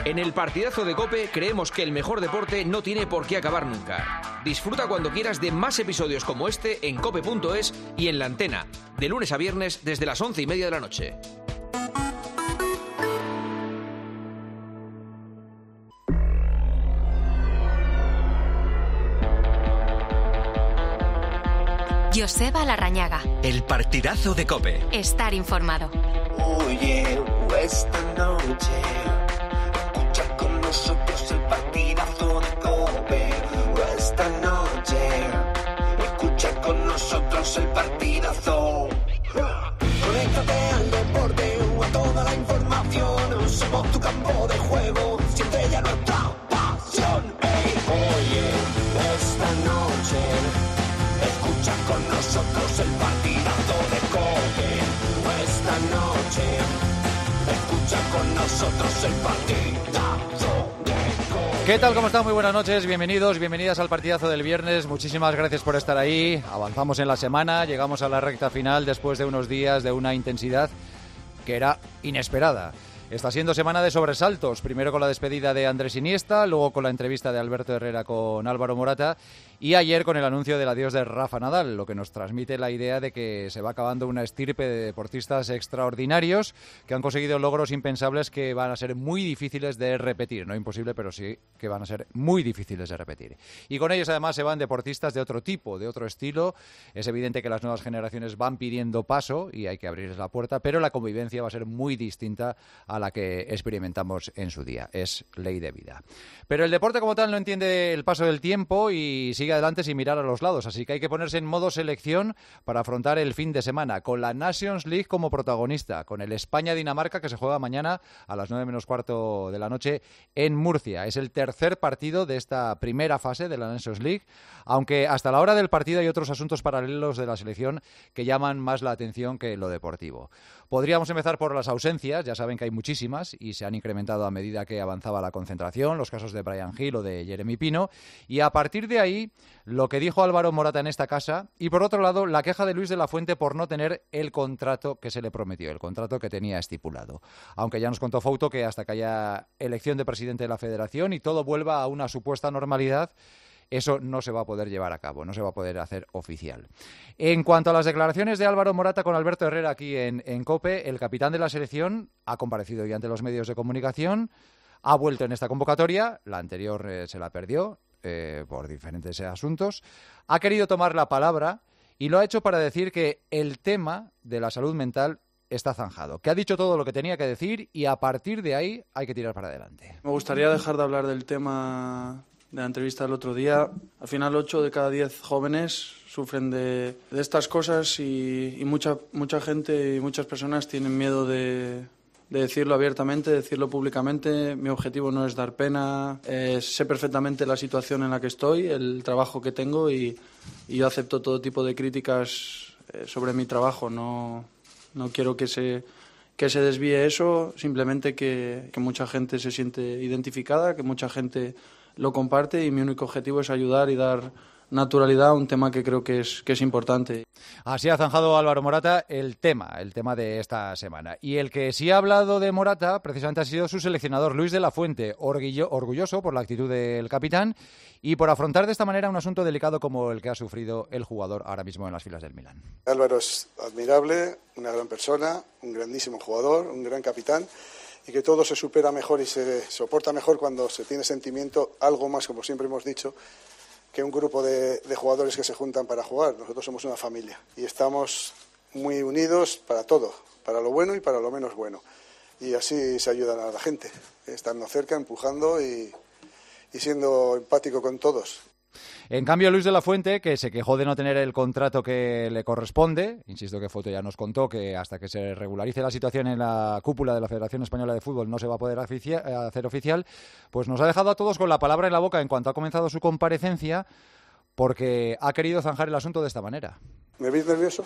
En el partidazo de COPE creemos que el mejor deporte no tiene por qué acabar nunca. Disfruta cuando quieras de más episodios como este en cope.es y en La Antena, de lunes a viernes desde las 11:30 de la noche. Joseba Larrañaga. El partidazo de COPE. Estar informado. Oye, esta noche escucha con nosotros el partidazo de COPE. Esta noche escucha con nosotros el partidazo. Conéctate al deporte o a toda la información. Somos tu campo de juego, siente ya nuestra pasión. Hey, oye, esta noche escucha con nosotros el partidazo de COPE. Esta noche escucha con nosotros el partidazo de COPE. ¿Qué tal? ¿Cómo están? Muy buenas noches, bienvenidos, bienvenidas al partidazo del viernes. Muchísimas gracias por estar ahí. Avanzamos en la semana, llegamos a la recta final después de unos días de una intensidad que era inesperada. Está siendo semana de sobresaltos, primero con la despedida de Andrés Iniesta, luego con la entrevista de Alberto Herrera con Álvaro Morata y ayer con el anuncio del adiós de Rafa Nadal, lo que nos transmite la idea de que se va acabando una estirpe de deportistas extraordinarios que han conseguido logros impensables que van a ser muy difíciles de repetir, no imposible, pero sí que van a ser muy difíciles de repetir. Y con ellos además se van deportistas de otro tipo, de otro estilo. Es evidente que las nuevas generaciones van pidiendo paso y hay que abrirles la puerta, pero la convivencia va a ser muy distinta a la que experimentamos en su día. Es ley de vida. Pero el deporte como tal no entiende el paso del tiempo y sigue adelante sin mirar a los lados, así que hay que ponerse en modo selección para afrontar el fin de semana, con la Nations League como protagonista, con el España-Dinamarca que se juega mañana a las 9 menos cuarto de la noche en Murcia. Es el tercer partido de esta primera fase de la Nations League, aunque hasta la hora del partido hay otros asuntos paralelos de la selección que llaman más la atención que lo deportivo. Podríamos empezar por las ausencias, ya saben que hay muchísimas y se han incrementado a medida que avanzaba la concentración, los casos de Bryan Gil o de Jeremy Pino, y a partir de ahí lo que dijo Álvaro Morata en esta casa y por otro lado la queja de Luis de la Fuente por no tener el contrato que se le prometió, el contrato que tenía estipulado. Aunque ya nos contó Fouto que hasta que haya elección de presidente de la Federación y todo vuelva a una supuesta normalidad, eso no se va a poder llevar a cabo, no se va a poder hacer oficial. En cuanto a las declaraciones de Álvaro Morata con Alberto Herrera aquí en COPE, el capitán de la selección ha comparecido ya ante los medios de comunicación, ha vuelto en esta convocatoria, la anterior se la perdió por diferentes asuntos, ha querido tomar la palabra y lo ha hecho para decir que el tema de la salud mental está zanjado, que ha dicho todo lo que tenía que decir y a partir de ahí hay que tirar para adelante. Me gustaría dejar de hablar del tema de la entrevista del otro día. Al final 8 de cada 10 jóvenes sufren de estas cosas y mucha gente y muchas personas tienen miedo de decirlo abiertamente, de decirlo públicamente. Mi objetivo no es dar pena, sé perfectamente la situación en la que estoy, el trabajo que tengo y yo acepto todo tipo de críticas sobre mi trabajo. No quiero que se desvíe eso, simplemente que mucha gente se siente identificada, que mucha gente lo comparte y mi único objetivo es ayudar y dar naturalidad a un tema que creo que es importante. Así ha zanjado Álvaro Morata el tema de esta semana. Y el que sí ha hablado de Morata precisamente ha sido su seleccionador, Luis de la Fuente, orgulloso por la actitud del capitán y por afrontar de esta manera un asunto delicado como el que ha sufrido el jugador ahora mismo en las filas del Milán. Álvaro es admirable, una gran persona, un grandísimo jugador, un gran capitán, y que todo se supera mejor y se soporta mejor cuando se tiene sentimiento, algo más, como siempre hemos dicho, que un grupo de jugadores que se juntan para jugar. Nosotros somos una familia y estamos muy unidos para todo, para lo bueno y para lo menos bueno. Y así se ayudan a la gente, estando cerca, empujando y siendo empático con todos. En cambio, Luis de la Fuente, que se quejó de no tener el contrato que le corresponde, insisto que Foto ya nos contó que hasta que se regularice la situación en la cúpula de la Federación Española de Fútbol no se va a poder hacer oficial, pues nos ha dejado a todos con la palabra en la boca en cuanto ha comenzado su comparecencia, porque ha querido zanjar el asunto de esta manera. ¿Me veis nervioso?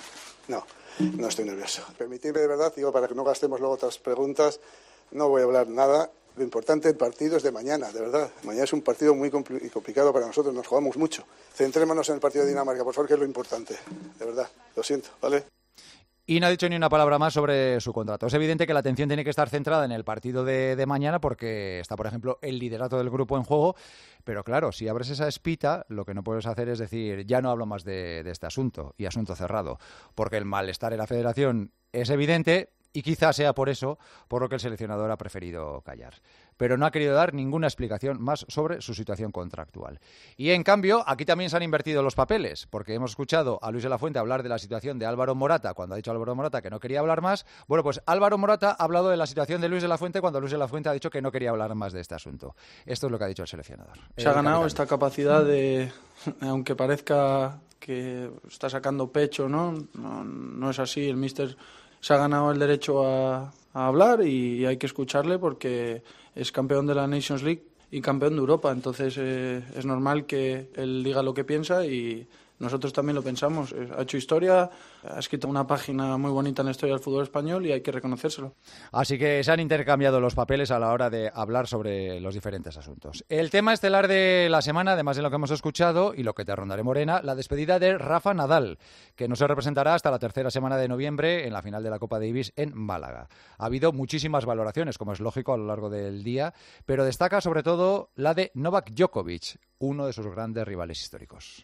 No estoy nervioso. Permitidme de verdad, digo, para que no gastemos luego otras preguntas, no voy a hablar nada. Lo importante del partido es de mañana, de verdad. Mañana es un partido muy complicado para nosotros, nos jugamos mucho. Centrémonos en el partido de Dinamarca, por favor, que es lo importante, de verdad. Lo siento, ¿vale? Y no ha dicho ni una palabra más sobre su contrato. Es evidente que la atención tiene que estar centrada en el partido de mañana porque está, por ejemplo, el liderato del grupo en juego. Pero claro, si abres esa espita, lo que no puedes hacer es decir, ya no hablo más de este asunto y asunto cerrado. Porque el malestar en la federación es evidente y quizás sea por eso por lo que el seleccionador ha preferido callar. Pero no ha querido dar ninguna explicación más sobre su situación contractual. Y en cambio, aquí también se han invertido los papeles, porque hemos escuchado a Luis de la Fuente hablar de la situación de Álvaro Morata, cuando ha dicho Álvaro Morata que no quería hablar más. Bueno, pues Álvaro Morata ha hablado de la situación de Luis de la Fuente cuando Luis de la Fuente ha dicho que no quería hablar más de este asunto. Esto es lo que ha dicho el seleccionador. Se ha ganado esta capacidad de, aunque parezca que está sacando pecho, ¿no? No es así, el míster se ha ganado el derecho a hablar y hay que escucharle porque es campeón de la Nations League y campeón de Europa, entonces es normal que él diga lo que piensa y nosotros también lo pensamos. Ha hecho historia, ha escrito una página muy bonita en la historia del fútbol español y hay que reconocérselo. Así que se han intercambiado los papeles a la hora de hablar sobre los diferentes asuntos. El tema estelar de la semana, además de lo que hemos escuchado y lo que te rondaré, Morena, la despedida de Rafa Nadal, que no se representará hasta la tercera semana de noviembre en la final de la Copa Davis en Málaga. Ha habido muchísimas valoraciones, como es lógico, a lo largo del día, pero destaca sobre todo la de Novak Djokovic, uno de sus grandes rivales históricos.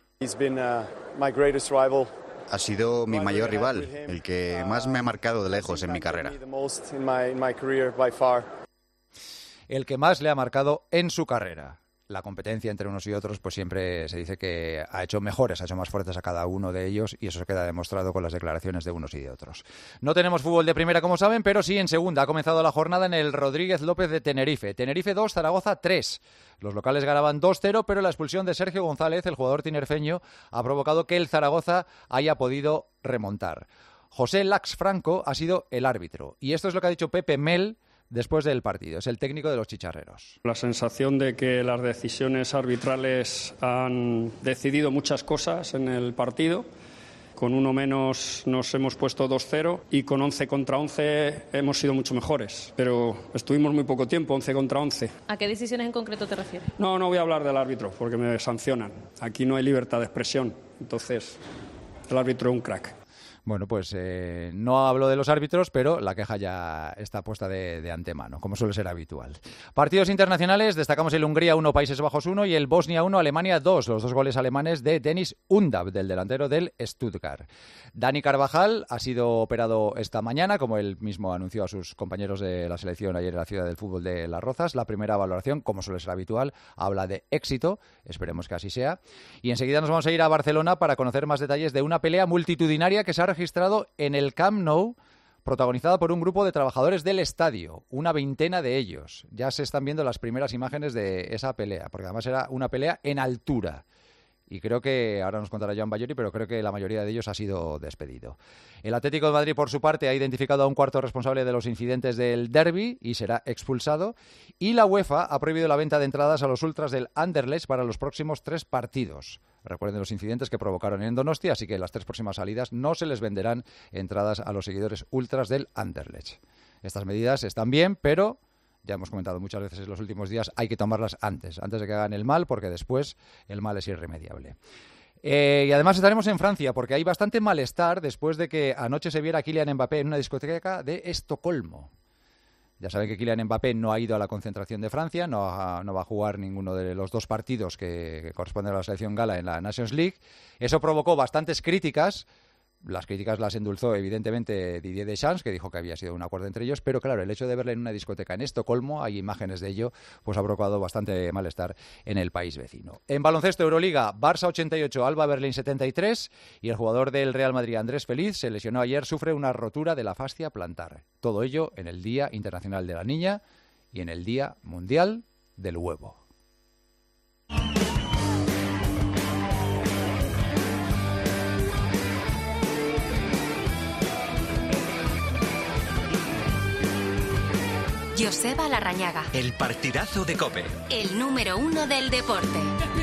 Ha sido mi mayor rival, el que más me ha marcado de lejos en mi carrera. El que más le ha marcado en su carrera. La competencia entre unos y otros, pues siempre se dice que ha hecho mejores, ha hecho más fuertes a cada uno de ellos y eso queda demostrado con las declaraciones de unos y de otros. No tenemos fútbol de primera, como saben, pero sí en segunda. Ha comenzado la jornada en el Rodríguez López de Tenerife. Tenerife 2, Zaragoza 3. Los locales ganaban 2-0, pero la expulsión de Sergio González, el jugador tinerfeño, ha provocado que el Zaragoza haya podido remontar. José Lax Franco ha sido el árbitro y esto es lo que ha dicho Pepe Mel después del partido. Es el técnico de los chicharreros. La sensación de que las decisiones arbitrales han decidido muchas cosas en el partido. Con uno menos nos hemos puesto 2-0 y con 11 contra 11 hemos sido mucho mejores. Pero estuvimos muy poco tiempo, 11 contra 11. ¿A qué decisiones en concreto te refieres? No voy a hablar del árbitro porque me sancionan. Aquí no hay libertad de expresión. Entonces, el árbitro es un crack. Bueno, pues no hablo de los árbitros, pero la queja ya está puesta de antemano, como suele ser habitual. Partidos internacionales, destacamos el Hungría 1, Países Bajos 1 y el Bosnia 1, Alemania 2. Los dos goles alemanes de Deniz Undav, del delantero del Stuttgart. Dani Carvajal ha sido operado esta mañana, como él mismo anunció a sus compañeros de la selección ayer en la Ciudad del Fútbol de Las Rozas. La primera valoración, como suele ser habitual, habla de éxito. Esperemos que así sea. Y enseguida nos vamos a ir a Barcelona para conocer más detalles de una pelea multitudinaria que se ha registrado en el Camp Nou, protagonizada por un grupo de trabajadores del estadio, una veintena de ellos. Ya se están viendo las primeras imágenes de esa pelea, porque además era una pelea en altura. Y creo que, ahora nos contará Joan Bayori, pero creo que la mayoría de ellos ha sido despedido. El Atlético de Madrid, por su parte, ha identificado a un cuarto responsable de los incidentes del derbi y será expulsado. Y la UEFA ha prohibido la venta de entradas a los ultras del Anderlecht para los próximos 3 partidos. Recuerden los incidentes que provocaron en Donostia, así que en las 3 próximas salidas no se les venderán entradas a los seguidores ultras del Anderlecht. Estas medidas están bien, pero ya hemos comentado muchas veces en los últimos días, hay que tomarlas antes de que hagan el mal, porque después el mal es irremediable. Y además estaremos en Francia, porque hay bastante malestar después de que anoche se viera a Kylian Mbappé en una discoteca de Estocolmo. Ya saben que Kylian Mbappé no ha ido a la concentración de Francia, no va a jugar ninguno de los 2 partidos que corresponden a la selección gala en la Nations League. Eso provocó bastantes críticas. Las críticas las endulzó evidentemente Didier Deschamps, que dijo que había sido un acuerdo entre ellos, pero claro, el hecho de verle en una discoteca en Estocolmo, hay imágenes de ello, pues ha provocado bastante malestar en el país vecino. En baloncesto, Euroliga, Barça 88, Alba Berlín 73 y el jugador del Real Madrid, Andrés Feliz, se lesionó ayer, sufre una rotura de la fascia plantar. Todo ello en el Día Internacional de la Niña y en el Día Mundial del Huevo. Joseba Larrañaga. El partidazo de COPE. El número 1 del deporte.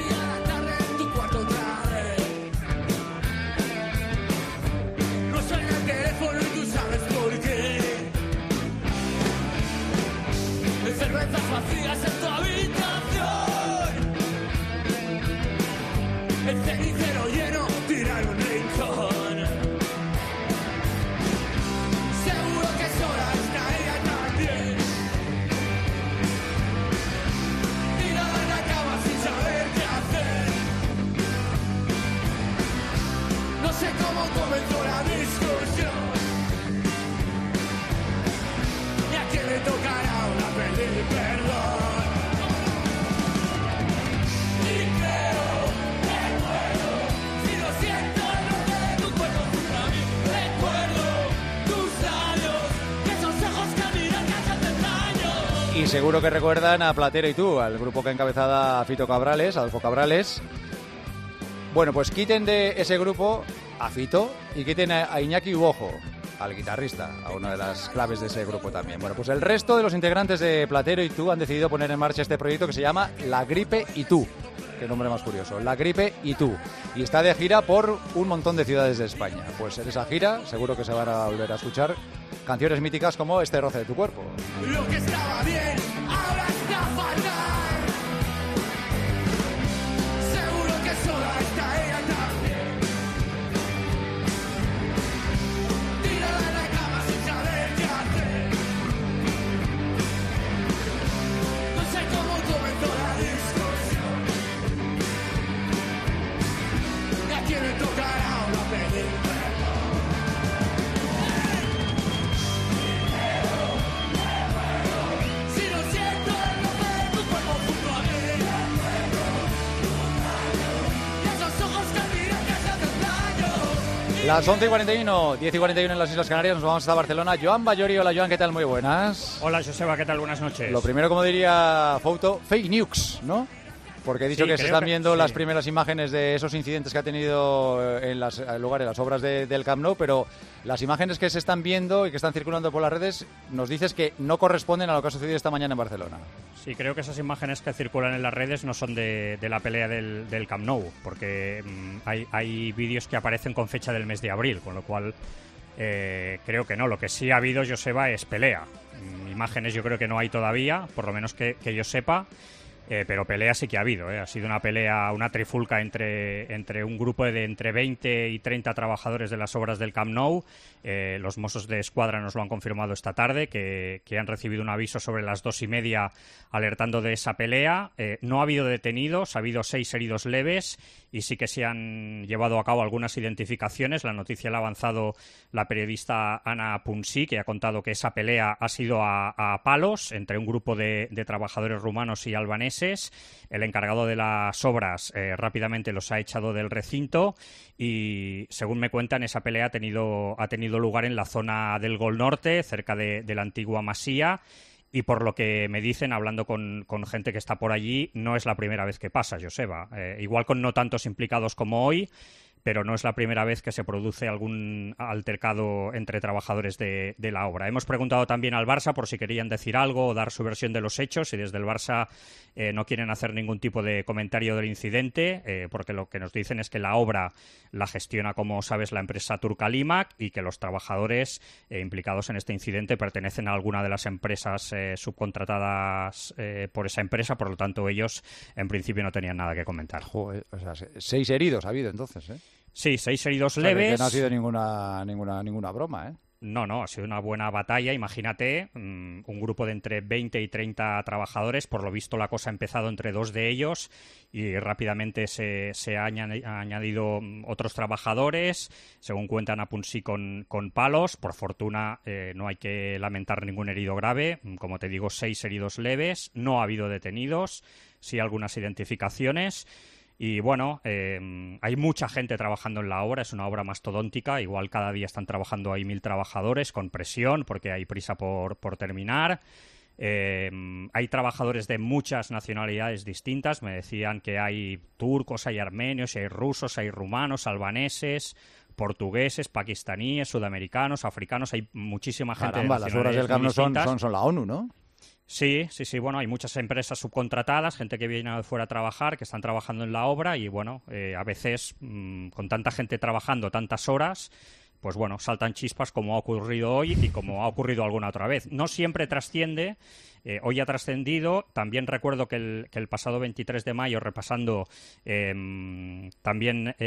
No suena el teléfono y tú sabes por qué. Hay cervezas vacías en tu habitación. El cenicero lleno, tirar un rincón. Y seguro que recuerdan a Platero y tú, al grupo que encabezaba Fito Cabrales, Adolfo Cabrales. Bueno, pues quiten de ese grupo a Fito y quiten a Iñaki Ubojo, al guitarrista, a una de las claves de ese grupo también. Bueno, pues el resto de los integrantes de Platero y tú han decidido poner en marcha este proyecto que se llama La Gripe y tú. Qué nombre más curioso, La Gripe y tú. Y está de gira por un montón de ciudades de España. Pues en esa gira seguro que se van a volver a escuchar canciones míticas como Este roce de tu cuerpo. Lo que estaba bien, ahora está fatal. Seguro que sola está ella también. Tirada en la cama sin saber qué hacer. No sé cómo comenzó la discusión. ¿Y a quién le tocará ahora pedir perdón? Las 11:41, 10:41 en las Islas Canarias, nos vamos hasta Barcelona. Joan Ballori, hola Joan, ¿qué tal? Muy buenas. Hola Joseba, ¿qué tal? Buenas noches. Lo primero, como diría Fouto, fake news, ¿no? Porque he dicho que se están viendo las primeras imágenes de esos incidentes que ha tenido en las lugares, las obras del Camp Nou, pero las imágenes que se están viendo y que están circulando por las redes, nos dices que no corresponden a lo que ha sucedido esta mañana en Barcelona. Sí, creo que esas imágenes que circulan en las redes no son de la pelea del Camp Nou, porque hay vídeos que aparecen con fecha del mes de abril, con lo cual creo que no. Lo que sí ha habido, Joseba, es pelea. Imágenes yo creo que no hay todavía, por lo menos que yo sepa. Pero pelea sí que ha habido, Ha sido una pelea, una trifulca entre un grupo de entre 20 y 30 trabajadores de las obras del Camp Nou. Los Mossos de Escuadra nos lo han confirmado esta tarde, que han recibido un aviso sobre las 2:30 alertando de esa pelea. No ha habido detenidos, ha habido 6 heridos leves y sí que se han llevado a cabo algunas identificaciones. La noticia la ha avanzado la periodista Ana Punsí, que ha contado que esa pelea ha sido a palos entre un grupo de trabajadores rumanos y albaneses. El encargado de las obras rápidamente los ha echado del recinto y, según me cuentan, esa pelea ha tenido lugar en la zona del Gol Norte, cerca de la antigua Masía. Y por lo que me dicen, hablando con gente que está por allí, no es la primera vez que pasa, Joseba. Igual con no tantos implicados como hoy, pero no es la primera vez que se produce algún altercado entre trabajadores de la obra. Hemos preguntado también al Barça por si querían decir algo o dar su versión de los hechos, y desde el Barça no quieren hacer ningún tipo de comentario del incidente, porque lo que nos dicen es que la obra la gestiona, como sabes, la empresa turca Limac, y que los trabajadores implicados en este incidente pertenecen a alguna de las empresas subcontratadas por esa empresa, por lo tanto ellos en principio no tenían nada que comentar. Joder, o sea, 6 heridos ha habido entonces, ¿eh? Sí, 6 heridos leves. Que no ha sido ninguna broma, ¿eh? No, ha sido una buena batalla. Imagínate, un grupo de entre 20 y 30 trabajadores. Por lo visto, la cosa ha empezado entre 2 de ellos y rápidamente se ha añadido otros trabajadores, según cuentan a Punsí, con palos. Por fortuna, no hay que lamentar ningún herido grave. Como te digo, 6 heridos leves. No ha habido detenidos, sí algunas identificaciones. Y bueno, hay mucha gente trabajando en la obra, es una obra mastodóntica, igual cada día están trabajando ahí 1.000 trabajadores con presión porque hay prisa por terminar. Hay trabajadores de muchas nacionalidades distintas, me decían que hay turcos, hay armenios, hay rusos, hay rumanos, albaneses, portugueses, pakistaníes, sudamericanos, africanos, hay muchísima gente. Caramba, de las obras del Camp Nou son la ONU, ¿no? Sí, bueno, hay muchas empresas subcontratadas, gente que viene de fuera a trabajar, que están trabajando en la obra y, bueno, a veces con tanta gente trabajando tantas horas, pues bueno, saltan chispas como ha ocurrido hoy y como ha ocurrido alguna otra vez. No siempre trasciende, hoy ha trascendido. También recuerdo que el pasado 23 de mayo, repasando, también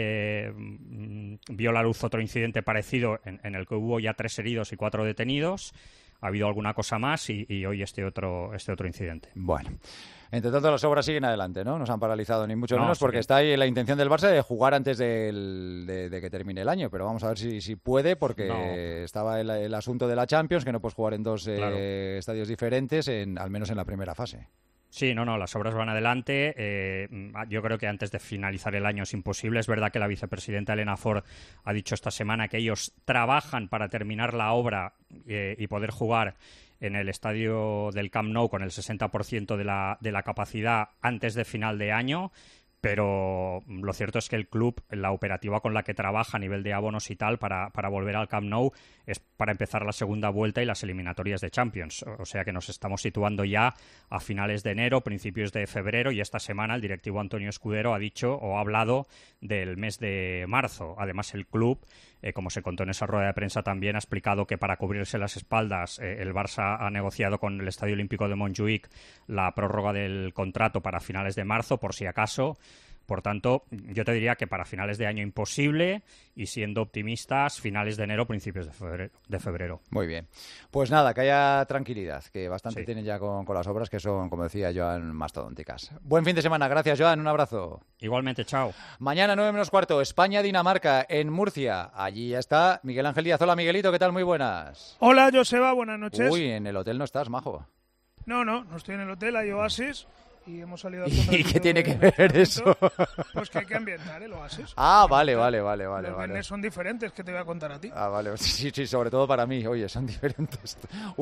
vio la luz otro incidente parecido en el que hubo ya 3 heridos y 4 detenidos. Ha habido alguna cosa más y hoy este otro incidente. Bueno, entre tanto las obras siguen adelante, ¿no? No se han paralizado ni mucho menos, porque está ahí la intención del Barça de jugar antes de que termine el año, pero vamos a ver si puede, porque estaba el asunto de la Champions, que no puedes jugar en 2 estadios diferentes, al menos en la primera fase. Sí, no, las obras van adelante. Yo creo que antes de finalizar el año es imposible. Es verdad que la vicepresidenta Elena Ford ha dicho esta semana que ellos trabajan para terminar la obra y poder jugar en el estadio del Camp Nou con el 60% de la capacidad antes de final de año. Pero lo cierto es que el club, la operativa con la que trabaja a nivel de abonos y tal para volver al Camp Nou es para empezar la segunda vuelta y las eliminatorias de Champions. O sea que nos estamos situando ya a finales de enero, principios de febrero, y esta semana el directivo Antonio Escudero ha dicho o ha hablado del mes de marzo. Además, el club, como se contó en esa rueda de prensa también, ha explicado que para cubrirse las espaldas el Barça ha negociado con el Estadio Olímpico de Montjuïc la prórroga del contrato para finales de marzo, por si acaso. Por tanto, yo te diría que para finales de año imposible, y siendo optimistas, finales de enero, principios de febrero. Muy bien. Pues nada, que haya tranquilidad, que bastante Sí. tienen ya con las obras, que son, como decía Joan, mastodónticas. Buen fin de semana. Gracias, Joan. Un abrazo. Igualmente, chao. Mañana, 9:15, España-Dinamarca en Murcia. Allí ya está Miguel Ángel Díaz. Hola, Miguelito. ¿Qué tal? Muy buenas. Hola, Joseba. Buenas noches. Uy, en el hotel no estás, majo. No estoy en el hotel, hay Oasis. Y hemos salido a ¿Y qué tiene que ver eso? Pues que hay que ambientar el Oasis. Ah, vale. Los viernes son diferentes, que te voy a contar a ti. Ah, vale. Sí, sobre todo para mí. Oye, son diferentes.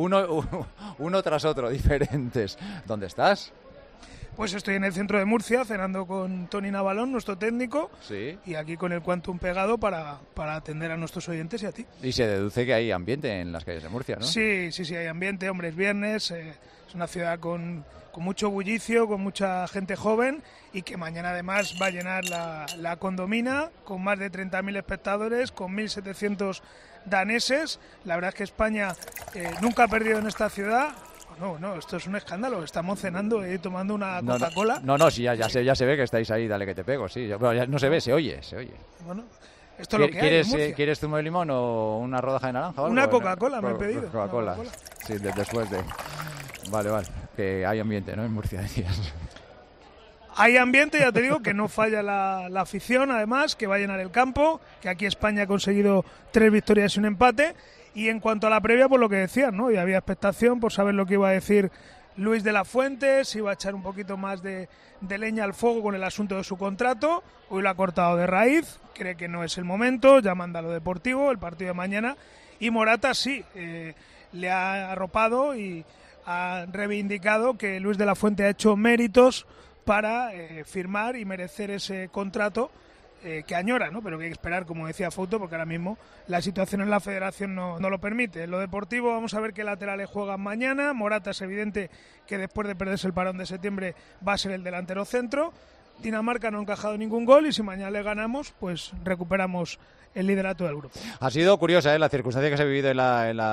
Uno tras otro, diferentes. ¿Dónde estás? Pues estoy en el centro de Murcia, cenando con Toni Navalón, nuestro técnico. Sí. Y aquí con el Quantum pegado para atender a nuestros oyentes y a ti. Y se deduce que hay ambiente en las calles de Murcia, ¿no? Sí, hay ambiente. Hombre, es viernes. Es una ciudad con mucho bullicio, con mucha gente joven, y que mañana además va a llenar la Condomina con más de 30.000 espectadores, con 1.700 daneses. La verdad es que España nunca ha perdido en esta ciudad. No, esto es un escándalo. Estamos cenando y tomando una Coca-Cola. No, sí, ya se ve que estáis ahí, dale que te pego, sí. Bueno, ya no se ve, se oye. Bueno, esto es lo que hay. ¿Quieres zumo de limón o una rodaja de naranja? Una Coca-Cola me he pedido. Coca-Cola. Sí, después de... Vale, que hay ambiente, ¿no? En Murcia, decías. Hay ambiente, ya te digo, que no falla la afición, además, que va a llenar el campo, que aquí España ha conseguido 3 victorias y un empate. Y en cuanto a la previa, pues lo que decías, ¿no? Y había expectación por saber lo que iba a decir Luis de la Fuente, si iba a echar un poquito más de leña al fuego con el asunto de su contrato. Hoy lo ha cortado de raíz, cree que no es el momento, ya manda lo deportivo, el partido de mañana. Y Morata sí, le ha arropado y ha reivindicado que Luis de la Fuente ha hecho méritos para firmar y merecer ese contrato que añora, ¿no? Pero que hay que esperar, como decía Fouto, porque ahora mismo la situación en la federación no lo permite. En lo deportivo vamos a ver qué laterales juegan mañana. Morata es evidente que después de perderse el parón de septiembre va a ser el delantero centro. Dinamarca no ha encajado ningún gol y si mañana le ganamos, pues recuperamos el liderato del grupo. Ha sido curiosa la circunstancia que se ha vivido en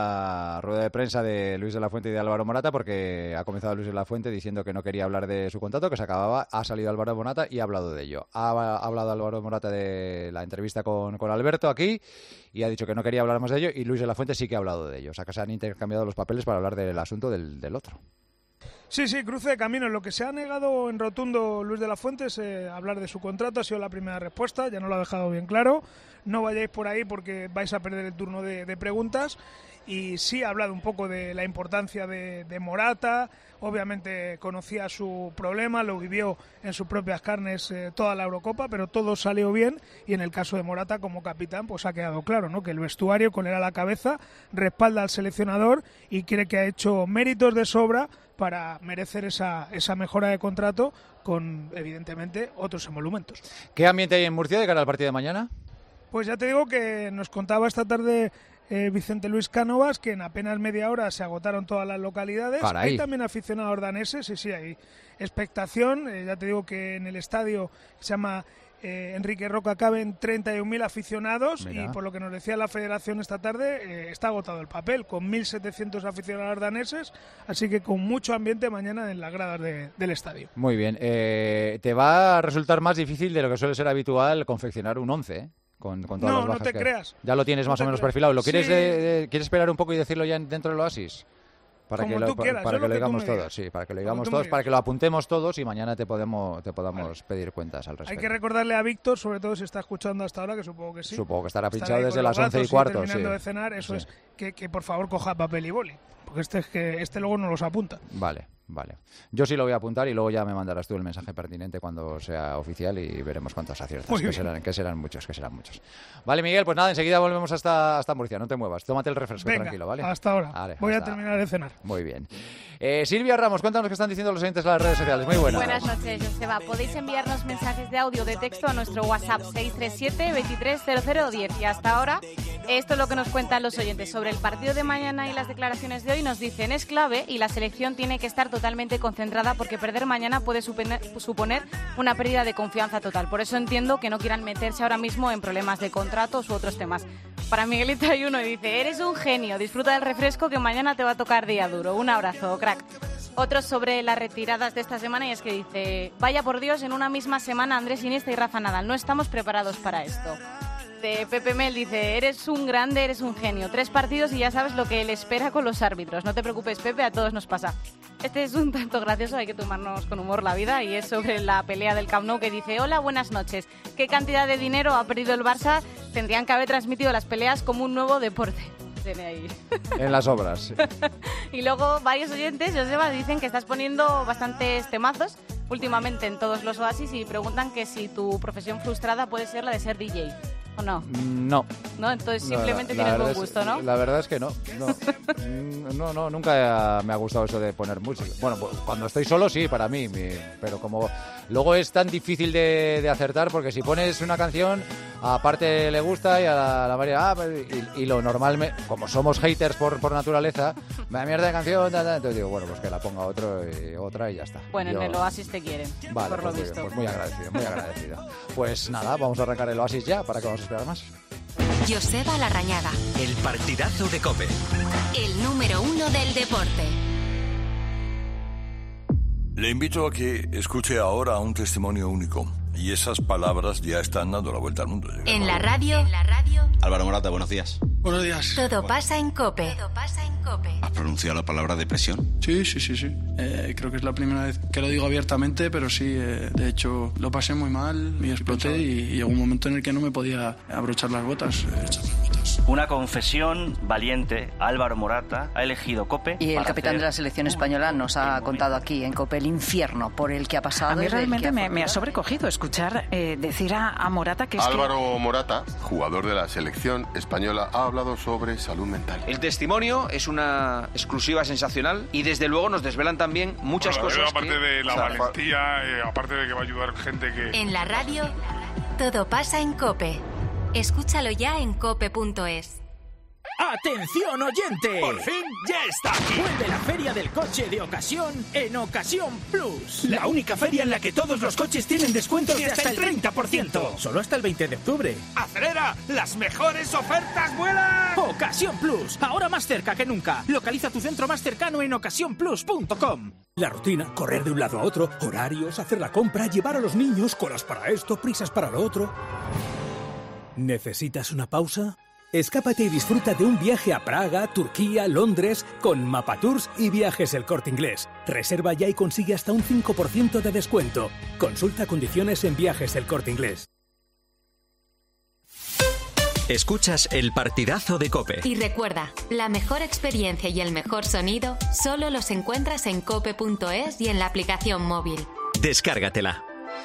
la rueda de prensa de Luis de la Fuente y de Álvaro Morata, porque ha comenzado Luis de la Fuente diciendo que no quería hablar de su contrato, que se acababa, ha salido Álvaro Morata y ha hablado de ello. Ha hablado Álvaro Morata de la entrevista con Alberto aquí y ha dicho que no quería hablar más de ello, y Luis de la Fuente sí que ha hablado de ello. O sea que se han intercambiado los papeles para hablar del asunto del otro. Sí, cruce de caminos. Lo que se ha negado en rotundo Luis de la Fuente es hablar de su contrato. Ha sido la primera respuesta, ya no lo ha dejado bien claro. No vayáis por ahí porque vais a perder el turno de preguntas. Y sí ha hablado un poco de la importancia de Morata. Obviamente conocía su problema, lo vivió en sus propias carnes toda la Eurocopa, pero todo salió bien. Y en el caso de Morata, como capitán, pues ha quedado claro, ¿no? Que el vestuario, con él a la cabeza, respalda al seleccionador y cree que ha hecho méritos de sobra para merecer esa mejora de contrato con, evidentemente, otros emolumentos. ¿Qué ambiente hay en Murcia de cara al partido de mañana? Pues ya te digo que nos contaba esta tarde Vicente Luis Cánovas que en apenas media hora se agotaron todas las localidades. Caray. Hay también aficionados daneses, sí, hay expectación. Ya te digo que en el estadio que se llama Enrique Roca caben 31.000 aficionados. Mira. Y por lo que nos decía la federación esta tarde, está agotado el papel, con 1.700 aficionados daneses, así que con mucho ambiente mañana en las gradas del estadio. Muy bien. Te va a resultar más difícil de lo que suele ser habitual confeccionar un 11, ¿eh? Con todas las bajas no te creas. Ya lo tienes más o menos perfilado. ¿Lo quieres, quieres esperar un poco y decirlo ya dentro del Oasis? Para que lo digamos todos, sí, para que lo digamos todos, para que lo apuntemos todos y mañana te podamos pedir cuentas al respecto. Hay que recordarle a Víctor, sobre todo si está escuchando hasta ahora, que supongo que sí. Supongo que estará pinchado desde las 11:15. Terminando de cenar, eso sí. Es que por favor coja papel y boli, porque este luego no los apunta. Vale. Vale. Yo sí lo voy a apuntar y luego ya me mandarás tú el mensaje pertinente cuando sea oficial y veremos cuántos aciertas. Que serán muchos. Vale, Miguel, pues nada, enseguida volvemos hasta Murcia. No te muevas. Tómate el refresco, venga, tranquilo, ¿vale? Hasta ahora. Vale, voy a terminar de cenar. Muy bien. Silvia Ramos, cuéntanos qué están diciendo los oyentes en las redes sociales. Muy buenas. Buenas noches, Joseba. Podéis enviarnos mensajes de audio o de texto a nuestro WhatsApp 637 230010. Y hasta ahora, esto es lo que nos cuentan los oyentes sobre el partido de mañana y las declaraciones de hoy. Nos dicen, es clave y la selección tiene que estar totalmente concentrada porque perder mañana puede suponer una pérdida de confianza total. Por eso entiendo que no quieran meterse ahora mismo en problemas de contratos u otros temas. Para Miguelito hay uno y dice, eres un genio, disfruta del refresco que mañana te va a tocar día duro. Un abrazo, crack. Otro sobre las retiradas de esta semana y es que dice, vaya por Dios, en una misma semana Andrés Iniesta y Rafa Nadal, no estamos preparados para esto. De Pepe Mel dice, eres un grande, eres un genio. 3 partidos y ya sabes lo que le espera con los árbitros. No te preocupes, Pepe, a todos nos pasa. Este es un tanto gracioso, hay que tomarnos con humor la vida y es sobre la pelea del Camp Nou que dice, hola, buenas noches. ¿Qué cantidad de dinero ha perdido el Barça? Tendrían que haber transmitido las peleas como un nuevo deporte. Tiene ahí. En las obras. Sí. Y luego varios oyentes, Joseba, dicen que estás poniendo bastantes temazos últimamente en todos los oasis y preguntan que si tu profesión frustrada puede ser la de ser DJ. ¿O no? No. ¿No? Entonces simplemente tienes buen gusto, ¿no? La verdad es que no. No, nunca me ha gustado eso de poner música. Bueno, cuando estoy solo sí, para mí. Pero como luego es tan difícil de acertar porque si pones una canción, aparte le gusta y a la María... y lo normal, como somos haters por naturaleza, me da mierda de canción, entonces digo, bueno, pues que la ponga otra y ya está. Bueno, en el Oasis te quieren, vale, por lo pues visto. Pues muy agradecido. Pues nada, vamos a arrancar el Oasis ya, ¿para qué vamos a esperar más? Joseba Larrañaga. El partidazo de COPE. El número 1 del deporte. Le invito a que escuche ahora un testimonio único. Y esas palabras ya están dando la vuelta al mundo. En la radio. Álvaro Morata, buenos días. Buenos días. Todo pasa en COPE. ¿Has pronunciado la palabra depresión? Sí. Creo que es la primera vez que lo digo abiertamente, pero sí, de hecho lo pasé muy mal y exploté y llegó un momento en el que no me podía abrochar las botas. Una confesión valiente. Álvaro Morata ha elegido COPE. Y el capitán de la selección española nos ha contado aquí en COPE el infierno por el que ha pasado. A mí realmente me ha sobrecogido escuchar decir a Morata que es Álvaro Morata, jugador de la selección española, ha hablado sobre salud mental. El testimonio es una exclusiva sensacional y desde luego nos desvelan también muchas cosas. Aparte de la valentía, aparte de que va a ayudar gente que... En la radio, todo pasa en COPE. Escúchalo ya en cope.es. ¡Atención, oyente! ¡Por fin ya está aquí! Vuelve la Feria del Coche de Ocasión en Ocasión Plus. La única feria en la que todos los coches tienen descuentos de hasta el 30%. Solo hasta el 20 de octubre. ¡Acelera! ¡Las mejores ofertas vuelan! Ocasión Plus, ahora más cerca que nunca. Localiza tu centro más cercano en ocasiónplus.com. La rutina, correr de un lado a otro, horarios, hacer la compra, llevar a los niños, colas para esto, prisas para lo otro. ¿Necesitas una pausa? Escápate y disfruta de un viaje a Praga, Turquía, Londres con Mapatours y Viajes El Corte Inglés. Reserva ya y consigue hasta un 5% de descuento. Consulta condiciones en Viajes El Corte Inglés. Escuchas el partidazo de COPE. Y recuerda, la mejor experiencia y el mejor sonido solo los encuentras en cope.es y en la aplicación móvil. Descárgatela.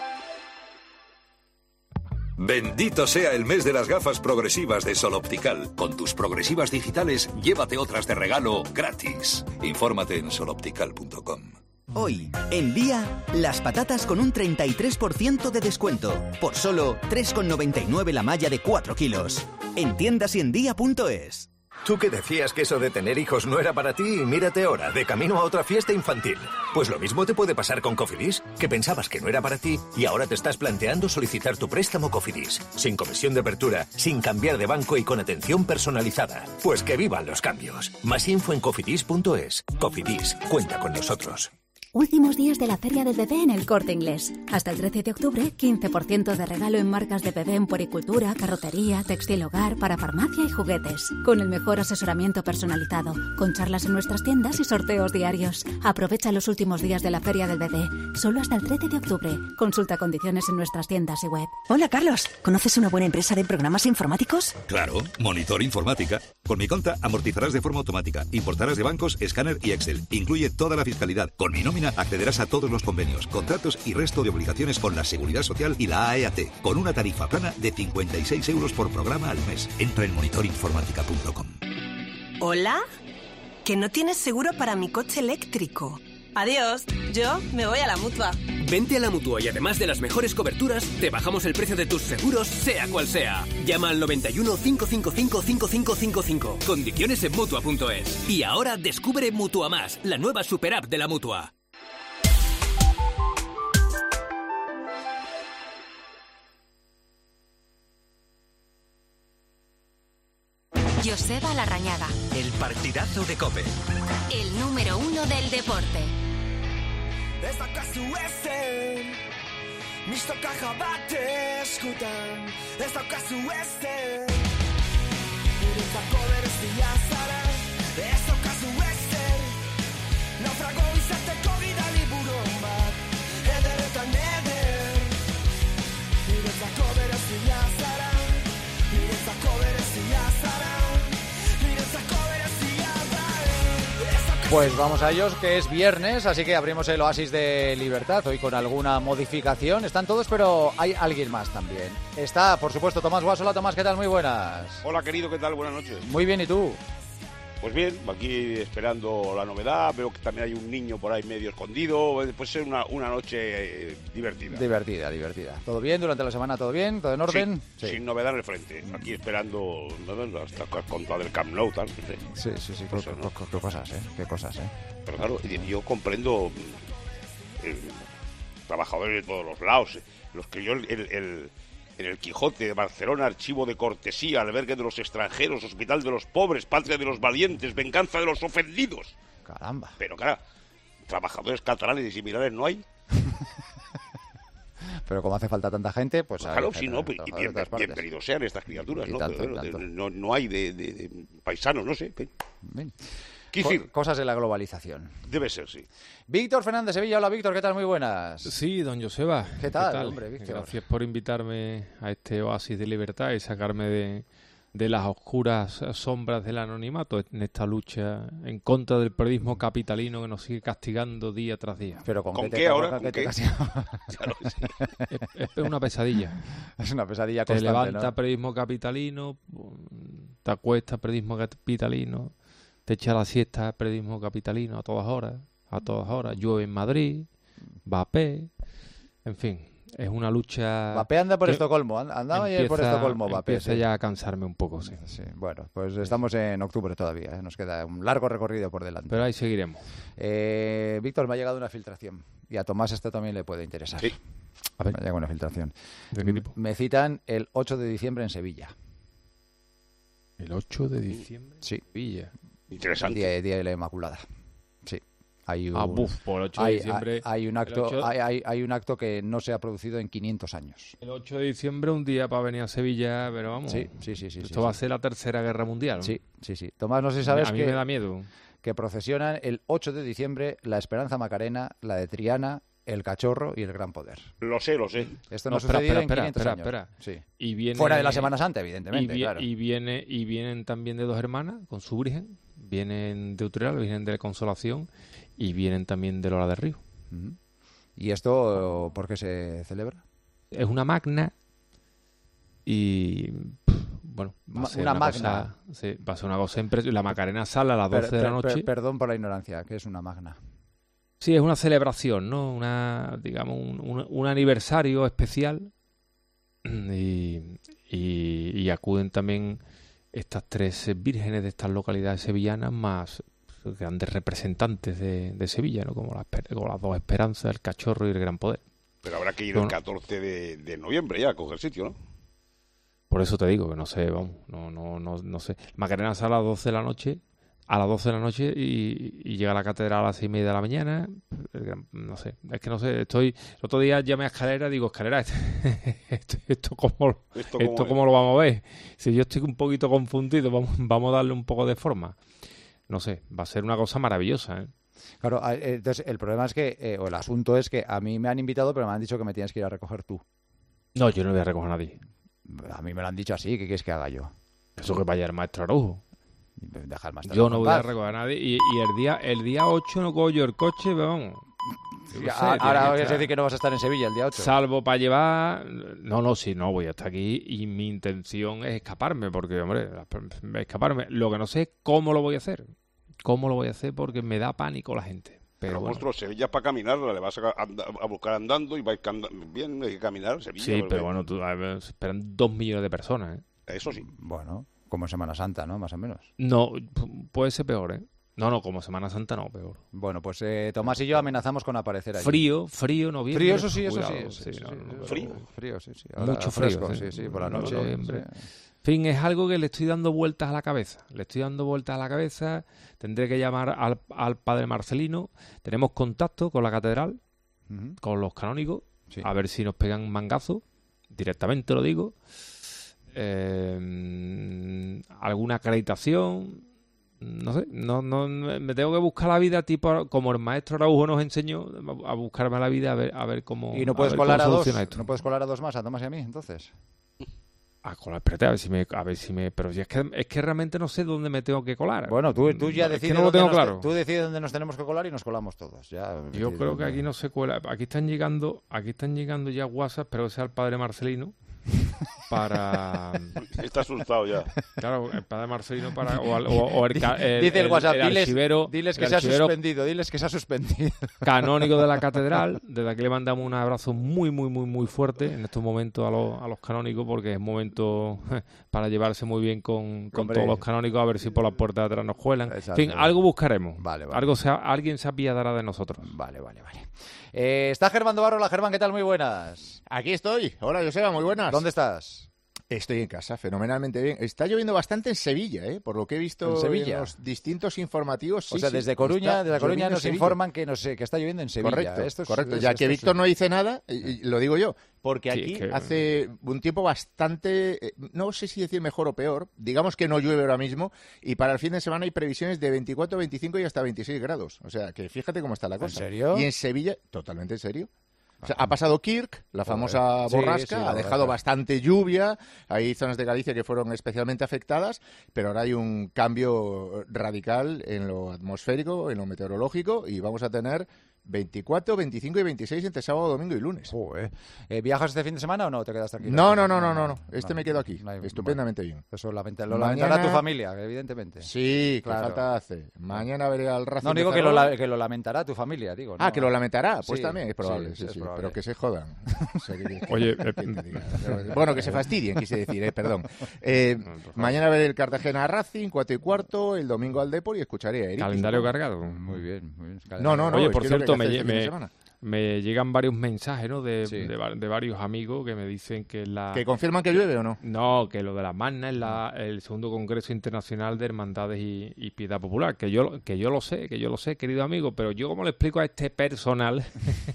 Bendito sea el mes de las gafas progresivas de Sol Optical. Con tus progresivas digitales, llévate otras de regalo gratis. Infórmate en soloptical.com. Hoy, en Día, las patatas con un 33% de descuento. Por solo 3,99 la malla de 4 kilos. En tiendas y en día.es. Tú que decías que eso de tener hijos no era para ti, mírate ahora, de camino a otra fiesta infantil. Pues lo mismo te puede pasar con Cofidis, que pensabas que no era para ti y ahora te estás planteando solicitar tu préstamo Cofidis. Sin comisión de apertura, sin cambiar de banco y con atención personalizada. Pues que vivan los cambios. Más info en cofidis.es. Cofidis, cuenta con nosotros. Últimos días de la Feria del Bebé en El Corte Inglés. Hasta el 13 de octubre, 15% de regalo en marcas de bebé en puericultura, carrocería, textil hogar, para farmacia y juguetes. Con el mejor asesoramiento personalizado, con charlas en nuestras tiendas y sorteos diarios. Aprovecha los últimos días de la Feria del Bebé. Solo hasta el 13 de octubre. Consulta condiciones en nuestras tiendas y web. Hola, Carlos. ¿Conoces una buena empresa de programas informáticos? Claro, Monitor Informática. Con mi conta amortizarás de forma automática, importarás de bancos, escáner y Excel. Incluye toda la fiscalidad. Con mi nómina accederás a todos los convenios, contratos y resto de obligaciones con la Seguridad Social y la AEAT, con una tarifa plana de 56 euros por programa al mes. Entra en monitorinformática.com. ¿Hola? Que no tienes seguro para mi coche eléctrico. Adiós, yo me voy a la Mutua. Vente a la Mutua y además de las mejores coberturas, te bajamos el precio de tus seguros, sea cual sea. Llama al 91 555 5555. Condiciones en Mutua.es. Y ahora descubre Mutua Más, la nueva super app de la Mutua. Joseba Larrañaga. El partidazo de COPE. El número 1 del deporte. Ez daukazu ezen, mistoka bat eskutan. Ez daukazu ezen, niretzako berezia zara. Ez daukazu ezen, naufrago izateko gidali buron bat. Ederretan eder, niretzako berezia zara. Niretzako berezia zara. Pues vamos a ellos, que es viernes, así que abrimos el Oasis de Libertad, hoy con alguna modificación. Están todos, pero hay alguien más también. Está, por supuesto, Tomás Guas. Hola, Tomás, ¿qué tal? Muy buenas. Hola, querido, ¿qué tal? Buenas noches. Muy bien, ¿y tú? Pues bien, aquí esperando la novedad. Veo que también hay un niño por ahí medio escondido. Puede ser una noche divertida. Divertida. ¿Todo bien? ¿Durante la semana todo bien? ¿Todo en orden? Sí. Sin novedad en el frente. Aquí esperando hasta contra del Camp Nou, tal. Sí. Qué cosas, ¿eh? Pero claro, yo comprendo trabajadores de todos los lados. Los que yo en el Quijote de Barcelona, archivo de cortesía, albergue de los extranjeros, hospital de los pobres, patria de los valientes, venganza de los ofendidos. Caramba. Pero claro, trabajadores catalanes y similares no hay. Pero como hace falta tanta gente, pues... Claro, sí, no, y bienvenidos sean estas criaturas, ¿no? Tanto. No hay de paisanos, no sé. Bien. Cosas de la globalización. Debe ser, sí. Víctor Fernández Sevilla. Hola, Víctor, ¿qué tal? Muy buenas. Sí, don Joseba. ¿Qué tal, hombre, Víctor? Gracias por invitarme a este oasis de libertad y sacarme de las oscuras sombras del anonimato en esta lucha en contra del periodismo capitalino que nos sigue castigando día tras día. Pero ¿Con qué ahora? ¿Con qué? Claro, sí. Es una pesadilla. Es una pesadilla constante, te levanta, ¿no? Periodismo capitalino, te acuesta periodismo capitalino, te echa la siesta periodismo capitalino a todas horas, llueve en Madrid, Mbappé, en fin, es una lucha... Mbappé anda por Estocolmo, andaba ayer por Estocolmo, Mbappé. Empieza ya a cansarme un poco, sí. Bueno, pues estamos en octubre todavía, nos queda un largo recorrido por delante. Pero ahí seguiremos. Víctor, me ha llegado una filtración, y a Tomás esto también le puede interesar. Sí. A ver. Me ha llegado una filtración. ¿De qué tipo? Me citan el 8 de diciembre en Sevilla. ¿El 8 de diciembre? Sí. Sevilla. Interesante. Día de la Inmaculada. Sí. Hay un, por el 8 de diciembre. Hay un acto, hay un acto que no se ha producido en 500 años. El 8 de diciembre, un día para venir a Sevilla, pero vamos. Sí. Esto va a ser la Tercera Guerra Mundial, ¿no? Sí. Tomás, no sé si sabes a mí me da miedo. Que procesionan el 8 de diciembre la Esperanza Macarena, la de Triana, el Cachorro y el Gran Poder. Lo sé. Esto no sucedió en 500 años. Espera. Sí. Y viene, fuera de la Semana Santa, evidentemente, claro. Y vienen también de dos hermanas con su virgen. Vienen de Utrera, vienen de la Consolación y vienen también de Lola del Río. Uh-huh. ¿Y esto por qué se celebra? Es una magna y... Bueno, va a ser una magna. Va a ser una cosa impresionante. La Macarena sale a las 12 de la noche. Perdón por la ignorancia, ¿qué es una magna? Sí, es una celebración, ¿no? Digamos, un aniversario especial y acuden también estas tres vírgenes de estas localidades sevillanas más grandes representantes de Sevilla, ¿no? Como las dos Esperanzas, el Cachorro y el Gran Poder. Pero habrá que ir el 14 de noviembre ya a coger sitio, ¿no? Por eso te digo que no sé, vamos, no sé. Macarena sale a las 12 de la noche, a las 12 de la noche y llega a la catedral a las 6:30 de la mañana. No sé, es que no sé, el otro día llamé a Escalera, digo, Escalera, esto cómo lo vamos a ver. Si yo estoy un poquito confundido, vamos a darle un poco de forma. No sé, va a ser una cosa maravillosa, ¿eh? Claro, entonces el problema es que, o el asunto es que a mí me han invitado, pero me han dicho que me tienes que ir a recoger tú. No, yo no voy a recoger a nadie. A mí me lo han dicho así, ¿qué quieres que haga yo? Eso que vaya el maestro Araujo. Deja al maestro yo no voy paz. a recoger a nadie y el día 8 no cojo yo el coche, pero vamos. Ahora voy a decir que no vas a estar en Sevilla el día 8. Salvo para llevar... No, voy a estar aquí y mi intención es escaparme, porque, hombre, escaparme. Lo que no sé es cómo lo voy a hacer. ¿Cómo lo voy a hacer? Porque me da pánico la gente. Pero bueno. Monstruo, Sevilla es para caminar, le vas a buscar andando y vais bien, hay que caminar Sevilla. Sí, pero bueno, esperan 2 millones de personas, ¿eh? Eso sí. Bueno, como Semana Santa, ¿no? Más o menos. No, puede ser peor, ¿eh? No, como Semana Santa no, peor. Bueno, pues Tomás y yo amenazamos con aparecer ahí. Frío, noviembre. Frío, eso sí. Frío. Sí. Ahora, mucho frío. Fresco, sí, por la noche. En fin, es algo que le estoy dando vueltas a la cabeza. Tendré que llamar al padre Marcelino. Tenemos contacto con la catedral, con los canónigos, a ver si nos pegan mangazo. Directamente lo digo. Alguna acreditación. No sé, no me tengo que buscar la vida tipo como el maestro Araujo nos enseñó a buscarme la vida a ver cómo. ¿Y no puedes colar a dos? ¿No puedes colar a dos más, a Tomás y a mí, entonces? A colar, espérate, a ver si me pero si es que realmente no sé dónde me tengo que colar. Bueno, tú ya decides. Es que no lo tengo claro. Tú decides dónde nos tenemos que colar y nos colamos todos. Yo creo que aquí no se cuela. Aquí están llegando ya WhatsApp, pero que sea el padre Marcelino. Para... Está asustado ya. Claro, el padre Marcelino para... O el dice el WhatsApp, diles que se ha suspendido. Canónigo de la catedral. Desde aquí le mandamos un abrazo muy, muy, muy, muy fuerte en estos momentos a los canónigos, porque es momento para llevarse muy bien con todos los canónigos, a ver si por la puerta de atrás nos cuelan. En fin, algo buscaremos. Vale. Alguien se apiadará de nosotros. Vale. Está Germán Dobarro. Hola, Germán, ¿qué tal? Muy buenas. Aquí estoy. Hola, Joseba, muy buenas. ¿Dónde estás? Estoy en casa, fenomenalmente bien. Está lloviendo bastante en Sevilla, por lo que he visto en los distintos informativos. Sí, desde Coruña nos informan que está lloviendo en Sevilla. Correcto. Ya que Víctor no dice nada, lo digo yo. Porque aquí hace un tiempo bastante, no sé si decir mejor o peor, digamos que no llueve ahora mismo, y para el fin de semana hay previsiones de 24, 25 y hasta 26 grados. O sea, que fíjate cómo está la cosa. ¿En serio? Y en Sevilla, totalmente en serio. O sea, ha pasado Kirk, la famosa borrasca, ha dejado bastante lluvia, hay zonas de Galicia que fueron especialmente afectadas, pero ahora hay un cambio radical en lo atmosférico, en lo meteorológico, y vamos a tener 24, 25 y 26 entre sábado, domingo y lunes. ¿Viajas este fin de semana o no? ¿Te quedas tranquilo? No. Me quedo aquí. Estupendamente bien. Eso lo lamentará tu familia, evidentemente. Sí, claro. ¿Qué falta hace? Mañana veré al Racing. No, digo que lo lamentará tu familia, digo. ¿no? Que lo lamentará. Pues sí, también es probable. Sí, probable. Pero que se jodan. Oye, bueno, que se fastidien, quise decir, perdón. Mañana veré el Cartagena Racing, 4:15, el domingo al Depor y escucharé a Eric. Calendario cargado. Muy bien. No. Oye, por cierto, me llegan varios mensajes, ¿no? De varios amigos que me dicen que ¿Que confirman que llueve o no? No, que lo de la Magna es el segundo Congreso Internacional de Hermandades y Piedad Popular, que yo lo sé, querido amigo, pero yo cómo le explico a este personal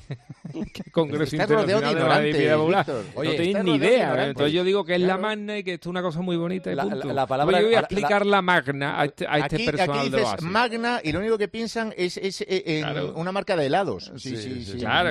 que Congreso Internacional de Hermandades y Piedad Popular. Oye, no tenéis ni idea. Entonces yo digo que es la Magna y que esto es una cosa muy bonita y punto. La palabra, yo voy a explicar la Magna a este personal aquí de Oasis. Magna y lo único que piensan es en una marca de helados. Sí. Claro.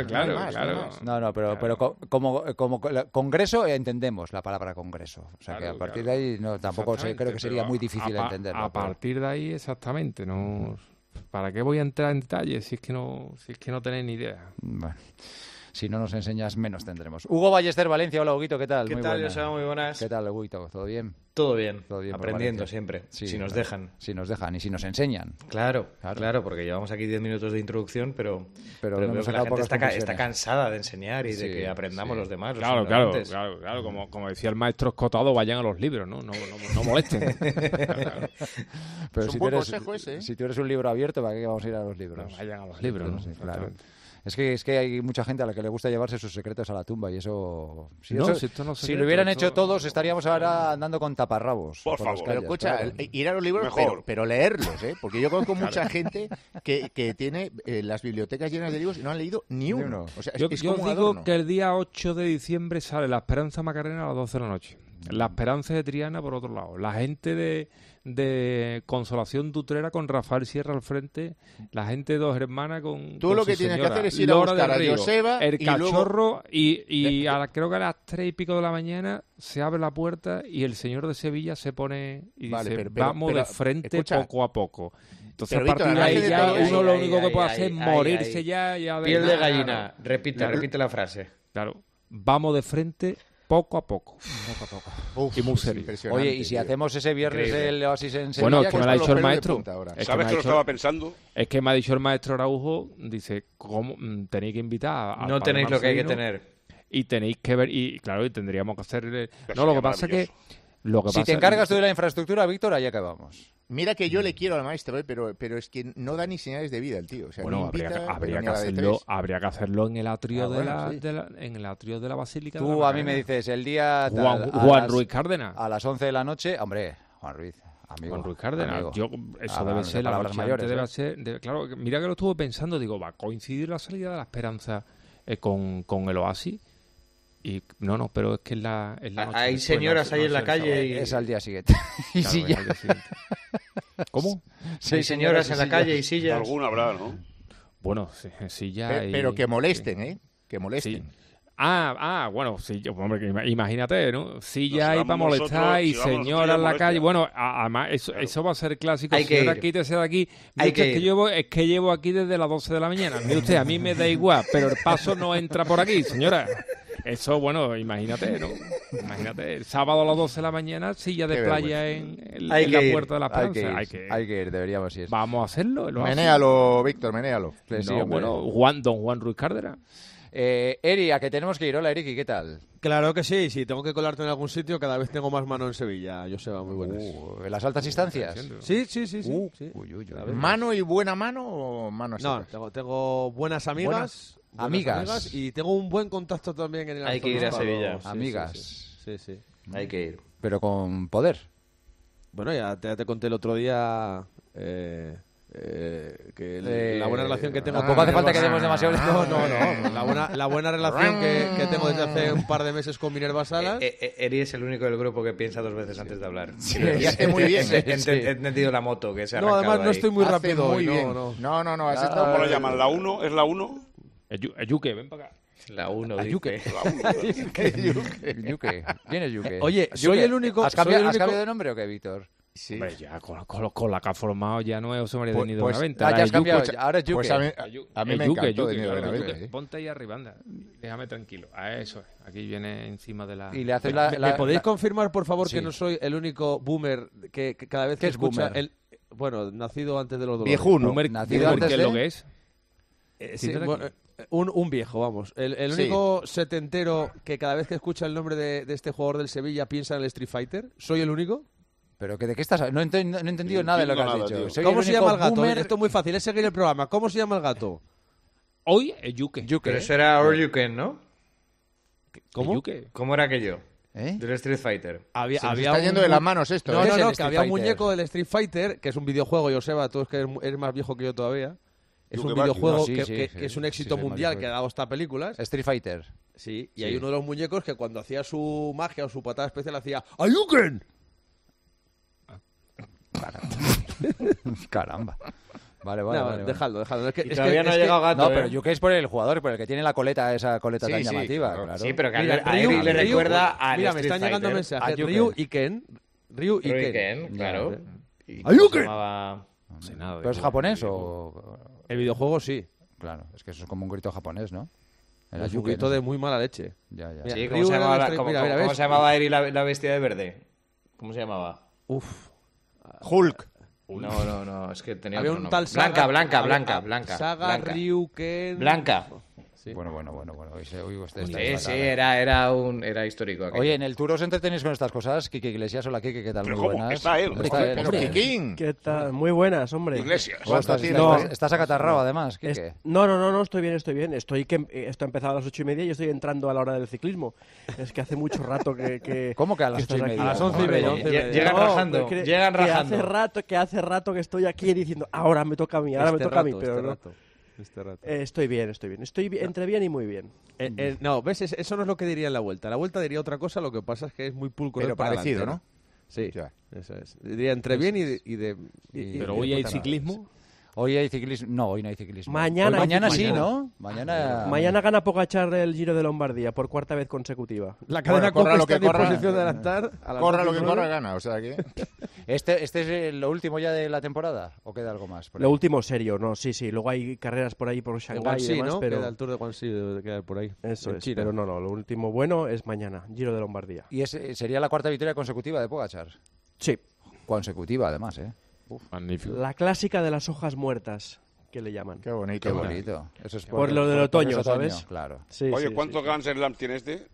No, pero como congreso entendemos la palabra congreso. O sea, que a partir de ahí tampoco creo que sería muy difícil entenderlo. A partir de ahí, exactamente. ¿Para qué voy a entrar en detalles si es que no tenéis ni idea? Bueno. Si no nos enseñas, menos tendremos. Hugo Ballester, Valencia. Hola, Huguito, ¿qué tal? ¿Qué tal, Joseba? Muy buenas. ¿Qué tal, Huguito? ¿Todo bien? Todo bien. Aprendiendo siempre, sí, si nos dejan. Si nos dejan y si nos enseñan. Claro, porque llevamos aquí 10 minutos de introducción, pero no veo que la gente está cansada de enseñar y de que aprendamos los demás. Claro. Como decía el maestro Escotado, vayan a los libros, ¿no? No molesten. Pero si tú eres un libro abierto, ¿para qué vamos a ir a los libros? Vayan a los libros, ¿no? Claro. Es que hay mucha gente a la que le gusta llevarse sus secretos a la tumba y eso... Si lo hubieran hecho todos, estaríamos ahora andando con taparrabos. Por favor. Pero escucha, ir a los libros, pero leerlos, ¿eh? Porque yo conozco mucha gente que tiene las bibliotecas llenas de libros y no han leído ni uno. O sea, yo como digo adorno. que el día 8 de diciembre sale La Esperanza Macarena a las 12 de la noche. La Esperanza de Triana por otro lado. La gente de Consolación Dutrera con Rafael Sierra al frente. La gente de Dos Hermanas con Tú lo su que tienes señora. que hacer es ir a Lora buscar del a Río, Joseba el y Cachorro creo que a las 3 y pico de la mañana se abre la puerta y el señor de Sevilla se pone y dice, vamos de frente escucha, poco a poco. Entonces, pero, a partir de ahí ya uno lo único que puede hacer es morirse ya Piel de gallina. Repite la frase. Claro. Vamos de frente poco a poco. Uf, y muy serio. Oye, y si hacemos ese viernes el Oasis en Sevilla... Bueno, es que me lo ha dicho el maestro. ¿Sabes qué lo estaba pensando? Es que me ha dicho el maestro Araujo, dice, ¿cómo tenéis que invitar a no tenéis lo que hay que tener. Y tenéis que ver, y claro, y tendríamos que hacer... No, lo que pasa es que... Si te encargas tú de la infraestructura, Víctor, allá acabamos. Mira que yo le quiero al maestro, pero es que no da ni señales de vida el tío. O sea, bueno, habría que hacerlo en el atrio en el atrio de la Basílica. Tú a mí me dices el día Juan Ruiz Cárdenas a las 11 de la noche, hombre, Juan Ruiz. Amigo, Juan Ruiz Cárdenas, eso debe ser la noche mayores, debe ser, claro, mira que lo estuve pensando, digo, va a coincidir la salida de la Esperanza con el Oasis. Y no, pero es que es la noche. Hay señoras ahí en la calle y es al día siguiente. Y claro, silla. ¿Cómo? Hay señoras en la calle y sillas. Alguna habrá, ¿no? Bueno, silla pero que molesten, ¿eh? Que molesten. Sí. Bueno, sí, hombre, imagínate, ¿no? Silla ahí para molestar y señora en la calle. Bueno, además, eso va a ser clásico. Señora, quítese de aquí. Es que llevo aquí desde las 12 de la mañana. Mire usted, a mí me da igual, pero el paso no entra por aquí, señora. Eso, bueno, imagínate, ¿no? Imagínate, el sábado a las 12 de la mañana, silla de playa en la puerta de la Esperanza. Hay que ir, deberíamos ir. Vamos a hacerlo. Menéalo, Víctor, menéalo. Bueno, don Juan Ruiz Cárdenas. Eri, ¿a qué tenemos que ir? Hola, Eriki, ¿qué tal? Claro que sí, si tengo que colarte en algún sitio, cada vez tengo más mano en Sevilla. Joseba, muy buenas. ¿En las altas instancias? Sí. ¿Mano y buena mano o mano así? No, tengo buenas amigas. Amigas y tengo un buen contacto también en el Hay que ir a Sevilla. Amigas. Sí. Hay que ir. Pero con poder. Bueno, ya te conté el otro día que la buena relación que tengo... Tampoco hace falta que demos demasiado... No. La buena relación que tengo desde hace un par de meses con Minerva Salas. Eri es el único del grupo que piensa dos veces antes de hablar. Sí, y hace muy bien. He entendido la moto que se ha arrancado. No, además no estoy muy rápido. Muy bien. No. Has estado... ¿Cómo lo llaman? ¿La 1? ¿Es la 1? Yuque, ven para acá. La 1, Yuque. Yuque. ¿Quién es Yuque? Oye, soy el único... ¿Has cambiado de nombre o qué, Víctor? Sí. Hombre, ya con la que ha formado ya no es José María de Nido Benavente. Ya has cambiado, ahora es Yuque. Pues a mí me encantó de Nido Benavente. Ponte ahí arriba, anda. Déjame tranquilo. Eso es. Aquí viene encima de la... Y le haces ¿Me podéis confirmar, por favor, que no soy el único boomer que cada vez que escucha... Bueno, nacido antes de los dos. Viejuno. Nacido antes de... ¿Qué es lo que es? Sí, un viejo, vamos. El único setentero que cada vez que escucha el nombre de este jugador del Sevilla piensa en el Street Fighter. ¿Soy el único? ¿Pero de qué estás? No he entendido nada de lo que has dicho. ¿Cómo se llama el gato? Esto es muy fácil, es seguir el programa. ¿Cómo se llama el gato? Hoy es Yuque. Pero eso era All You Can, ¿no? ¿Cómo? ¿Cómo era aquello? Del Street Fighter. Está yendo de las manos esto. No, que había un muñeco del Street Fighter, que es un videojuego, Joseba, tú es que eres más viejo que yo todavía. Es un videojuego que es un éxito mundial que ha dado hasta películas. Street Fighter. Sí, y hay uno de los muñecos que cuando hacía su magia o su patada especial hacía ¡Ayuken! Caramba. Vale. Dejadlo. Es que no ha llegado gato. No, pero Yuke es por el jugador, por el que tiene la coleta, esa coleta tan llamativa. Claro. Sí, pero que a Eri le recuerda a Mira, me están llegando mensajes. Ryu y Ken, claro. ¡Ayuken! No sé nada. ¿Pero es japonés o...? El videojuego sí. Claro, es que eso es como un grito japonés, ¿no? Es un grito de muy mala leche. Ya. Mira, sí, ¿cómo se llamaba Eri la bestia de verde? ¿Cómo se llamaba? Hulk. No, es que tenía había otro un tal Blanca. Saga Ryuken. Blanca. Sí. Bueno. Era histórico. Aquello. Oye, en el Tour os entretenéis con estas cosas. Quique Iglesias, hola Quique, ¿qué tal? Pero muy ¿cómo? buenas. Está él. Quiquín. ¿Qué tal? Muy buenas, hombre. Iglesias. Estás acatarrado, además, Quique. No, estoy bien. Esto ha empezado a las 8:30 y estoy entrando a la hora del ciclismo. Es que hace mucho rato que ¿Cómo que a las 8:30? A las 11:30. Llegan rajando. Llegan rajando. Hace rato que estoy aquí diciendo, ahora me toca a mí, pero no. Este rato. Estoy bien. Estoy entre bien y muy bien. No, ¿ves? Eso no es lo que diría en la Vuelta. La Vuelta diría otra cosa, lo que pasa es que es muy pulcro. Pero parecido, ¿no? Sí, eso es. Diría entre bien y de... Pero hoy hay ciclismo. Hoy hay ciclismo. No, hoy no hay ciclismo. Mañana sí, ¿no? Mañana gana Pogačar el Giro de Lombardía por cuarta vez consecutiva. La cadena corra lo está que en corra. disposición de adelantar. Corra lo que corra, gana. O sea que... ¿Este es lo último ya de la temporada? ¿O queda algo más? Lo último serio, no, sí. Luego hay carreras por ahí, por Shanghái y demás, ¿no? pero... Queda el Tour de Guangxi, debe quedar por ahí. Eso es, pero no, lo último bueno es mañana, Giro de Lombardía. ¿Y sería la cuarta victoria consecutiva de Pogačar? Sí. Consecutiva, además, Magnífico. La clásica de las hojas muertas, que le llaman. Qué bonito. Eso es por lo del otoño, ¿sabes? Claro. Sí, Oye, ¿cuántos Grand Slam tiene este?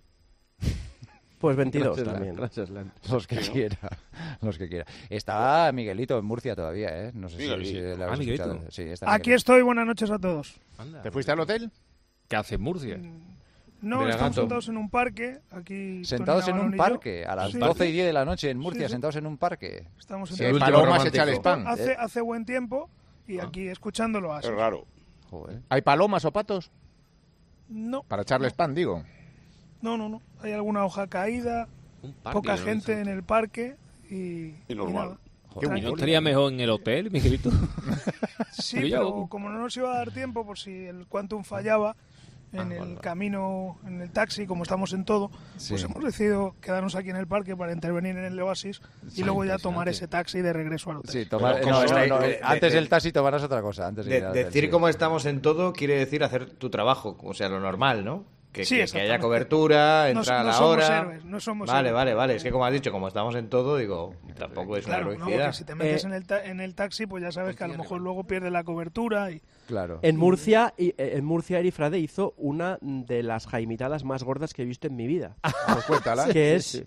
Pues 22 también. Los que quiera. Está Miguelito en Murcia todavía, No sé si le habéis escuchado. Sí, aquí estoy, buenas noches a todos. ¿Te fuiste al hotel? ¿Qué hace en Murcia? No, estamos sentados en un parque. ¿Sentados en un parque? A las 12:10 de la noche en Murcia, sentados en un parque. Estamos si hay palomas, echa el spam. Hace buen tiempo y aquí escuchándolo así. Es raro. Joder. ¿Hay palomas o patos? No. Para echarle spam, digo. No. Hay alguna hoja caída, poca gente en el parque y normal. ¿Y no estaría mejor en el hotel, Miguelito? Sí, pero como no nos iba a dar tiempo por si el Quantum fallaba en el camino, en el taxi, como estamos en todo, pues hemos decidido quedarnos aquí en el parque para intervenir en el Oasis y luego ya tomar ese taxi de regreso al hotel. Sí, antes del taxi tomarás otra cosa. Decir cómo estamos en todo quiere decir hacer tu trabajo, o sea, lo normal, ¿no? Que haya cobertura, entrar a la hora. Héroes, no somos héroes. Vale. Es que como has dicho, como estamos en todo, digo, tampoco es una heroicidad. Si te metes en el taxi, pues ya sabes que a lo mejor luego pierde la cobertura. Claro. En Murcia, Eri Frade hizo una de las jaimitadas más gordas que he visto en mi vida. Pues cuéntala. Que es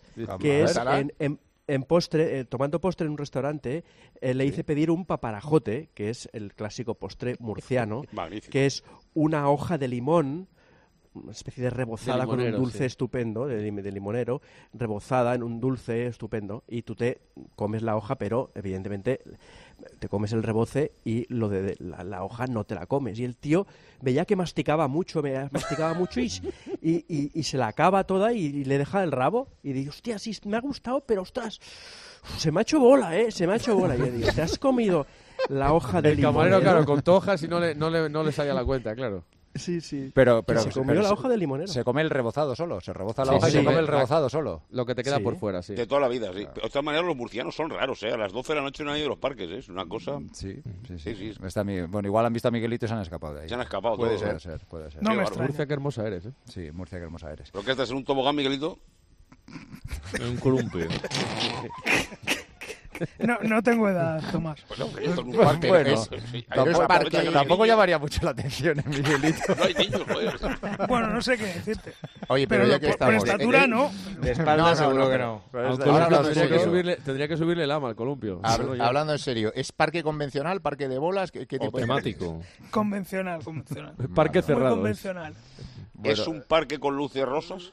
en postre, tomando postre en un restaurante, le hice pedir un paparajote, que es el clásico postre murciano, que es una hoja de limón, una especie de rebozada con un dulce estupendo, de limonero, rebozada en un dulce estupendo, y tú te comes la hoja, pero evidentemente te comes el reboce y lo de la hoja no te la comes. Y el tío veía que masticaba mucho y se la acaba toda y le deja el rabo. Y digo, hostia, sí, me ha gustado, pero ostras, se me ha hecho bola, se me ha hecho bola. Y yo digo, te has comido la hoja de limón. El camarero, claro, con tu hoja si no le salía la cuenta, claro. Sí. Pero se comió la hoja de limonero. Se come el rebozado solo. Se reboza la hoja y se come el rebozado solo. Lo que te queda por fuera, sí. De toda la vida, sí. De todas maneras, los murcianos son raros, A las 12 de la noche no han ido a los parques, Es una cosa... Sí. Bueno, igual han visto a Miguelito y se han escapado de ahí. Se han escapado Puede todos. ser. No me extraña. Murcia, qué hermosa eres, Sí, Murcia, qué hermosa eres. ¿Pero qué estás en un tobogán, Miguelito? En un columpio. No tengo edad, Tomás. Tampoco llamaría mucho la atención, Miguelito. No hay niños, joder. Bueno, no sé qué decirte. Oye, pero ya que estamos... Por estatura, no. De espalda seguro que no. Tendría que subirle el ama al columpio. Hablando en serio, ¿es parque convencional, parque de bolas? ¿Qué tipo temático? Convencional. Parque cerrado. Muy convencional. ¿Es un parque con luces rosas?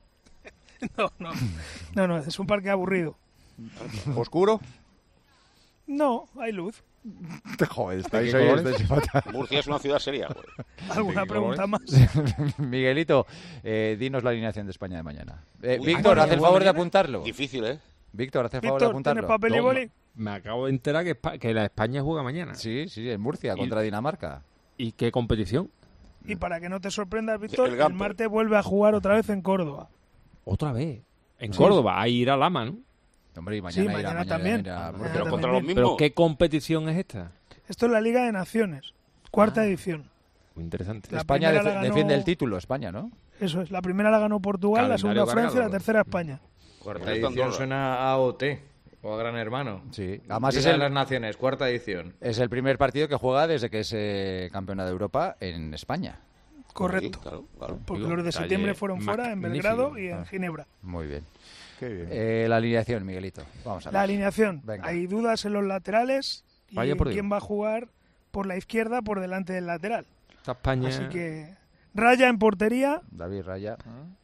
No, es un parque aburrido. ¿Oscuro? No, hay luz. Joder, Murcia es una ciudad seria, joder. ¿Alguna pregunta más? Miguelito, dinos la alineación de España de mañana. Víctor, haz el favor de apuntarlo. Difícil, Víctor, haz el favor de apuntarlo. ¿Tienes papel y boli? Me acabo de enterar que la España juega mañana. Sí, en Murcia, contra Dinamarca. ¿Y qué competición? Y para que no te sorprendas, Víctor, el martes vuelve a jugar otra vez en Córdoba. ¿Otra vez? En Córdoba, ahí irá Lama, ¿no? Hombre, y mañana también. Pero contra los mismos. ¿Pero qué competición es esta? Esto es la Liga de Naciones, cuarta edición. Muy interesante. España defiende el título, España, ¿no? Eso es, la primera la ganó Portugal, la segunda Francia y la tercera España. Cuarta edición suena a AOT o a Gran Hermano. Sí, además es de las Naciones, cuarta edición. Es el primer partido que juega desde que es campeona de Europa en España. Correcto. Sí, claro. Porque los de septiembre fueron fuera, en Belgrado y en Ginebra. Muy bien. Qué bien. La alineación, Miguelito. Vamos a ver. La alineación. Venga. Hay dudas en los laterales y Vaya por quién va a jugar por la izquierda por delante del lateral. España. Así que Raya en portería. David Raya.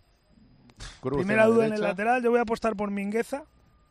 Primera duda en el lateral. Yo voy a apostar por Mingueza.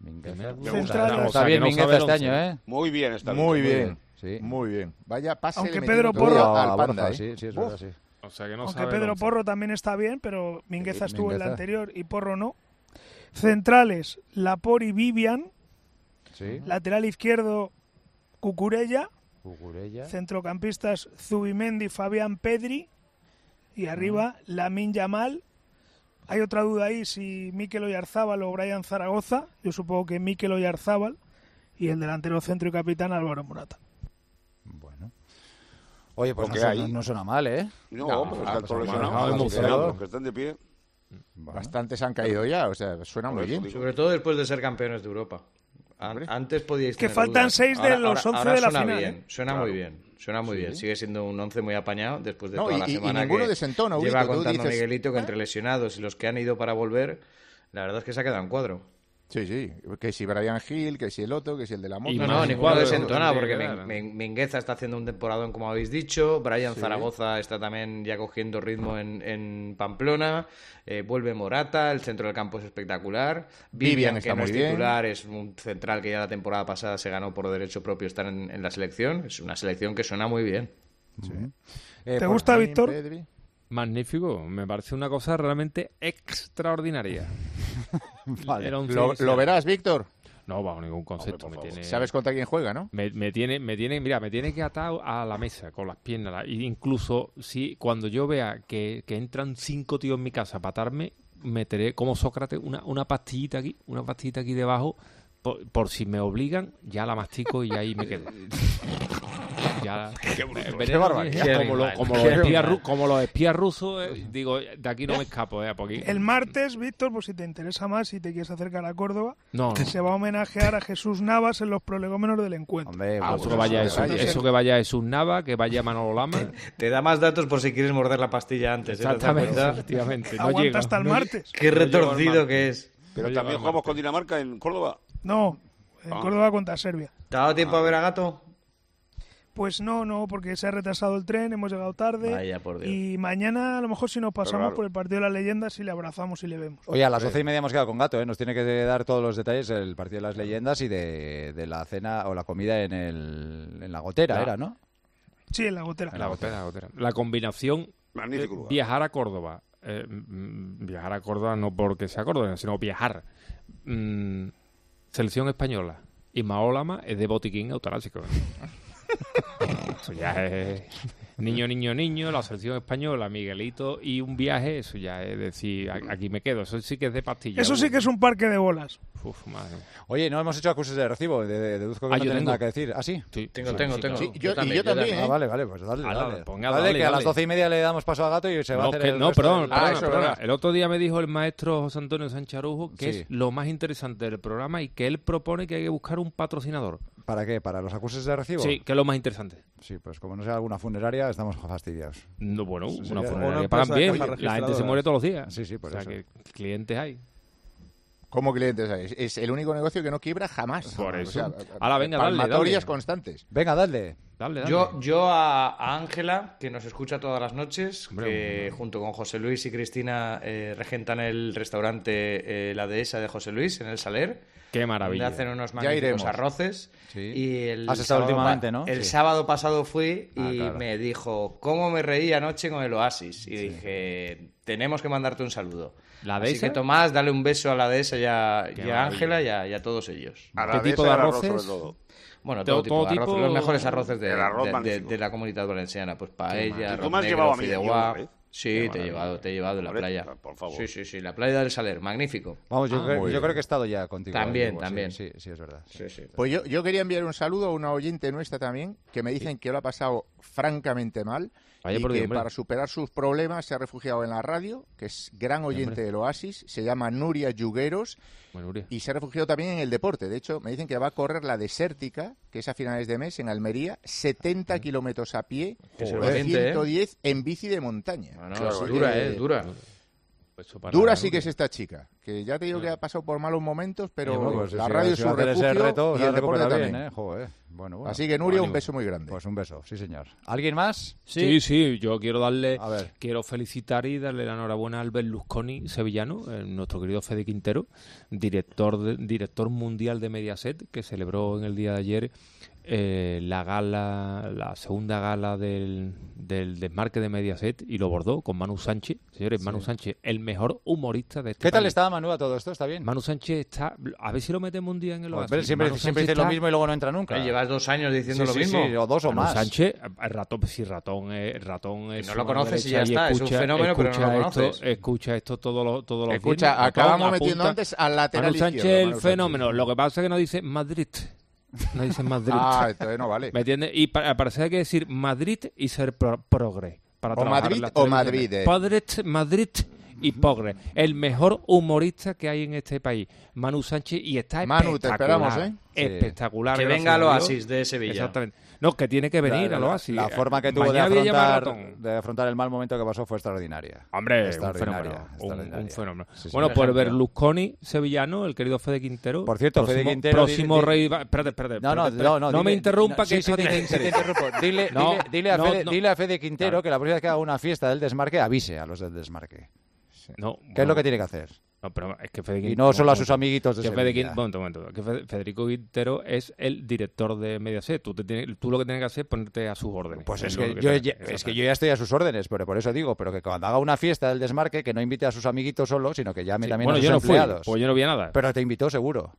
Está bien Mingueza este año, ¿eh? Muy bien está. Muy bien. Sí. Muy bien. Vaya pase. Aunque Pedro Porro al Panda, sí, es verdad, sí. O sea que no Aunque sabe Pedro Porro también está bien, pero Mingueza estuvo en la anterior y Porro no. Centrales, Laporte y Vivian. Sí. Lateral izquierdo, Cucurella. Cucurella. Centrocampistas, Zubimendi, Fabián, Pedri. Y arriba, Lamine Yamal. Hay otra duda ahí, si Mikel Oyarzábal o Brian Zaragoza. Yo supongo que Mikel Oyarzábal. Y el delantero centro y capitán, Álvaro Morata. Bueno. Oye, pues no suena mal, ¿eh? No, pues están todos lesionados, los que están de pie. Bastantes han caído ya, o sea, suena muy bien. Sobre todo después de ser campeones de Europa. Antes podíais que tener faltan dudas. 6 de los 11 de la final. Bien, suena muy bien. Suena muy bien. Sigue siendo un 11 muy apañado después de toda la semana y ninguno que desentona, lleva Ubico, contando dices, Miguelito, que entre lesionados y los que han ido para volver, la verdad es que se ha quedado en cuadro. Sí, que si Brian Hill, que si el otro, que si el de la moto. No, ninguno desentona, porque Mingueza está haciendo un temporadón, como habéis dicho. Brian Zaragoza está también ya cogiendo ritmo en Pamplona. Vuelve Morata, el centro del campo es espectacular. Vivian, que no es titular, es un central que ya la temporada pasada se ganó por derecho propio estar en la selección. Es una selección que suena muy bien. Sí. ¿Te gusta, Víctor? Magnífico, me parece una cosa realmente extraordinaria. Vale. ¿Lo verás, Víctor? No, bajo ningún concepto. ¿Sabes contra quién juega, no? Me tiene que atar a la mesa con las piernas. E incluso si cuando yo vea que entran 5 tíos en mi casa a patarme, meteré como Sócrates una pastillita aquí debajo, por si me obligan, ya la mastico y ahí me quedo. Ya, qué barbaridad. Como los espías rusos, digo, de aquí no me escapo. Porque... El martes, Víctor, pues si te interesa más, si te quieres acercar a Córdoba, se va a homenajear a Jesús Navas en los prolegómenos del encuentro. Hombre, eso que vaya Jesús Navas, que vaya Manolo Lama. Te da más datos por si quieres morder la pastilla antes. Exactamente, efectivamente. No aguanta hasta el martes. Qué retorcido que es. Pero también jugamos con Dinamarca en Córdoba. No, en Córdoba contra Serbia. ¿Te ha dado tiempo a ver a Gato? Pues no, porque se ha retrasado el tren, hemos llegado tarde. Vaya, por Dios. Y mañana, a lo mejor, si nos pasamos por el partido de las leyendas, si le abrazamos y le vemos. Oye, a las 12:30 hemos quedado con Gato, ¿eh? Nos tiene que dar todos los detalles del partido de las leyendas y de la cena o la comida en la gotera, ¿era, no? Sí, en la gotera. En la gotera. La combinación, viajar a Córdoba. Viajar a Córdoba no porque sea Córdoba, sino viajar. Selección española. Y Maolama es de botiquín autorásico. Eso ya es niño, la selección española, Miguelito y un viaje, eso ya es decir, aquí me quedo, eso sí que es de pastilla. Eso sí que es un parque de bolas. Uf, madre. Oye, no hemos hecho acuses de recibo, deduzco que no tienes nada que decir. ¿Ah, sí? Sí, tengo. Sí, yo también. Ah, vale, pues dale. Dale, que a las 12:30 le damos paso a Gato y se va a hacer el perdón. El otro día me dijo el maestro José Antonio Sánchez Arujo que es lo más interesante del programa y que él propone que hay que buscar un patrocinador. ¿Para qué? ¿Para los acuses de recibo? Sí, que es lo más interesante. Sí, pues como no sea alguna funeraria, estamos fastidiados. No, bueno, una funeraria pagan bien, la gente se muere todos los días. Sí, por eso. Que clientes hay. ¿Cómo clientes hay? Es el único negocio que no quiebra jamás. Por eso. O sea, ahora, venga, palmatorias constantes. Venga, dale. Yo a Ángela, que nos escucha todas las noches, que junto con José Luis y Cristina regentan el restaurante La Dehesa de José Luis en el Saler. Qué maravilla. Donde hacen unos magníficos arroces. Sí. Y Has estado últimamente, ¿no? El sábado pasado fui y me dijo, ¿cómo me reí anoche con el Oasis? Y dije, tenemos que mandarte un saludo. Así que Tomás, dale un beso a La Dehesa y a Ángela y a todos ellos. ¿Qué tipo de arroces? Bueno, todo tipo de arroces. Los mejores arroces de la Comunidad Valenciana. Pues paella, arroz negro, fideuá. Sí, te he llevado en la playa. Por favor. Sí, la playa del Saler, magnífico. Vamos, yo creo que he estado ya contigo. También. Sí, es verdad. Sí. Pues yo quería enviar un saludo a una oyente nuestra también, que me dicen que lo ha pasado francamente mal, y que para superar sus problemas se ha refugiado en la radio, que es gran oyente del Oasis, se llama Nuria Yugueros, y se ha refugiado también en el deporte. De hecho, me dicen que va a correr la Desértica, que es a finales de mes, en Almería, 70 kilómetros a pie, y 110 en bici de montaña. Dura. Dura sí que es esta chica, que ya te digo que ha pasado por malos momentos, pero pues la radio es su refugio y el deporte también. Bueno. Así que Nuria, un beso muy grande. Pues un beso, sí señor. ¿Alguien más? Sí, yo quiero felicitar y darle la enhorabuena a Albert Lusconi, sevillano, nuestro querido Fede Quintero, director mundial de Mediaset, que celebró en el día de ayer la segunda gala del desmarque de Mediaset y lo bordó con Manu Sánchez. Señores, Manu Sánchez, el mejor humorista de este ¿Qué tal país. estaba Manu a todo esto? ¿Está bien? Manu Sánchez está... A ver si lo metemos un día en el Oasis. Siempre dice lo mismo y luego no entra nunca. Llevas 2 años diciendo lo mismo. Sí, o 2 o Manu más. Sánchez, ratón es... No lo conoces y ya está, es un fenómeno, pero no lo conoces. Escucha esto todos los viernes. Escucha, acabamos metiendo antes al lateral izquierdo. Manu Sánchez, el fenómeno. Lo que pasa es que no dice Madrid. No dice Madrid. Entonces no vale. ¿Me entiendes? Y parece que hay que decir Madrid y ser progre. O Madrid o Madrid. Madrid y progre. El mejor humorista que hay en este país. Manu Sánchez, y está Manu, espectacular. Te esperamos, Espectacular. Que venga al Oasis de Sevilla. Exactamente. No, que tiene que venir al Oasis. La forma que tuvo de afrontar el mal momento que pasó fue extraordinaria. Hombre, un fenómeno. Bueno, por Berlusconi, sevillano, el querido Fede Quintero. Por cierto, Fede Quintero... Próximo rey... Espérate. No me interrumpa, que eso tiene interés. Dile a Fede Quintero que la próxima vez que haga una fiesta del desmarque, avise a los del desmarque. ¿Qué es lo que tiene que hacer? No, pero es que Fede Quintero, y no solo a sus amiguitos de Sevilla. Momento. Que Federico Quintero es el director de Mediaset. Tú lo que tienes que hacer es ponerte a sus órdenes. Pues es que yo ya estoy a sus órdenes, pero por eso digo, pero que cuando haga una fiesta del desmarque, que no invite a sus amiguitos solo, sino que llame también a sus empleados. Pues yo no vi nada. Pero te invitó seguro.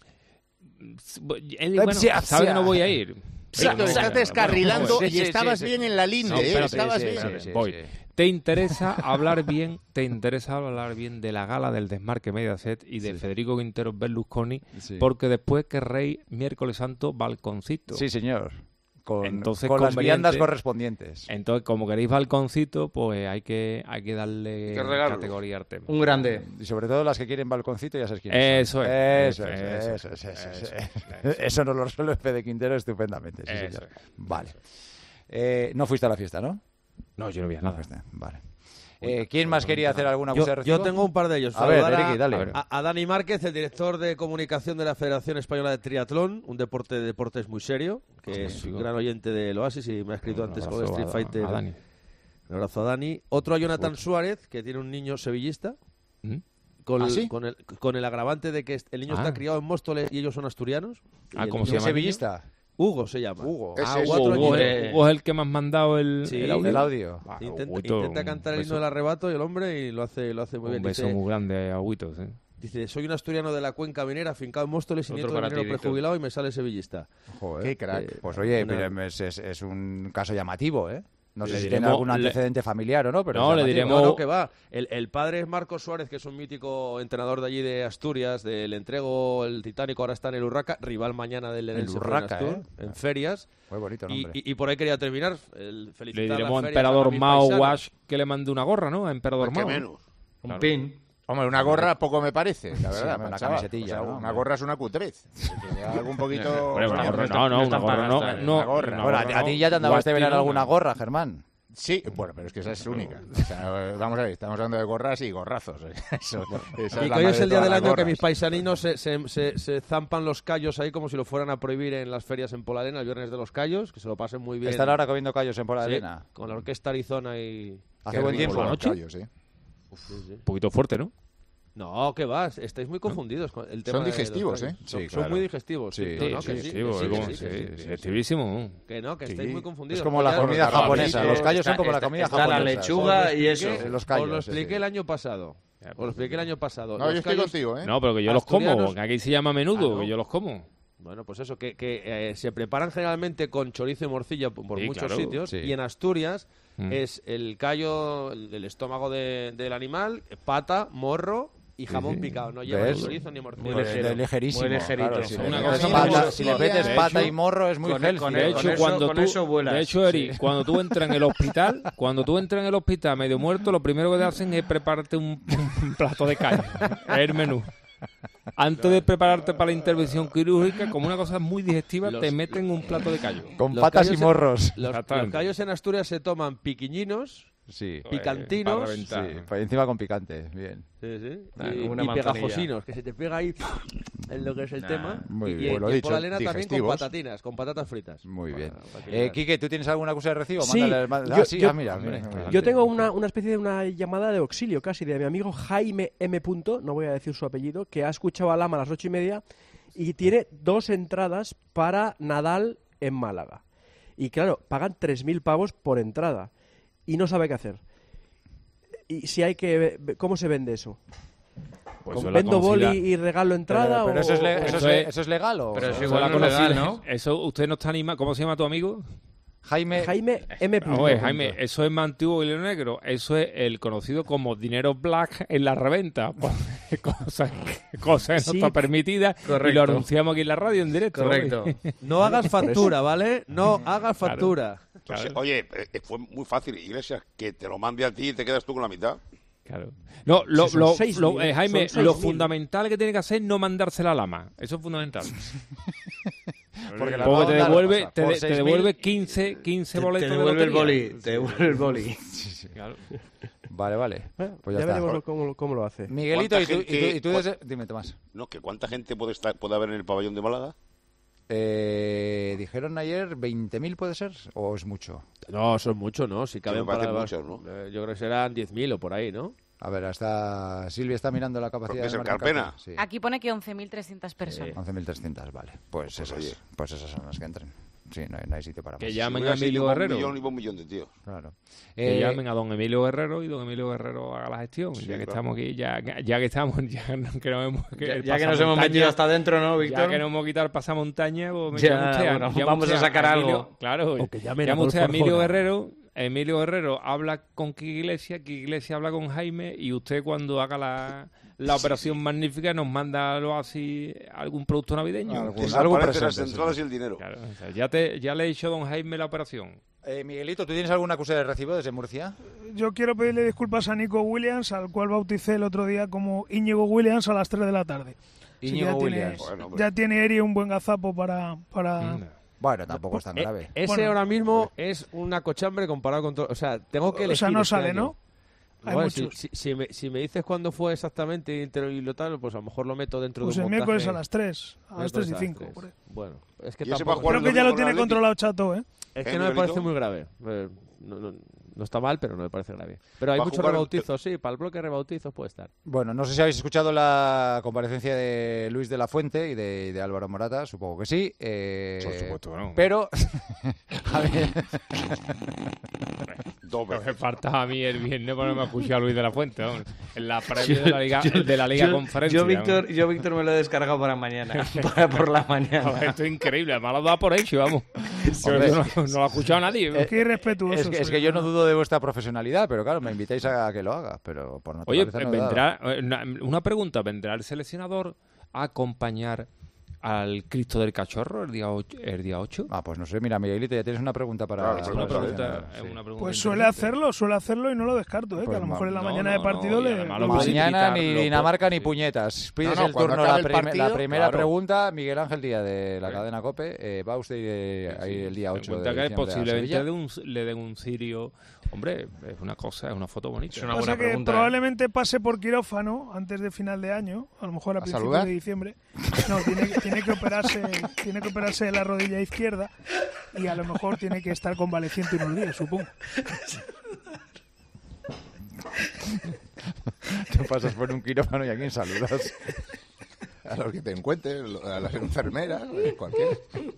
Sabe que no voy a ir. Estás descarrilando y estabas bien en la linde. Estabas bien. Voy. ¿Te interesa hablar bien de la gala del desmarque Mediaset y de Federico Quintero Berlusconi? Porque después querréis miércoles santo balconcito. Sí, señor. Con las viandas correspondientes. Entonces, como queréis balconcito, pues hay que darle categoría al tema. Un grande. Y sobre todo las que quieren balconcito, ya sabes quiénes son. Eso nos lo resuelve Fede Quintero estupendamente. Sí, señor. Vale. No fuiste a la fiesta, ¿no? No, yo no vi nada. Vale. ¿Quién más quería hacer alguna cosa de recibo? Yo tengo un par de ellos. A ver, Ricky, dale. A Dani Márquez, el director de comunicación de la Federación Española de Triatlón, un deporte muy serio, que es un gran oyente del Oasis y me ha escrito antes con el Street Fighter. A Dani. Un abrazo a Dani. Otro a Jonathan Suárez, que tiene un niño sevillista, con el agravante de que el niño está criado en Móstoles y ellos son asturianos. ¿Cómo se llama? ¿Sevillista? Hugo se llama. Hugo es el que me has mandado el audio. Intenta cantar el himno del arrebato y el hombre y lo hace muy bien. Un beso muy grande a Huguito. Dice, soy un asturiano de la cuenca minera, afincado en Móstoles y nieto de minero prejubilado y me sale sevillista. Joder, qué crack. Pues oye, es un caso llamativo, ¿eh? No sé si tiene algún antecedente familiar o no, pero no, le diremos... No, que va. El padre es Marcos Suárez, que es un mítico entrenador de allí de Asturias, le entrego el Titánico, ahora está en el Urraca, rival mañana del Lenense en ferias. Muy bonito nombre. Y por ahí quería terminar. Le diremos a Emperador Mao Wash que le mande una gorra, ¿no? A Emperador Mao. Un pin. Hombre, una gorra poco me parece, la verdad. Una camisetilla, ¿no? Una gorra es una cutrez. Algún poquito... Una gorra no. Bueno, a ti ya te andabas de ver alguna gorra, Germán. Sí, bueno, pero es que esa es única. O sea, vamos a ver, estamos hablando de gorras y gorrazos. Y que hoy es el día del año que mis paisaninos se zampan los callos ahí como si lo fueran a prohibir en las ferias en Polarena, el viernes de los callos, que se lo pasen muy bien. ¿Están ahora comiendo callos en Polarena? Sí, con la orquesta Arizona y... ¿Hace buen tiempo la noche? Callos, sí. Un poquito fuerte, ¿no? No, ¿qué vas? Estáis muy confundidos con el tema. Son digestivos, ¿eh? Sí, son muy digestivos. Digestivísimo. Que estáis muy confundidos. Es como la comida japonesa. Los callos son como la comida japonesa. La lechuga y eso. Los callos. Os lo expliqué el año pasado. No, yo estoy contigo, ¿eh? No, pero que yo los como. Que aquí se llama menudo, que yo los como. Bueno, pues eso, que se preparan generalmente con chorizo y morcilla por muchos sitios. Y en Asturias es el callo, el estómago del animal, pata, morro, y jamón picado. No lleva ni chorizo ni morcilla. Muy ligerísimo. Muy ligerito. Claro, si le metes pata y morro es muy healthy. De hecho, Eri, cuando tú entras en el hospital, medio muerto, lo primero que te hacen es prepararte un plato de callo. Es el menú. Antes de prepararte para la intervención quirúrgica, como una cosa muy digestiva, te meten un plato de callo. Con patas y morros. Los callos en Asturias se toman piquiñinos, picantinos, encima con picante, bien. Y pegajosinos, que se te pega ahí en lo que es el tema. Muy y bien, lo y dicho, por la lena también con patatinas, con patatas fritas. Muy bien. Quique, ¿tú tienes alguna cosa de recibo? Sí, Mira. Yo tengo una especie de una llamada de auxilio casi de mi amigo Jaime M. No voy a decir su apellido, que ha escuchado a Lama a las 8:30 y tiene 2 entradas para Nadal en Málaga. Y claro, pagan 3.000 pavos por entrada y no sabe qué hacer. Y si hay que... ¿Cómo se vende eso? Pues ¿Vendo boli y regalo entrada? Pero eso es legal o... Pero eso igual no es legal, ¿no? Eso usted no está animado. ¿Cómo se llama tu amigo? Jaime M. Oye, Jaime, eso es Mantuvo y León Negro. Eso es el conocido como dinero black en la reventa. Cosa no está permitida. Correcto. Y lo anunciamos aquí en la radio en directo. Correcto. No hagas factura, ¿vale? No hagas factura. Claro. Oye, fue muy fácil, Iglesias, que te lo mande a ti y te quedas tú con la mitad. Claro. No, Jaime, lo fundamental que tiene que hacer es no mandársela a Lama. Eso es fundamental. Porque te devuelve 15 boletos. Te devuelve el boli. Claro. Vale. Pues ya veremos cómo lo hace. Miguelito, ¿y tú dime, Tomás. No, que ¿cuánta gente puede haber en el pabellón de Málaga? Dijeron ayer 20.000, ¿puede ser? ¿O es mucho? No, son muchos, ¿no? Si caben para... muchos, ¿no? Yo creo que serán 10.000 o por ahí, ¿no? A ver, Silvia está mirando la capacidad. ¿Es el Carpena? Sí. Aquí pone que 11.300 personas. 11.300, vale. Pues esas son las que entren. Sí, no hay sitio para más. Que llamen a Emilio Guerrero. Un millón de tíos. Claro. Que llamen a don Emilio Guerrero y don Emilio Guerrero haga la gestión. Sí, ya que estamos aquí, ya que nos hemos metido hasta adentro, ¿no, Víctor? Ya que nos hemos quitado el pasamontaña, pues vamos a sacar algo. Claro, llama usted a Emilio Guerrero. Emilio Guerrero habla con Quique Iglesias habla con Jaime, y usted cuando haga la operación magnífica nos manda algo así, algún producto navideño. Algo presente, las entradas y el dinero. Claro, o sea, ya le he dicho a don Jaime la operación. Miguelito, ¿tú tienes alguna acusa de recibo desde Murcia? Yo quiero pedirle disculpas a Nico Williams, al cual bauticé el otro día como Íñigo Williams a las 3 de la tarde. Íñigo Williams. Ya tiene Eri un buen gazapo para... Bueno, tampoco es tan grave. Ese ahora mismo es una cochambre comparado con todo. O sea, tengo que elegir. O sea, no sale, ¿no? Bueno, si me dices cuándo fue exactamente y lo tal, pues a lo mejor lo meto dentro de un montaje. Pues el miércoles a las 3, a las 3 y 5. Bueno, es que tampoco... Creo que ya lo tiene controlado Chato, ¿eh? Es que no me parece muy grave. No está mal, pero no me parece grave. Pero hay muchos rebautizos, sí, para el bloque de rebautizos puede estar. Bueno, no sé si habéis escuchado la comparecencia de Luis de la Fuente y de Álvaro Morata, supongo que sí. Por supuesto, no. Pero... a ver... No me falta a mí el viernes ponerme a escuchar a Luis de la Fuente, ¿no? En la previa de la Liga Conferencia. Yo, Víctor, me lo he descargado para mañana. por la mañana. Esto es increíble, además lo da por hecho, vamos. No lo ha escuchado nadie. Qué irrespetuoso. Es que yo no dudo de vuestra profesionalidad, pero claro, me invitáis a que lo haga. Pero por naturaleza. Oye, una pregunta, ¿vendrá el seleccionador a acompañar al Cristo del Cachorro el día 8? Ah, pues no sé, mira, Miguelito, ya tienes una pregunta para... Una pregunta pues suele hacerlo y no lo descarto, ¿eh? Pues que a lo mejor en la mañana de partido mañana ni Dinamarca ni puñetas. Pides el turno, la primera pregunta, Miguel Ángel Díaz de la cadena COPE, va usted ahí el día 8 de diciembre que posiblemente le den un cirio. Hombre, es una foto bonita. Es una buena pregunta. Probablemente pase por quirófano antes de final de año, a lo mejor a principios de diciembre. No, tiene que operarse de la rodilla izquierda y a lo mejor tiene que estar convaleciente unos días, supongo. Te pasas por un quirófano y a quién saludas. A los que te encuentres, a las enfermeras, cualquiera.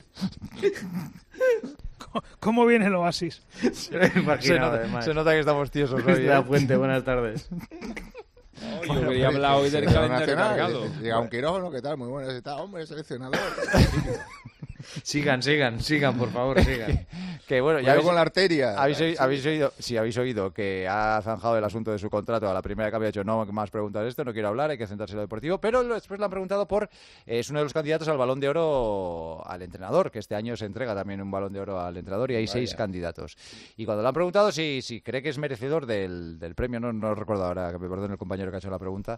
¿Cómo viene el Oasis? Se nota que estamos tiesos hoy. La Fuente, buenas tardes. Yo quería hablar hoy del calendario cargado. Llega un quirófano, ¿qué tal? Muy bueno. Está, hombre, seleccionador. Sigan, por favor, sigan. Que bueno, ya con la arteria. Habéis oído que ha zanjado el asunto de su contrato a la primera que había hecho, no más preguntas de esto, no quiero hablar, hay que centrarse en lo deportivo, pero después le han preguntado es uno de los candidatos al Balón de Oro al entrenador, que este año se entrega también un Balón de Oro al entrenador y hay 6 candidatos. Y cuando le han preguntado si cree que es merecedor del premio, no recuerdo ahora, que me perdone el compañero que ha hecho la pregunta,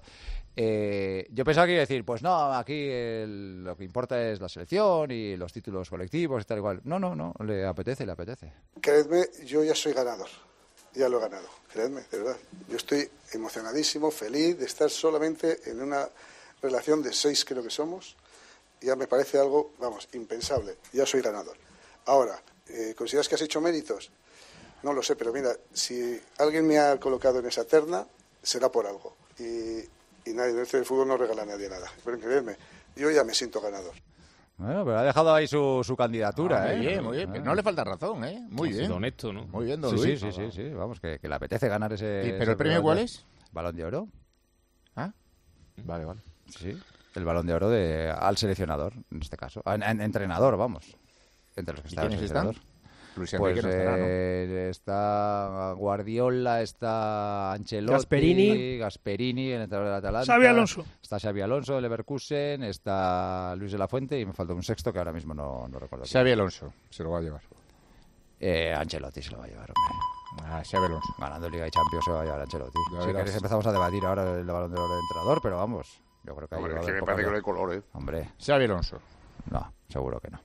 yo pensaba que iba a decir, pues no, aquí lo que importa es la selección y los títulos colectivos y tal igual. No, le apetece. Creedme, yo ya soy ganador, ya lo he ganado, creedme, de verdad. Yo estoy emocionadísimo, feliz de estar solamente en una relación de 6, creo que somos. Ya me parece algo, impensable, ya soy ganador. Ahora, ¿consideras que has hecho méritos? No lo sé, pero mira, si alguien me ha colocado en esa terna, será por algo. Y nadie del fútbol no regala a nadie nada. Pero creedme, yo ya me siento ganador. Bueno, pero ha dejado ahí su candidatura, Muy bien. Pero no le falta razón, Muy bien. Honesto, ¿no? Muy bien, don Luis. Sí. Vamos, que le apetece ganar ese... ¿Pero el premio cuál es? Balón de Oro. Ah, vale. Sí, el Balón de Oro al seleccionador, en este caso. Entrenador, vamos. Entre los que está el seleccionador. Luis Enrique no estará, ¿no? Está Guardiola, está Ancelotti, Gasperini, el entrenador del Atalanta. Xabi Alonso. Está Xabi Alonso, el Leverkusen, está Luis de la Fuente y me falta un sexto que ahora mismo no recuerdo. Xabi Alonso se lo va a llevar. Ancelotti se lo va a llevar, hombre. Xabi Alonso. Ganando Liga y Champions se va a llevar Ancelotti. Si queréis empezamos a debatir ahora el Balón de Oro del entrenador, pero vamos, yo creo que es que me parece que no hay color, Hombre. Xabi Alonso. No, seguro que no.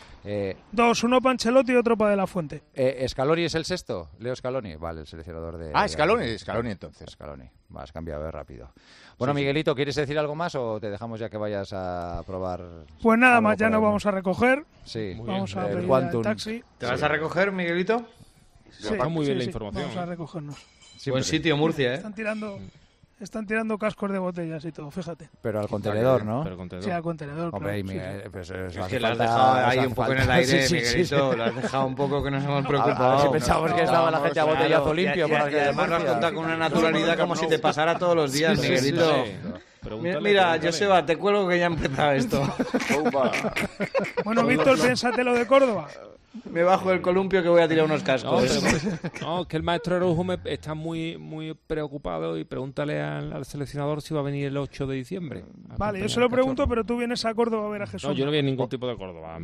2, uno para Ancelotti y otro para De la Fuente. ¿Scaloni es el sexto? Leo Scaloni, vale, el seleccionador de... Scaloni entonces. Scaloni, has cambiado rápido. Bueno, sí, Miguelito, ¿quieres decir algo más o te dejamos ya que vayas a probar? Pues nada más, ya nos vamos a recoger. Sí. Vamos a pedir el taxi. ¿Te vas a recoger, Miguelito? Sí, está muy bien la información. Vamos a recogernos. Buen sitio, Murcia, Están tirando cascos de botellas y todo, fíjate. Pero al contenedor, ¿no? Sí, al contenedor. Hombre, claro, pues es que lo has dejado ahí un poco en el aire, Miguelito. Lo has dejado un poco que nos hemos preocupado. Si pensábamos que estaba la gente a botellazo limpio. Y además lo has contado con una naturalidad como si te pasara todos los días, Miguelito. Mira, Joseba, te cuelgo que ya ha empezado esto. Bueno, Víctor, piénsatelo de Córdoba. Me bajo el columpio que voy a tirar unos cascos. No, que el maestro Araujo está muy preocupado y pregúntale al seleccionador si va a venir el 8 de diciembre. Vale, yo se lo pregunto, pero tú vienes a Córdoba a ver a Jesús. No, yo no voy a ningún tipo de Córdoba.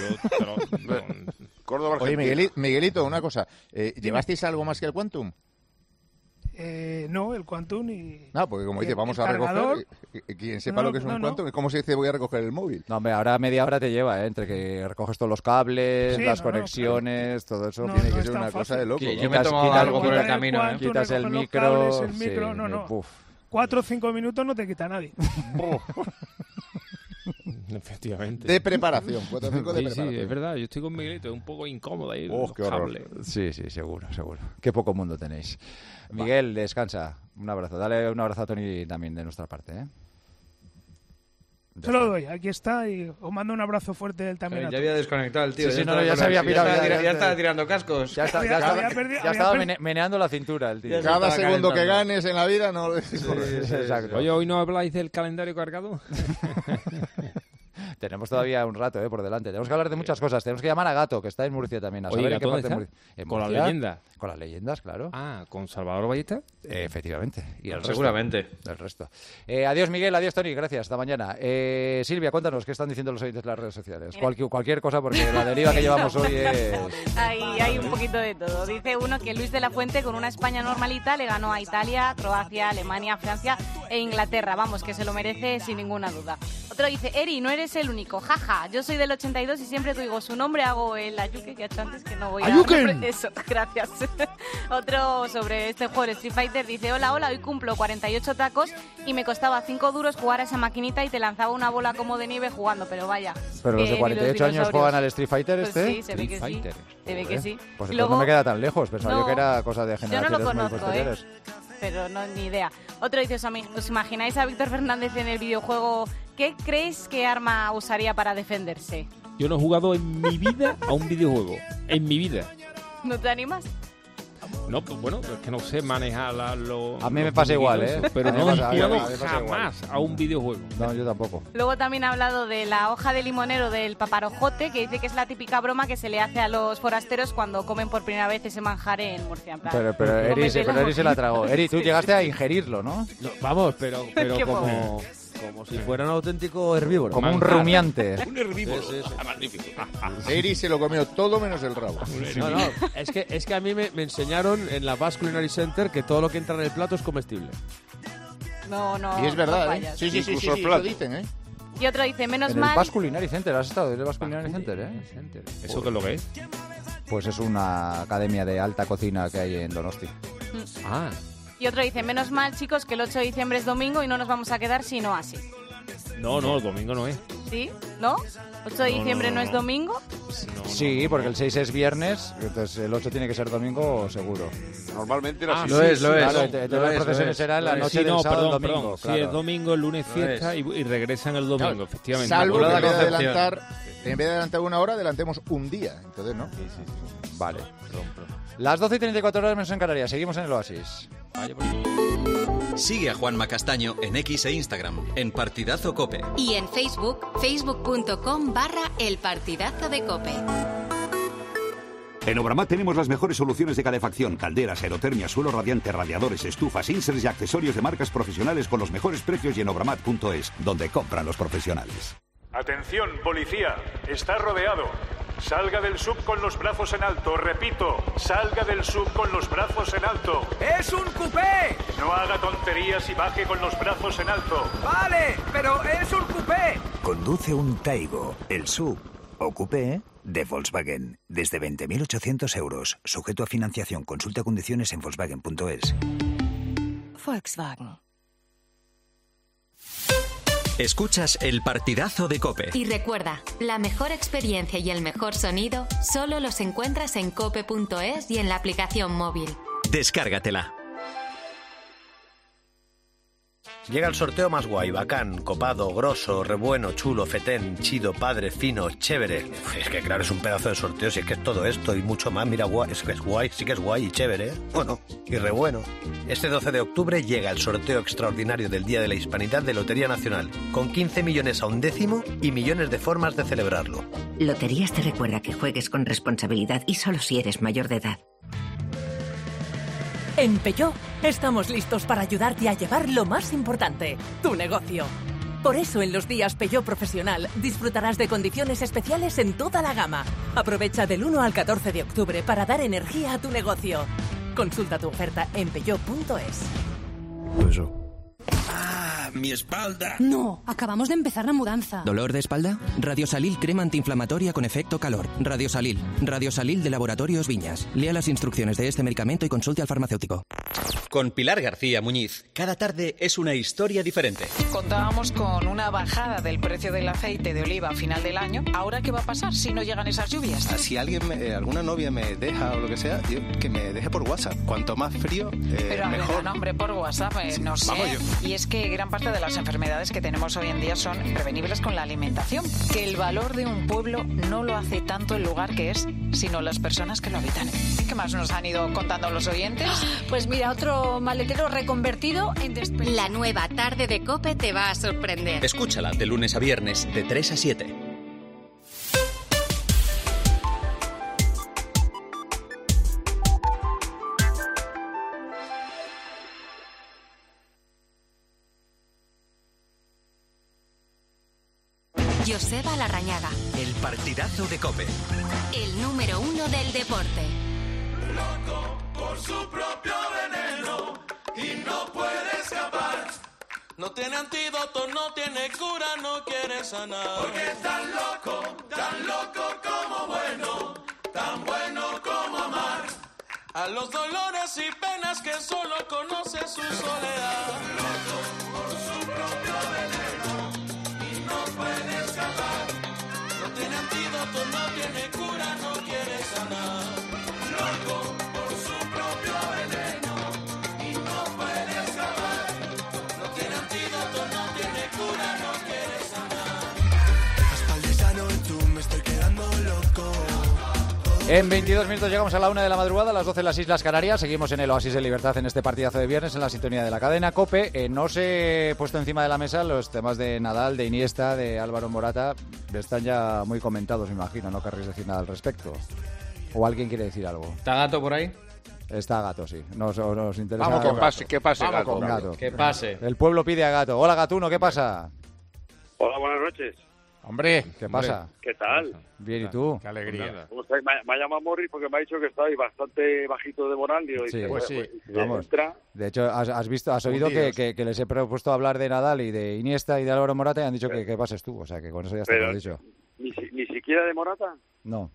Córdoba, oye, Miguelito, una cosa. ¿Llevasteis algo más que el Quantum? No, el Quantum y... No, porque como dice, vamos a recoger... Quien sepa lo que es un Quantum, es como si dice voy a recoger el móvil. No, hombre, ahora media hora te lleva, entre que recoges todos los cables, las conexiones, todo eso. Tiene que ser una cosa de loco. Yo me he tomado algo por el camino. Quitas el micro... 4 o 5 minutos no te quita nadie. Efectivamente. De preparación. 4 o 5 de preparación. Sí, es verdad. Yo estoy con Miguelito, es un poco incómodo ahí. Qué horror. Sí, seguro. Qué poco mundo tenéis. Miguel, descansa. Un abrazo. Dale un abrazo a Tony también de nuestra parte, Se lo doy, aquí está y os mando un abrazo fuerte él también. Ya había desconectado el tío. Ya se había pirado. Ya estaba tirando cascos. Ya estaba meneando la cintura el tío. Cada segundo que ganes en la vida no... Exacto. Oye, ¿hoy no habláis del calendario cargado? Tenemos todavía un rato por delante. Tenemos que hablar de muchas cosas. Tenemos que llamar a Gato, que está en Murcia también. A saber en qué parte de Murcia. ¿Con las leyendas? Con las leyendas, claro. Ah, ¿con Salvador Ballesta? Efectivamente. Y el seguramente. El resto. Adiós, Miguel. Adiós, Tony. Gracias. Hasta mañana. Silvia, cuéntanos qué están diciendo los oyentes de las redes sociales. Cualquier cosa, porque la deriva que llevamos hoy es... Hay un poquito de todo. Dice uno que Luis de la Fuente, con una España normalita, le ganó a Italia, Croacia, Alemania, Francia e Inglaterra. Vamos, que se lo merece sin ninguna duda. Otro dice, Eri, no eres el único. Jaja, yo soy del 82 y siempre que digo su nombre hago el ayuque que ha hecho antes, que no voy a... ¡Ayuken! Eso, gracias. Otro sobre este juego, el Street Fighter, dice, hola, hoy cumplo 48 tacos y me costaba 5 duros jugar a esa maquinita y te lanzaba una bola como de nieve jugando, pero vaya. ¿Pero los de 48 años juegan al Street Fighter este? Pues sí, se ve que sí. Se ve que sí. Pues luego, no me queda tan lejos, pensaba yo que era cosa de generaciones yo no lo muy conozco, posteriores. Pero no, ni idea. Otro dice, ¿os imagináis a Víctor Fernández en el videojuego? ¿Qué creéis que arma usaría para defenderse? Yo no he jugado en mi vida a un videojuego. En mi vida. ¿No te animas? No, pues bueno, es que no sé manejar A mí me pasa igual, ¿eh? Pero no juego jamás a un videojuego. No, yo tampoco. Luego también ha hablado de la hoja de limonero del paparojote, que dice que es la típica broma que se le hace a los forasteros cuando comen por primera vez ese manjar en Murcia. En plan, pero Eri se la tragó. Eri, tú llegaste a ingerirlo, ¿no? Vamos, pero como si fuera un auténtico herbívoro. Como un rumiante. Un herbívoro. Magnífico. Eri se lo comió todo menos el rabo. No, es que a mí me enseñaron en la Basque Culinary Center que todo lo que entra en el plato es comestible. No. Y es verdad, no ¿eh? Sí, lo dicen, ¿eh? Y otro dice, menos mal... En el Basque Culinary Center, has estado en el Basque Culinary Center, ¿eh? ¿Eso qué es lo que es? Pues es una academia de alta cocina que hay en Donosti. Y otro dice, menos mal, chicos, que el 8 de diciembre es domingo y no nos vamos a quedar sino así. No, el domingo no es. ¿Sí? ¿No? ¿8 de diciembre no es domingo? Sí, porque el 6 es viernes, entonces el 8 tiene que ser domingo seguro. Normalmente lo es. Claro, las procesiones serán la noche del sábado al domingo. Claro. Sí, es domingo, el lunes fiesta y regresan el domingo, efectivamente. Salvo que en vez de adelantar una hora, adelantemos un día. Entonces, ¿no? Sí. Vale. Las 12:34 horas menos en Canarias. Seguimos en el Oasis. Sigue a Juanma Castaño en X e Instagram, en Partidazo Cope. Y en Facebook, facebook.com/elpartidazo de Cope. En Obramat tenemos las mejores soluciones de calefacción, calderas, aerotermia, suelo radiante, radiadores, estufas, inserts y accesorios de marcas profesionales con los mejores precios y en obramat.es, donde compran los profesionales. Atención, policía, está rodeado. Salga del sub con los brazos en alto, repito, salga del sub con los brazos en alto. ¡Es un coupé! No haga tonterías y baje con los brazos en alto. Vale, pero es un coupé. Conduce un Taigo, el sub o coupé de Volkswagen, desde 20.800 euros, sujeto a financiación. Consulta condiciones en volkswagen.es. Volkswagen. Escuchas el Partidazo de Cope. Y recuerda, la mejor experiencia y el mejor sonido solo los encuentras en cope.es y en la aplicación móvil. Descárgatela. Llega el sorteo más guay, bacán, copado, grosso, rebueno, chulo, fetén, chido, padre, fino, chévere. Es que claro, es un pedazo de sorteo, si es que es todo esto y mucho más. Mira, guay, es que es guay, sí que es guay y chévere, ¿eh? Bueno, y rebueno. Este 12 de octubre llega el sorteo extraordinario del Día de la Hispanidad de Lotería Nacional, con 15 millones a un décimo y millones de formas de celebrarlo. Loterías te recuerda que juegues con responsabilidad y solo si eres mayor de edad. En Peugeot estamos listos para ayudarte a llevar lo más importante, tu negocio. Por eso en los días Peugeot Profesional disfrutarás de condiciones especiales en toda la gama. Aprovecha del 1 al 14 de octubre para dar energía a tu negocio. Consulta tu oferta en peugeot.es. Mi espalda. No, acabamos de empezar la mudanza. ¿Dolor de espalda? Radiosalil crema antiinflamatoria con efecto calor. Radiosalil de Laboratorios Viñas. Lea las instrucciones de este medicamento y consulte al farmacéutico. Con Pilar García Muñiz, cada tarde es una historia diferente. Contábamos con una bajada del precio del aceite de oliva a final del año. ¿Ahora qué va a pasar si no llegan esas lluvias? Si alguna novia me deja o lo que sea, que me deje por WhatsApp. Cuanto más frío, Pero mejor. No, hombre, por WhatsApp, no sé. Y es que gran parte de las enfermedades que tenemos hoy en día son prevenibles con la alimentación. Que el valor de un pueblo no lo hace tanto el lugar que es, sino las personas que lo habitan. ¿Qué más nos han ido contando los oyentes? Pues mira, otro maletero reconvertido en despensa. La nueva tarde de COPE te va a sorprender. Escúchala de lunes a viernes de 3 a 7. Joseba Larrañaga. El Partidazo de Cope. El número 1 del deporte. Loco por su propio veneno y no puede escapar. No tiene antídoto, no tiene cura, no quiere sanar. Porque es tan loco como bueno, tan bueno como amar. A los dolores y penas que solo conoce su soledad. Loco por su propio veneno y no puede escapar. No tiene antídoto, no tiene cura, no quiere sanar. Loco por su propio veneno y no puede escapar. No tiene antídoto, no tiene cura, no quiere sanar. Hasta el desano tú me estoy quedando loco. En 22 minutos llegamos a la 1 de la madrugada, a las 12 en las Islas Canarias. Seguimos en el Oasis de Libertad en este partidazo de viernes, en la sintonía de la cadena COPE. No se he puesto encima de la mesa los temas de Nadal, de Iniesta, de Álvaro Morata. Están ya muy comentados, me imagino. No querréis decir nada al respecto. ¿O alguien quiere decir algo? ¿Está Gato por ahí? Está Gato, sí. Nos interesa. Vamos con Gato. Que pase Gato. Que pase. El pueblo pide a Gato. Hola, Gatuno, ¿qué pasa? Hola, buenas noches. Hombre, ¿qué pasa? ¿Qué tal? Bien, ¿y tú? Qué alegría. ¿Cómo estáis? Me ha llamado Morris porque me ha dicho que estáis bastante bajito de moral. Digo, Sí, y pues si vamos. entra, De hecho, has oído que les he propuesto hablar de Nadal y de Iniesta y de Álvaro Morata y han dicho que pases tú. O sea, que con eso ya está todo dicho. ni siquiera de Morata. No.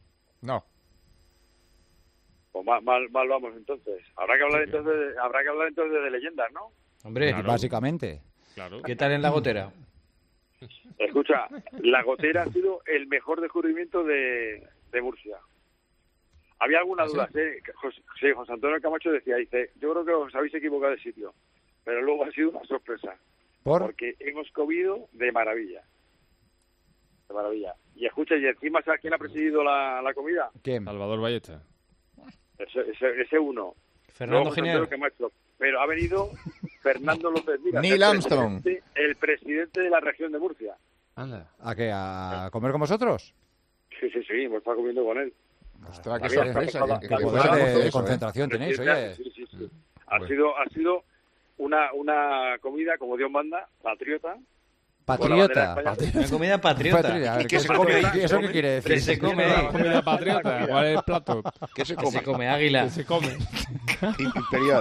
Pues mal vamos entonces. Habrá que hablar entonces de leyendas, ¿no? Hombre, básicamente. Claro. ¿Qué tal en la gotera? Escucha, la gotera ha sido el mejor descubrimiento de Murcia. Había algunas dudas, Sí, José Antonio Camacho dice, yo creo que os habéis equivocado de sitio, pero luego ha sido una sorpresa. Porque hemos comido de maravilla. De maravilla. Y escucha, y encima, ¿sabes quién ha presidido la comida? ¿Quién? Salvador Ballesta. Ese uno. Fernando José Antonio Camacho. Pero ha venido Fernando López Mira, Neil Armstrong. El presidente de la región de Murcia. Anda. ¿A qué? ¿A comer con vosotros? Sí, hemos estado comiendo con él. Ostras, qué sorpresa. Qué poder de concentración tenéis, oye. Sí. Ha sido una comida, como Dios manda, patriota. Patriota. Una comida patriota. ¿Qué se come? ¿Eso qué quiere decir? ¿Qué se come? Comida patriota. ¿Cuál es el plato? ¿Qué se come? Se come águila. ¿Qué se come? Imperial.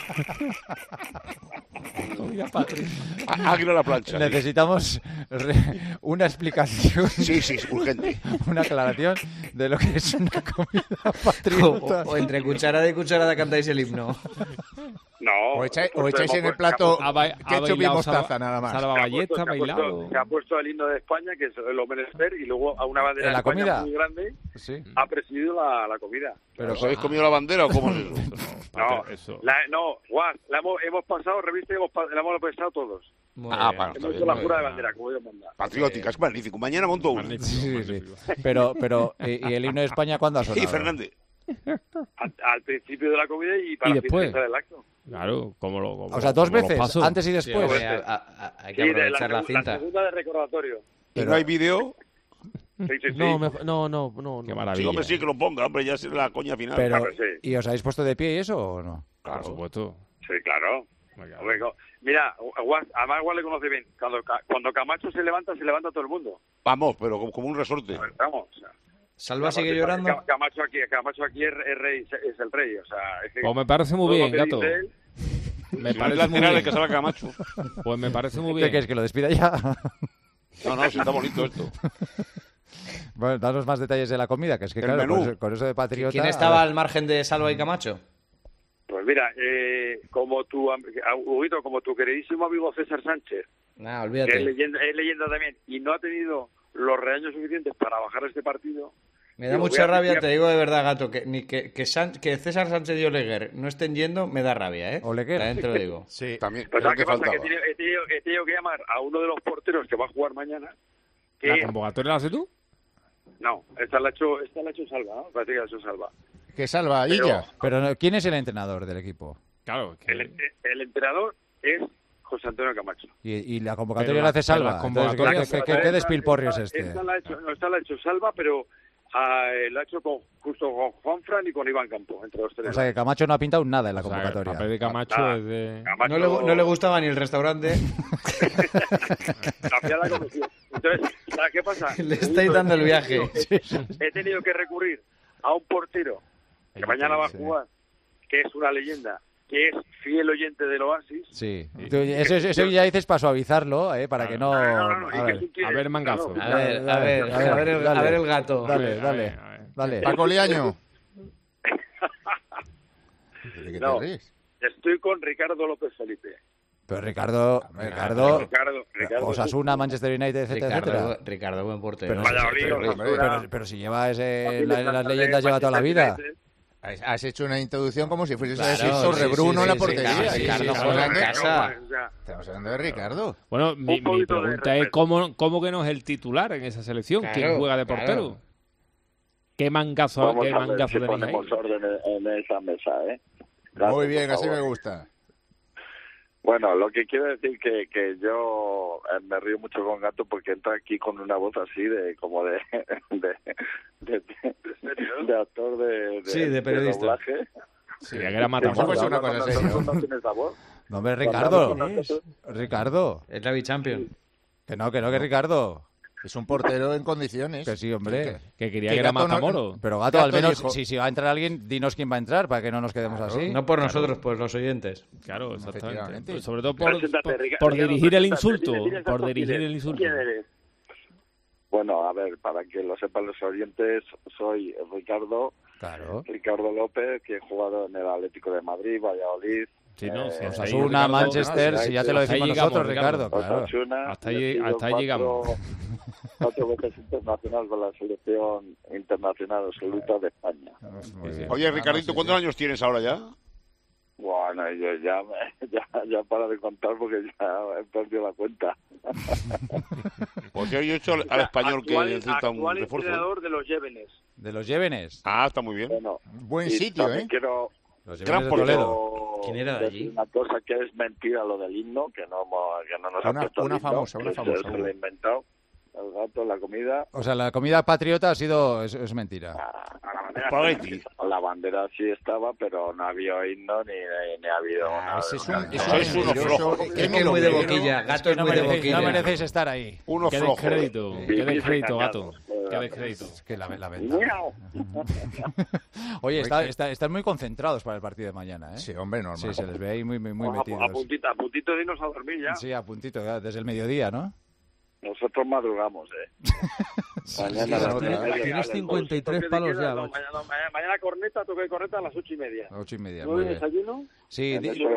Comida patriota. Águila a la plancha. Necesitamos una explicación. Sí, urgente. Una aclaración de lo que es una comida patriota. O entre cucharada y cucharada cantáis el himno. No. O echáis en el plato ketchup y mostaza, nada más. Se ha puesto el himno de España, que es el menester, y luego a una bandera de España muy grande ha presidido la comida. ¿Pero os habéis comido la bandera o cómo es eso? Hemos pasado revista y la hemos pasado todos. Hemos hecho la jura de bandera, como Dios manda. Patriótica, es magnífico. Mañana monto uno. Sí. Pero, ¿y el himno de España cuándo ha sonado? Sí, Fernández. Al principio de la comida y para finalizar el acto. Claro, o sea, dos veces, antes y después. Sí, hay que aprovechar la cinta. La segunda de recordatorio. ¿Y no hay vídeo? Sí. No. Qué maravilla. Sí, hombre, sí, que lo ponga, hombre, ya es la coña final. Pero, ¿y os habéis puesto de pie y eso o no? Claro. Por supuesto. Sí, claro. Mira, además igual le conoce bien. Cuando Camacho se levanta todo el mundo. Vamos, pero como un resorte. Vamos, Salva sigue llorando. Camacho aquí es rey, es el rey, o sea... Pues me parece muy bien, Gato. Me parece muy bien que salga Camacho. Pues me parece muy bien. ¿Qué quieres, que lo despida ya? No, sí está bonito esto. Bueno, danos más detalles de la comida, que es que claro, con eso de patriota... ¿Quién estaba al margen de Salva y Camacho? Pues mira, como tu queridísimo amigo César Sánchez, olvídate. Que es leyenda también, y no ha tenido los reaños suficientes para bajar este partido. Me da mucha rabia, te digo de verdad, Gato, que César Sánchez y Oleguer no estén yendo, me da rabia, ¿eh? Oleguer. También te lo digo. Sí, también. Pues ¿sabes qué pasa? Que he tenido que llamar a uno de los porteros que va a jugar mañana. ¿La convocatoria la haces tú? No, esta la ha hecho Salva, ¿no? Parece que la ha hecho Salva. ¿Qué Salva? ¿Illa? Pero ¿quién es el entrenador del equipo? Claro. El entrenador es José Antonio Camacho. ¿Y la convocatoria la hace Salva? ¿Qué despilporrio es este? Esta la ha hecho Salva, pero la ha hecho justo con Juanfran y con Iván Campo, entre los tres. O sea que Camacho no ha pintado nada en la convocatoria. El papel de Camacho es de... Camacho... No le gustaba ni el restaurante. Entonces, ¿sabes qué pasa? Le estáis dando el viaje. He tenido que recurrir a un portero que mañana va a jugar, que es una leyenda, que es fiel oyente del Oasis. Sí. Eso ya dices para suavizarlo, para que no... A ver, mangazo. A ver el gato. Dale. Paco Liaño. No, estoy con Ricardo López Felipe. Pero Ricardo, Osasuna, Manchester United, etcétera. Ricardo, buen portero. Pero si lleva las leyendas lleva toda la vida. Has hecho una introducción como si fuese Sorre Bruno en la portería. Estamos hablando de Ricardo. Bueno, mi pregunta es ¿cómo que no es el titular en esa selección? ¿Quién juega de portero? ¿Qué mangazo Vamos a ver si tenéis ahí? ponemos orden en esa mesa, ¿eh? Muy bien, así me gusta. Bueno, lo que quiero decir que yo me río mucho con Gato porque entra aquí con una voz así de actor de periodista. doblaje. Sí, que era Matamoros. ¿No tienes esa voz? No, hombre, Ricardo. Ricardo. Es la Bichampion. Que Ricardo. Es un portero en condiciones. Que sí, hombre. Que quería que era Matamoros. Pero Gato, al menos, si va a entrar alguien, dinos quién va a entrar para que no nos quedemos así. No por nosotros, pues los oyentes. Claro, exactamente. Pues sobre todo por dirigir el insulto. Por dirigir el insulto. ¿Quién eres? Bueno, a ver, para que lo sepan los oyentes, soy Ricardo López, que he jugado en el Atlético de Madrid, Valladolid. Sí, no, Osasuna, Manchester, si ya te lo decimos nosotros, Ricardo. Claro. Hasta ahí llegamos. 4 veces internacional con la selección internacional absoluta de España. Oye, Ricardito, ¿cuántos años tienes ahora ya? Bueno, yo ya para de contar porque ya he perdido la cuenta. Pues yo he hecho al español que necesita un refuerzo. Actual entrenador de los Llévenes. ¿De los Llévenes? Ah, está muy bien. Bueno, buen sitio, ¿eh? Los Gran Llévenes de Toledo. ¿Quién era de allí? Una cosa que es mentira lo del himno, que no nos ha puesto una el himno, famosa. Se lo ha inventado. El Gato, la comida. O sea, la comida patriota es mentira. La bandera sí estaba, pero no había himno ni ha habido nada. Eso es uno flojo. Es que es muy de boquilla. Gato es muy de boquilla. No merecéis estar ahí. Uno flojo. Qué descrédito, Gato. Qué descrédito. Es que la venta. Oye, están muy concentrados para el partido de mañana, ¿eh? Sí, hombre, normal. Sí, se les ve ahí muy metidos. A puntito de irnos a dormir ya. Sí, a puntito, desde el mediodía, ¿no? Nosotros madrugamos, Mañana tienes 53 palos ya. Mañana corneta, toque de corneta a las 8:30. 8:30. ¿No hay desayuno? Sí.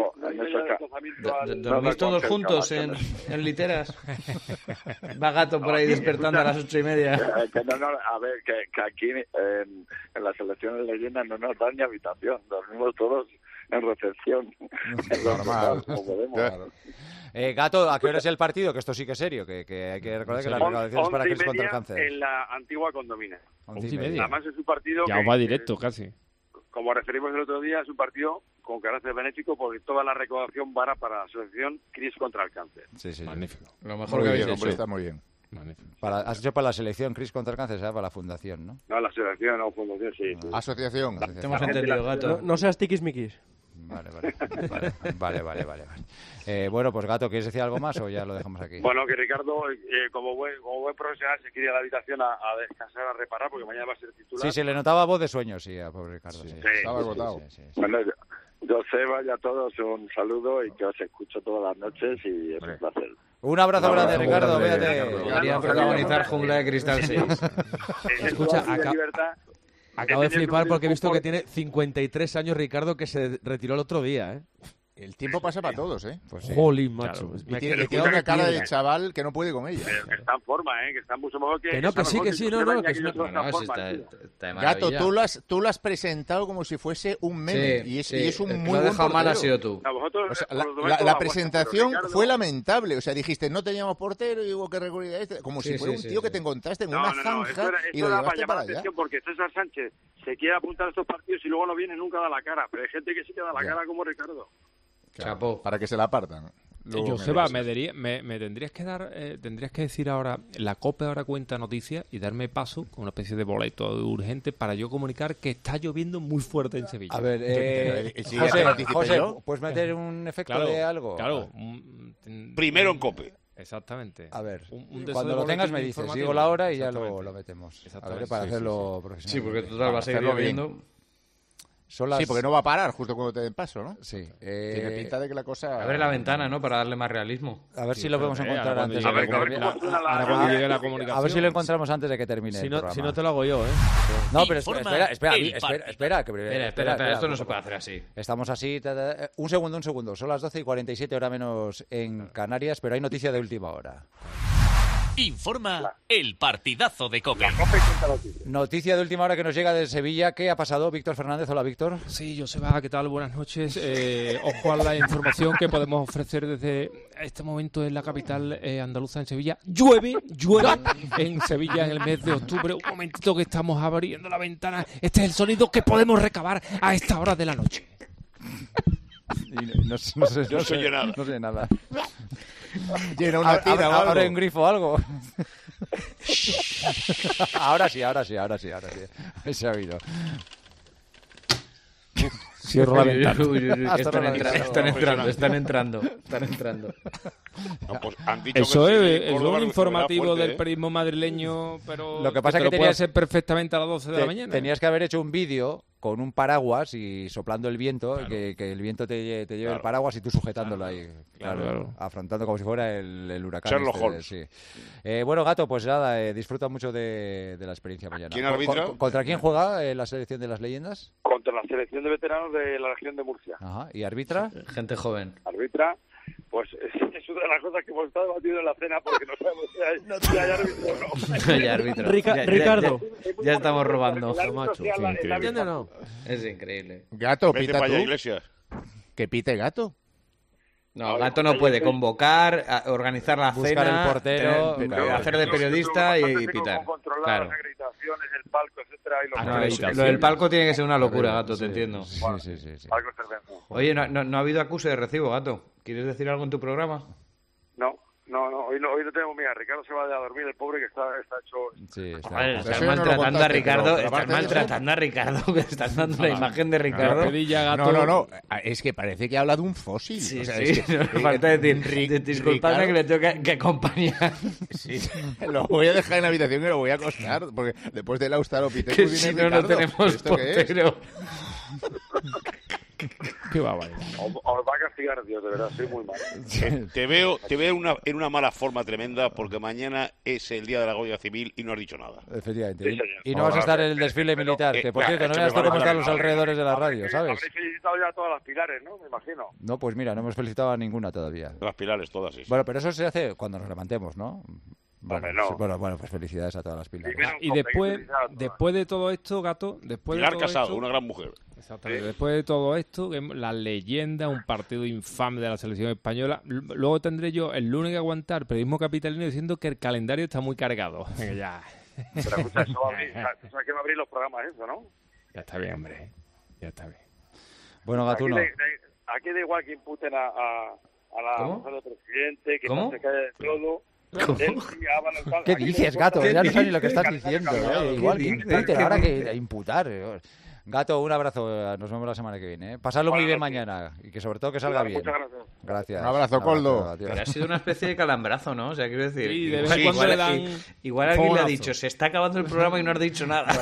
¿Dormís todos juntos en literas? Va Gato por ahí despertando a las 8:30. A ver, que aquí en la selección de leyenda no nos dan ni habitación. Dormimos todos en recepción. Normal. Gato, ¿a qué hora es el partido? Que esto sí que es serio, que hay que recordar que las recaudaciones para Cris contra el cáncer. En la antigua Condomina. 11:30. Además es un partido ya va directo casi. Como referimos el otro día, es un partido con carácter benéfico porque toda la recaudación va para la asociación Cris contra el cáncer. Sí. Magnífico. Lo mejor que habéis hecho. Está muy bien. Magnífico. Has hecho para la selección Cris contra el cáncer, ¿sabes? Para la fundación, ¿no? No, la selección o fundación, sí. Asociación. Te hemos entendido, Gato. No seas tiquismiquis. Vale. Bueno, pues Gato, ¿quieres decir algo más o ya lo dejamos aquí? Bueno, que Ricardo, como buen profesional, se quiere ir a la habitación a descansar, a reparar, porque mañana va a ser titular. Sí, se le notaba voz de sueño, sí, a pobre Ricardo. Sí. Estaba agotado. Sí. Bueno, Joseba y a todos un saludo y que os escucho todas las noches y es un placer. Un abrazo grande, Ricardo. Véate. Deberían protagonizar Jungla de Cristal 6. Escucha, acabo de flipar porque he visto que tiene 53 años Ricardo, que se retiró el otro día, ¿eh? El tiempo pasa para todos, ¿eh? Pues sí. Jolín, macho. Claro. Y tiene una cara de chaval que no puede con ella. Pero que está en forma, que está mucho mejor que... Que sí, que sí, no, que está Gato, tú lo has presentado como si fuese un meme. Sí, y es un muy buen portero. mal ha sido tú. O sea, la presentación fue lamentable. O sea, dijiste, no teníamos portero y hubo que recurrir a este. Como si fuera un tío que te encontraste en una zanja y lo llevaste para allá. Porque César Sánchez se quiere apuntar a estos partidos y luego no viene nunca da la cara. Pero hay gente que sí que da la cara como Ricardo. Claro, para que se la apartan. Joseba, me tendrías que tendrías que decir ahora, la COPE ahora cuenta noticias y darme paso con una especie de boleto urgente para yo comunicar que está lloviendo muy fuerte en Sevilla. A ver, José, ¿puedes meter un efecto de algo? Claro. Primero en COPE. exactamente. A ver, cuando lo tengas me dices, digo la hora y ya lo metemos. A ver, para hacerlo profesional. Sí, porque total va a seguir lloviendo. Sí, porque no va a parar justo cuando te den paso, ¿no? Sí. Tiene pinta de que la cosa... Abre la ventana, ¿no? Para darle más realismo. A ver si lo podemos encontrar antes. A ver cuando llegue la comunicación. A ver si lo encontramos antes de que termine el programa. Si no te lo hago yo, ¿eh? No, pero espera. Esto no se puede hacer así. Estamos así... Un segundo. Son las 12:47, hora menos en Canarias, pero hay noticia de última hora. Informa el partidazo de COPE. Noticia de última hora que nos llega de Sevilla. ¿Qué ha pasado, Víctor Fernández? Hola, Víctor. Sí, Joseba, ¿qué tal? Buenas noches. Ojo a la información que podemos ofrecer desde este momento en la capital andaluza, en Sevilla. Llueve en Sevilla en el mes de octubre. Un momentito que estamos abriendo la ventana. Este es el sonido que podemos recabar a esta hora de la noche. No sé nada. Llena una tira o algo. Abre un grifo o algo. Ahora sí. Se ha oído. Cierro la ventana. Están entrando. No, pues han dicho Eso que es un informativo del periodismo madrileño, pero lo que pasa que es que puede ser perfectamente a las 12 de la mañana. Tenías que haber hecho un vídeo con un paraguas y soplando el viento, claro. que el viento te lleve el paraguas y tú sujetándolo ahí, claro. Afrontando como si fuera el huracán. Sherlock Holmes. Sí. Bueno, Gato, pues nada, disfruta mucho de la experiencia mañana. ¿Quién arbitra? ¿Contra quién juega la selección de las leyendas? Contra la selección de veteranos de la región de Murcia. Ajá. ¿Y arbitra? Gente joven. Arbitra, pues es una de las cosas que hemos estado debatiendo en la cena porque no sabemos si hay árbitro o no. Hay árbitro. Ricardo. Ya estamos robando. Macho. ¿Entiendes o no? Es increíble. Gato, Vete pita para allá, tú. Iglesias. Que pite Gato. No, Gato no puede convocar, organizar la buscar cena, el portero, hacer de periodista y pitar. Controlar Claro. las acreditaciones, el palco, etcétera. Y los Lo del palco tiene que ser una locura, Gato, te entiendo. Sí. palco cerveza. Oye, no ha habido acuse de recibo, Gato. ¿Quieres decir algo en tu programa? No, hoy no tenemos mía. Ricardo se va a dormir, el pobre que está hecho. Sí, Estás maltratando a Ricardo, que estás dando la imagen de Ricardo. No. Es que parece que habla de un fósil. Sí, o sea, sí. es que, No, falta decir, disculpadme que le tengo que acompañar. Sí, lo voy a dejar en la habitación y lo voy a acostar, porque después del Australopithecus Que viene si no, Ricardo. no tenemos ¿Esto qué es? portero. Qué va, vale. Os va a castigar Dios, de verdad, soy muy malo. Te veo en una mala forma tremenda porque mañana es el Día de la Guardia Civil y no has dicho nada. Efectivamente. Sí, Y no vas a estar en el desfile militar, que por cierto, no veas tú cómo están los alrededores de la radio, ¿sabes? Habréis felicitado ya a todas las pilares, ¿no? Me imagino. No, pues mira, no hemos felicitado a ninguna todavía. Las pilares todas, sí. Bueno, pero eso se hace cuando nos levantemos, ¿no? Hombre, no. Bueno, pues felicidades a todas las pilares. Y después de todo esto, Gato, Pilar Casado, una gran mujer. Exactamente. Después de todo esto, que la leyenda, un partido infame de la selección española, luego tendré yo el lunes que aguantar periodismo capitalino diciendo que el calendario está muy cargado. Ya. Pero escucha, eso va a abrir, o sea, que va a abrir los programas eso, ¿no? Ya está bien, hombre. Ya está bien. Bueno, Gatuno. Aquí da igual que imputen a la mujer del presidente, que no se cae de todo. ¿Qué dices, Gato? Ya no sabes ni lo que estás diciendo. Igual que imputar, ahora que imputar. Gato, un abrazo. Nos vemos la semana que viene. Pasadlo muy bien mañana y que sobre todo que salga bien. Muchas gracias. Gracias. Un abrazo, Coldo. Pero ha sido una especie de calambrazo, ¿no? O sea, quiero decir... Sí, de vez en cuando le dan igual alguien le ha dicho, se está acabando el programa y no has dicho nada.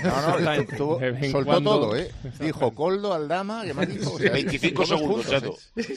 No, soltó todo, ¿eh? Dijo Coldo, Aldama, que me dijo... 25 segundos, Chato.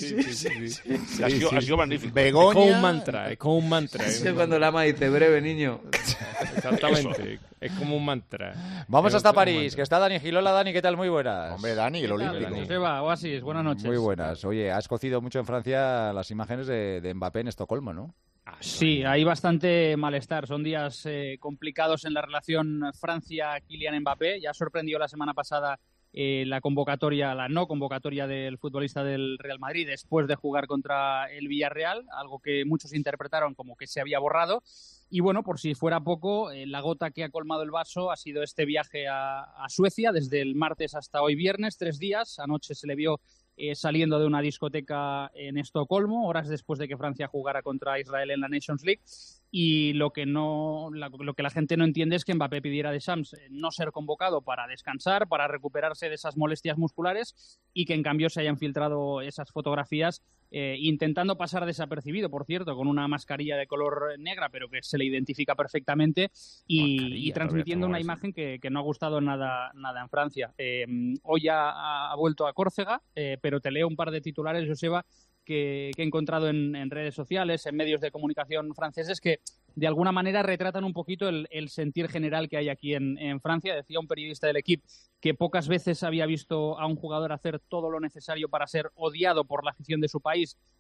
Sí. Ha sido magnífico. Begoña... Es como un mantra. Es cuando el ama dice, breve, niño. Exactamente. Es como un mantra. Vamos hasta París, que está Dani Gilola. Dani, ¿qué tal? Muy buenas. Hombre, Dani, el olímpico. Joseba, Oasis, buenas noches. Muy buenas. Oye, has cocido mucho en Francia las imágenes de Mbappé en Estocolmo, ¿no? Sí, hay bastante malestar. Son días complicados en la relación Francia-Kylian Mbappé. Ya sorprendió la semana pasada la no convocatoria del futbolista del Real Madrid después de jugar contra el Villarreal, algo que muchos interpretaron como que se había borrado. Y bueno, por si fuera poco, la gota que ha colmado el vaso ha sido este viaje a Suecia, desde el martes hasta hoy viernes, 3 días. Anoche se le vio saliendo de una discoteca en Estocolmo, horas después de que Francia jugara contra Israel en la Nations League. Y lo que la gente no entiende es que Mbappé pidiera a Deschamps no ser convocado para descansar, para recuperarse de esas molestias musculares, y que en cambio se hayan filtrado esas fotografías intentando pasar desapercibido, por cierto, con una mascarilla de color negra, pero que se le identifica perfectamente, y transmitiendo una imagen que no ha gustado nada en Francia. Hoy ha vuelto a Córcega, pero te leo un par de titulares, Joseba, que he encontrado en redes sociales, en medios de comunicación franceses, que de alguna manera retratan un poquito el sentir general que hay aquí en Francia. Decía un periodista del Equipe que pocas veces había visto a un jugador hacer todo lo necesario para ser odiado por la afición de su país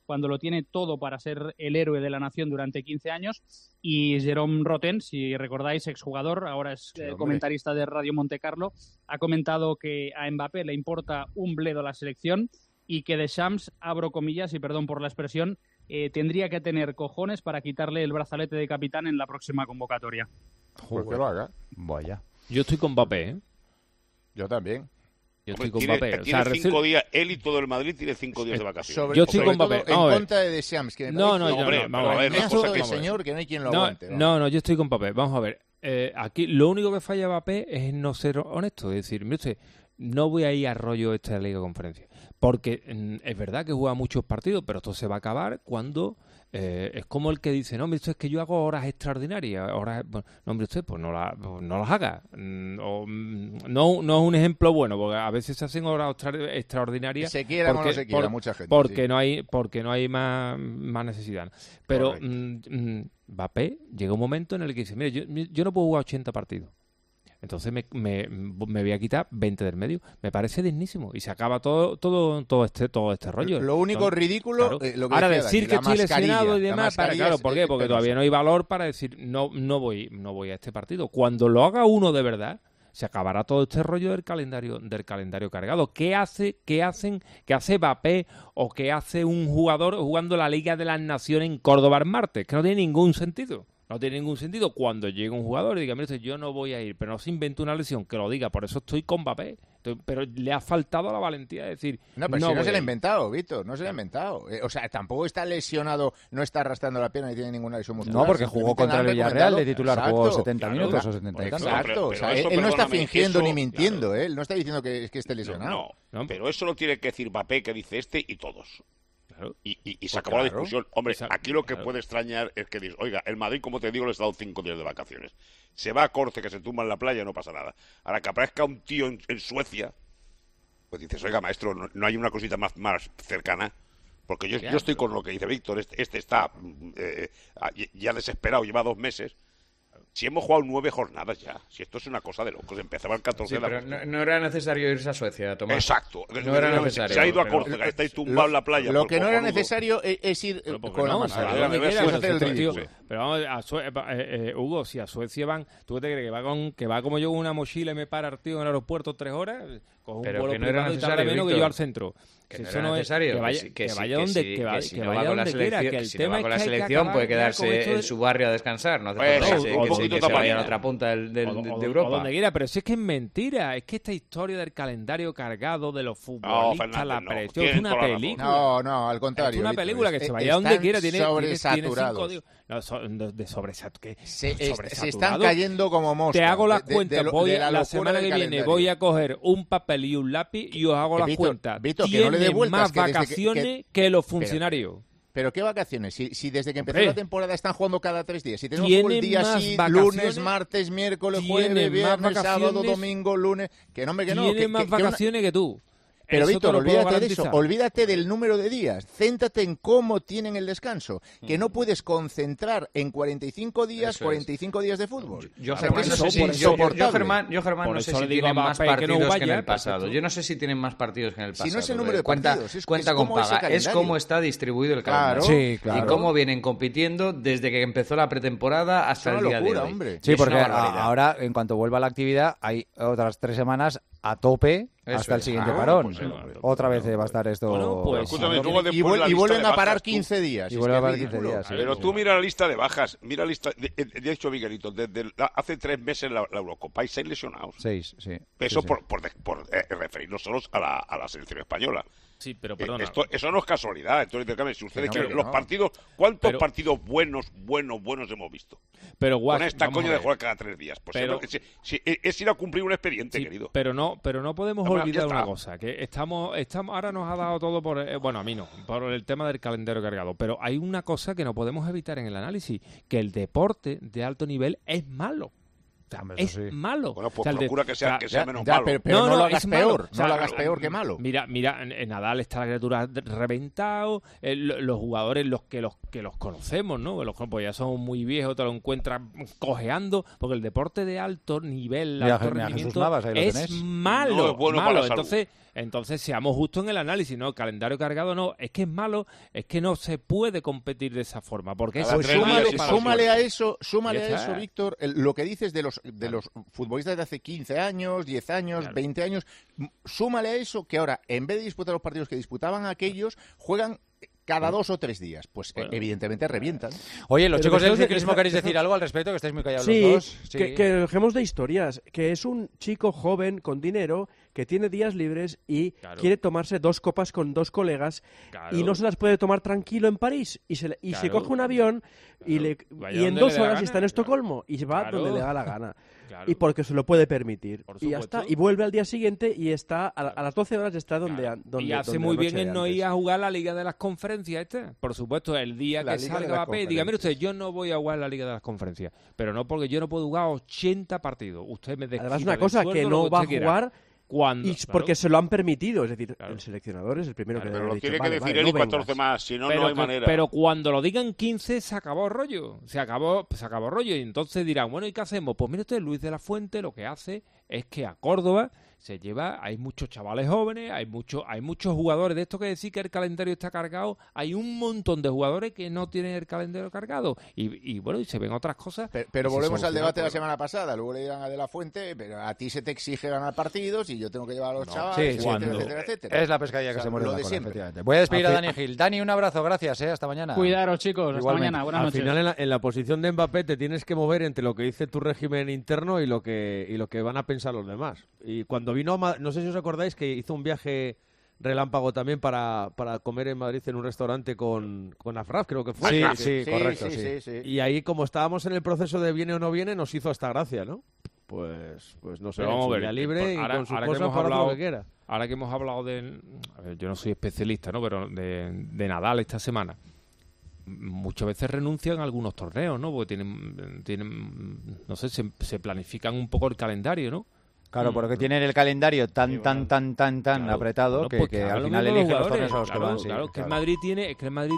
cuando lo tiene todo para ser el héroe de la nación durante 15 años. Y Jérôme Rotten, si recordáis, exjugador, ahora es comentarista de Radio Montecarlo, ha comentado que a Mbappé le importa un bledo la selección y que Deschamps, abro comillas y perdón por la expresión, tendría que tener cojones para quitarle el brazalete de capitán en la próxima convocatoria. Pues que lo haga. Vaya. Yo estoy con Mbappé, ¿eh? Yo también. Yo estoy con Mbappé. Tiene 5 días, él y todo el Madrid tiene 5 días de vacaciones. Yo estoy con Mbappé. En contra de Deschamps, que me parece que no hay quien lo aguante. No, yo estoy con Mbappé. Vamos a ver. Aquí lo único que falla Mbappé es no ser honesto. Es decir, mire usted, no voy a ir a rollo esta Liga de Conferencia. Porque es verdad que juega muchos partidos, pero esto se va a acabar cuando... es como el que dice, no, hombre, esto es que yo hago horas extraordinarias. Bueno, no, hombre, usted, pues no las haga. No es un ejemplo bueno, porque a veces se hacen horas extraordinarias. Se quiera o no se quiera, mucha gente. Porque no hay más necesidad. Pero Mbappé llega un momento en el que dice, mire, yo no puedo jugar 80 partidos. Entonces me voy a quitar 20 del medio. Me parece dignísimo. Y se acaba todo este rollo. Lo único ridículo... Claro. Lo que ahora decir que estoy lesionado y demás... Claro, ¿por qué? Porque todavía no hay valor para decir no voy a este partido. Cuando lo haga uno de verdad, se acabará todo este rollo del calendario cargado. ¿Qué hace Mbappé o qué hace un jugador jugando la Liga de las Naciones en Córdoba el martes? Que no tiene ningún sentido. No tiene ningún sentido cuando llega un jugador y diga, mire, yo no voy a ir, pero no se invente una lesión, que lo diga, por eso estoy con Mbappé. Pero le ha faltado la valentía de decir... No, pero si no se lo ha inventado, Víctor, no se lo ha inventado. O sea, tampoco está lesionado, no está arrastrando la pierna ni tiene ninguna lesión muscular. No, porque jugó contra el Villarreal de titular, jugó 70 minutos o 70 y tantos. Exacto, o sea, él no está fingiendo ni mintiendo, él no está diciendo que esté lesionado. No, pero eso lo tiene que decir Mbappé, que dice este y todos. Claro. Y se acabó la discusión. Hombre, aquí lo que puede extrañar es que dices, oiga, el Madrid, como te digo, le ha dado 5 días de vacaciones. Se va a corte, que se tumba en la playa, no pasa nada. Ahora que aparezca un tío en Suecia, pues dices, oiga, maestro, no hay una cosita más cercana. Porque yo estoy con lo que dice Víctor, este está ya desesperado, lleva 2 meses. Si hemos jugado 9 jornadas ya, si esto es una cosa de locos, empezaba el 14 de agosto. No era necesario irse a Suecia, Tomás. Exacto. No era necesario. Se ha ido a Córcega, estáis tumbado en la playa. Lo que no era necesario es ir con la mascarilla. Pero vamos, Hugo, si a Suecia van, ¿tú te crees que va como yo con una mochila y me para el tío en el aeropuerto 3 horas? Con un vuelo privado y tarda menos que yo al centro. Que no era necesario. Que vaya donde quiera. Que el tema es que la selección puede quedarse en su barrio a descansar. No hace falta que se vaya a la otra punta de Europa. O donde quiera, pero si es que es mentira. Es que esta historia del calendario cargado de los futbolistas, la presión, es una película. No, al contrario. Es una película que se vaya donde quiera. Tiene 5 días. Se están cayendo como moscas. Te hago las cuentas. La semana que viene voy a coger un papel y un lápiz y os hago las cuentas. Tienen más vacaciones que los funcionarios. ¿Pero qué vacaciones? Si desde que empezó la temporada están jugando cada 3 días. Si tenemos un día así, lunes, martes, miércoles, jueves, viernes, sábado, domingo, lunes... Que no. Tienen más vacaciones que tú. Pero Víctor, olvídate de eso, olvídate del número de días, céntrate en cómo tienen el descanso, que no puedes concentrar en 45 días, 45 días de fútbol. Yo, Germán, no sé si tienen más partidos que en el pasado. Yo no sé si tienen más partidos que en el pasado. Si no es el número de partidos, cuenta con paga, es cómo está distribuido el calendario. Sí, claro. Y cómo vienen compitiendo desde que empezó la pretemporada hasta el día de hoy. Hombre. Sí, porque ahora, en cuanto vuelva la actividad, hay otras 3 semanas a tope hasta el siguiente parón. Otra vez va a estar esto... Bueno, pues, y vuelven a parar 15 días. Y vuelven a parar 15 días. Pero tú mira la lista de bajas. Mira la lista... De hecho, Miguelito, desde hace 3 meses la Eurocopa hay 6 lesionados. 6, sí. Eso sí. Por referirnos solos a la selección española. Sí, pero perdona. Eso no es casualidad. Entonces, si ustedes quieren los partidos... ¿Cuántos partidos buenos hemos visto? Pero con esta coña de jugar cada 3 días. Pues es ir a cumplir un expediente, querido. Pero no podemos olvidar una cosa, que estamos ahora nos ha dado todo bueno, a mí no, por el tema del calendario cargado, pero hay una cosa que no podemos evitar en el análisis, que el deporte de alto nivel es malo. Es malo. Bueno, pues procura que sea menos malo. Pero no lo hagas peor. No lo hagas peor que malo. Mira, en Nadal está la criatura reventado. Los jugadores, los que los conocemos, ¿no? Pues ya son muy viejos, te lo encuentran cojeando, porque el deporte de alto nivel, alto rendimiento, es malo. No es bueno malo. Para la Entonces, Entonces, seamos justos en el análisis, ¿no? El calendario cargado no, es que es malo, es que no se puede competir de esa forma, porque es súmale a eso, Víctor, lo que dices de los futbolistas de hace 15 años, 10 años, 20 años, súmale a eso que ahora, en vez de disputar los partidos que disputaban aquellos, juegan cada 2 o 3 días. Pues evidentemente revientan. Oye, los chicos del ciclismo, ¿queréis decir algo al respecto? Que estáis muy callados los dos. Sí, que dejemos de historias. Que es un chico joven con dinero que tiene días libres y quiere tomarse 2 copas con 2 colegas y no se las puede tomar tranquilo en París. Y se coge un avión y en 2 horas está en Estocolmo y va donde le da la gana. Y porque se lo puede permitir. Y ya está. Y vuelve al día siguiente y está a las 12 horas está donde y hace muy bien en no ir a jugar la Liga de las Conferencias Por supuesto, el día que salga Mbappé, diga, mire usted, yo no voy a jugar la Liga de las Conferencias, pero no porque yo no puedo jugar 80 partidos. Usted me además, una cosa que no va a jugar porque se lo han permitido, es decir, el seleccionador es el primero que pero lo tiene que decir él y 14 más, si no, no hay manera. Pero cuando lo digan 15, se acabó el rollo. Se acabó el rollo. Y entonces dirán, bueno, ¿y qué hacemos? Pues mire usted, Luis de la Fuente lo que hace es que a Córdoba se lleva, hay muchos chavales jóvenes, hay muchos jugadores de esto que decir que el calendario está cargado, hay un montón de jugadores que no tienen el calendario cargado y bueno, y se ven otras cosas. Pero volvemos al debate de la semana pasada, luego le dirán a De la Fuente, pero a ti se te exige ganar partidos y yo tengo que llevar a los chavales, etcétera. Es la pescadilla que se muere de siempre. Voy a despedir a Dani Gil. Dani, un abrazo, gracias, hasta mañana. Cuidaros, chicos, hasta mañana, buenas noches. Al final, en la posición de Mbappé te tienes que mover entre lo que dice tu régimen interno y lo que van a pensar los demás. Y cuando vino no sé si os acordáis que hizo un viaje relámpago también para comer en Madrid en un restaurante con Afraf, creo que fue. Sí, correcto. Y ahí, como estábamos en el proceso de viene o no viene, nos hizo esta gracia, ¿no? Pues no sé, día libre y con sus cosas para hacer lo que quiera. Ahora que hemos hablado yo no soy especialista, ¿no? Pero de Nadal esta semana. Muchas veces renuncian a algunos torneos, ¿no? Porque tienen no sé, se planifican un poco el calendario, ¿no? Claro, porque tienen el calendario tan apretado que al final eligen los torneos a los que van. Claro, que el Madrid tiene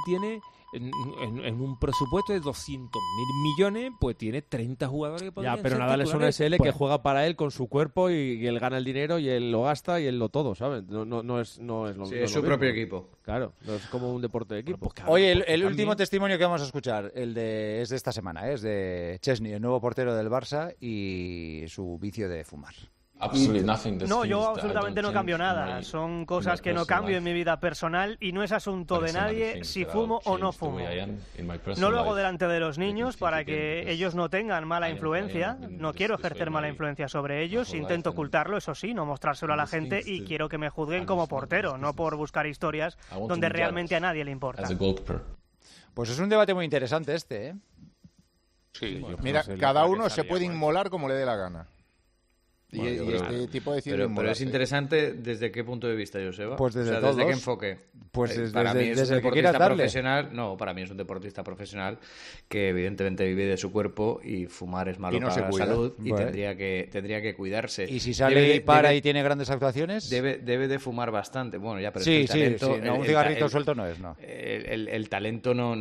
en un presupuesto de 200.000 millones, pues tiene 30 jugadores que podrían ser pero Nadal es una SL que juega para él con su cuerpo y él gana el dinero y él lo gasta y él lo todo, ¿sabes? No es lo es su propio equipo. Claro, no es como un deporte de equipo. Oye, el último testimonio que vamos a escuchar, es de esta semana, es de Chesney, el nuevo portero del Barça y su vicio de fumar. No, yo absolutamente no cambio nada. Son cosas que no cambio en mi vida personal y no es asunto de nadie si fumo o no fumo. No lo hago delante de los niños para que ellos no tengan mala influencia. No quiero ejercer mala influencia sobre ellos. Intento ocultarlo, eso sí, no mostrárselo a la gente y quiero que me juzguen como portero, no por buscar historias donde realmente a nadie le importa. Pues es un debate muy interesante este, ¿eh? Sí, mira, cada uno se puede inmolar como le dé la gana. Este tipo de pero es interesante desde qué punto de vista, Joseba. Pues desde qué enfoque. Pues para mí es desde un deportista profesional. No, para mí es un deportista profesional que evidentemente vive de su cuerpo y fumar es malo para la salud y tendría que cuidarse. Y si sale y tiene grandes actuaciones, debe de fumar bastante. Bueno, ya, pero sí, no, un cigarrito suelto no es, no. El talento no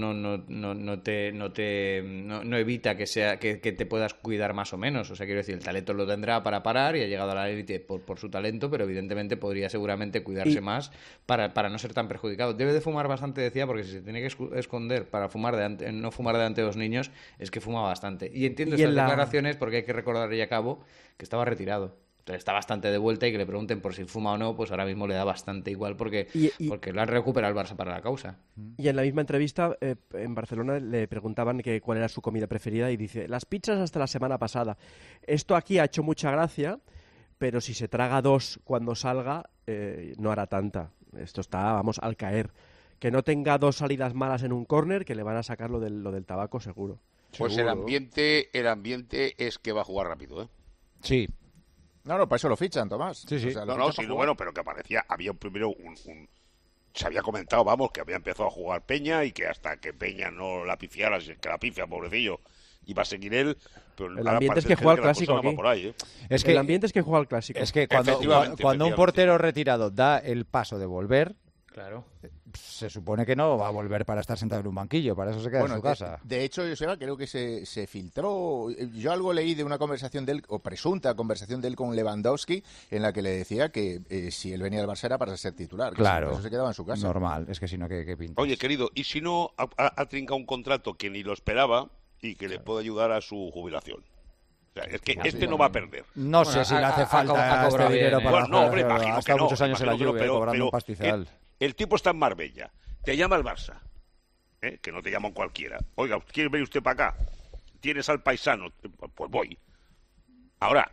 evita que te puedas cuidar más o menos. O sea, quiero decir, el talento lo tendrá para parar y ha llegado a la élite por su talento, pero evidentemente podría seguramente cuidarse más para no ser tan perjudicado. Debe de fumar bastante, decía, porque si se tiene que esconder para no fumar delante de los niños, es que fuma bastante. Y entiendo estas declaraciones porque hay que recordar y a cabo que estaba retirado. Entonces está bastante de vuelta y que le pregunten por si fuma o no, pues ahora mismo le da bastante igual porque lo han recuperado el Barça para la causa. Y en la misma entrevista en Barcelona le preguntaban que cuál era su comida preferida y dice, las pizzas hasta la semana pasada. Esto aquí ha hecho mucha gracia, pero si se traga 2 cuando salga, no hará tanta. Esto está, al caer. Que no tenga 2 salidas malas en un córner, que le van a sacar lo del tabaco seguro. Pues seguro. el ambiente es que va a jugar rápido, ¿eh? Sí. No, para eso lo fichan, Tomás. Sí. Bueno, pero que había primero se había comentado, que había empezado a jugar Peña y que hasta que Peña no la pifiara, que la pifia, pobrecillo, iba a seguir él. Pero el ambiente es que juega al clásico aquí. Por ahí, ¿eh? El ambiente es que juega al clásico. Es que cuando un portero retirado da el paso de volver, claro, se supone que no va a volver para estar sentado en un banquillo, para eso se queda en su casa. De hecho, Joseba, creo que se filtró, yo algo leí de una conversación de él, o presunta conversación de él con Lewandowski, en la que le decía que si él venía al Barça era para ser titular, claro, que eso se quedaba en su casa. Normal, es que si no, ¿qué pinta? Oye, querido, ¿y si no ha trincado un contrato que ni lo esperaba y que le puede ayudar a su jubilación? O sea, es que no va a perder. No sé si le hace falta este dinero para bueno, no, hombre, imagino ha estado muchos años en la Juve, Juve cobrando un pastizal. El tipo está en Marbella, te llama el Barça, que no te llaman cualquiera. Oiga, ¿quiere venir usted para acá? ¿Tienes al paisano? Pues voy. Ahora,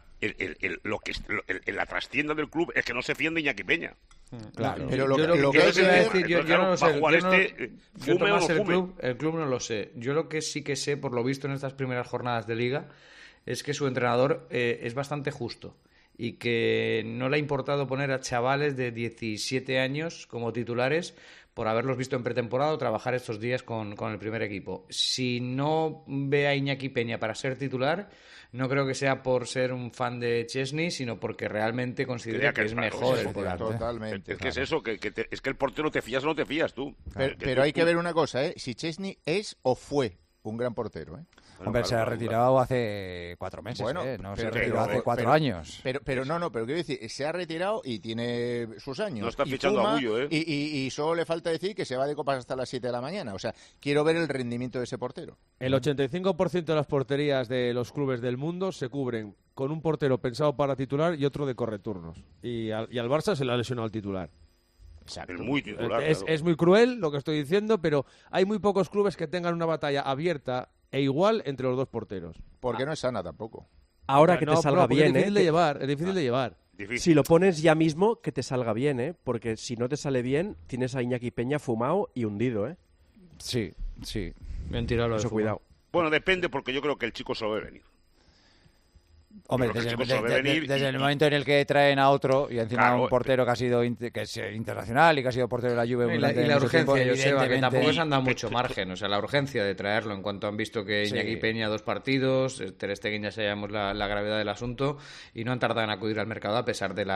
la trastienda del club es que no se fían de Iñaki Peña. Claro, pero lo que hay que decir, yo no lo sé. El club no lo sé. Yo lo que sí que sé, por lo visto en estas primeras jornadas de Liga, es que su entrenador es bastante justo y que no le ha importado poner a chavales de 17 años como titulares por haberlos visto en pretemporada o trabajar estos días con el primer equipo. Si no ve a Iñaki Peña para ser titular, no creo que sea por ser un fan de Chesney, sino porque realmente considera que es mejor el portero. Totalmente. Es que es eso, es que el portero te fías o no te fías tú. Pero hay que ver una cosa, si Chesney es o fue un gran portero, Hombre, se ha retirado hace 4 meses, no se retiró hace 4 años. Pero quiero decir, se ha retirado y tiene sus años. No está fichando a Bullo, y solo le falta decir que se va de copas hasta las 7 de la mañana. O sea, quiero ver el rendimiento de ese portero. El 85% de las porterías de los clubes del mundo se cubren con un portero pensado para titular y otro de correturnos. Y al Barça se le ha lesionado al titular. Exacto. Muy titular, es muy cruel lo que estoy diciendo, pero hay muy pocos clubes que tengan una batalla abierta e igual entre los dos porteros. Porque no es sana tampoco. Ahora que te salga bien, es difícil de llevar. Si lo pones ya mismo, que te salga bien, porque si no te sale bien, tienes a Iñaki Peña fumado y hundido, Sí. Bien tirado eso, cuidado. Bueno, depende, porque yo creo que el chico se lo ve venir. Hombre, desde el momento en el que traen a otro y encima un portero que ha sido que es internacional y que ha sido portero de la Juve y la urgencia, Joseba, que tampoco se han dado mucho margen, o sea, la urgencia de traerlo en cuanto han visto que Iñaki Peña 2 partidos, Ter Stegen ya sabíamos la gravedad del asunto y no han tardado en acudir al mercado a pesar de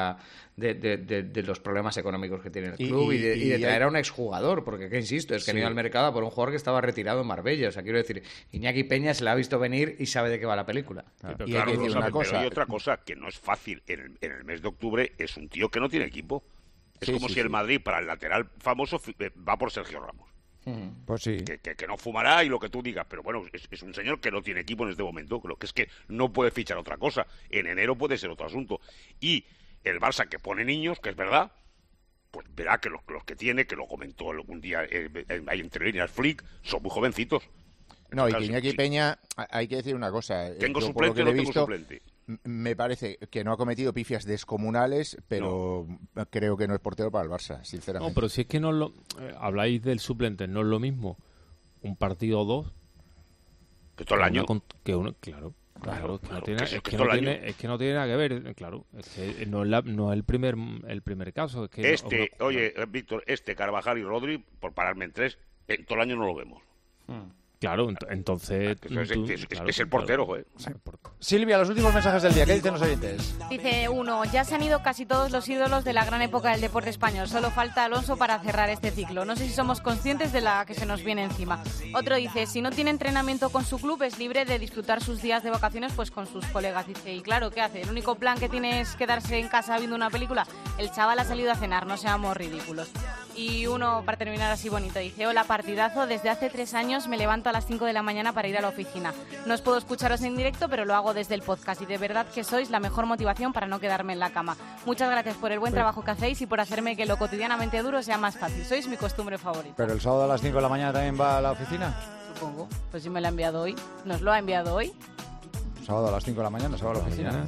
los problemas económicos que tiene el club y de traer a un exjugador, porque que insisto, es que han ido al mercado por un jugador que estaba retirado en Marbella, o sea, quiero decir, Iñaki Peña se la ha visto venir y sabe de qué va la película. Y hay que decir una cosa. Pero hay otra cosa que no es fácil en el mes de octubre, es un tío que no tiene equipo. Es como si el Madrid para el lateral famoso va por Sergio Ramos. Pues sí. Que no fumará y lo que tú digas, pero bueno, es un señor que no tiene equipo en este momento, creo que es que no puede fichar otra cosa. En enero puede ser otro asunto. Y el Barça que pone niños, que es verdad, pues verá que los que tiene, que lo comentó algún día ahí entre líneas Flick, son muy jovencitos. No, y que Iñaki Peña, hay que decir una cosa. ¿Tengo suplente o no tengo suplente? Me parece que no ha cometido pifias descomunales, pero creo que no es portero para el Barça, sinceramente. No, pero si es que no habláis del suplente, no es lo mismo un partido o dos. Que todo el año. Claro, es que no tiene nada que ver, claro. Es que no es el primer caso. Es que oye, Víctor, Carvajal y Rodri, por pararme en 3, todo el año no lo vemos. Claro, entonces... Es el portero, güey. Silvia, los últimos mensajes del día. ¿Qué dicen los oyentes? Dice uno, ya se han ido casi todos los ídolos de la gran época del deporte español. Solo falta Alonso para cerrar este ciclo. No sé si somos conscientes de la que se nos viene encima. Otro dice, si no tiene entrenamiento con su club, es libre de disfrutar sus días de vacaciones pues con sus colegas. Dice, y claro, ¿qué hace? ¿El único plan que tiene es quedarse en casa viendo una película? El chaval ha salido a cenar, no seamos ridículos. Y uno, para terminar así bonito, dice, hola, partidazo, desde hace 3 años me levanto a las 5 de la mañana para ir a la oficina. No os puedo escucharos en directo, pero lo hago desde el podcast y de verdad que sois la mejor motivación para no quedarme en la cama. Muchas gracias por el buen trabajo que hacéis y por hacerme que lo cotidianamente duro sea más fácil. Sois mi costumbre favorita. ¿Pero el sábado a las 5 de la mañana también va a la oficina? Supongo. Pues si me lo ha enviado hoy. ¿Nos lo ha enviado hoy? Sábado a las 5 de la mañana se va a la oficina.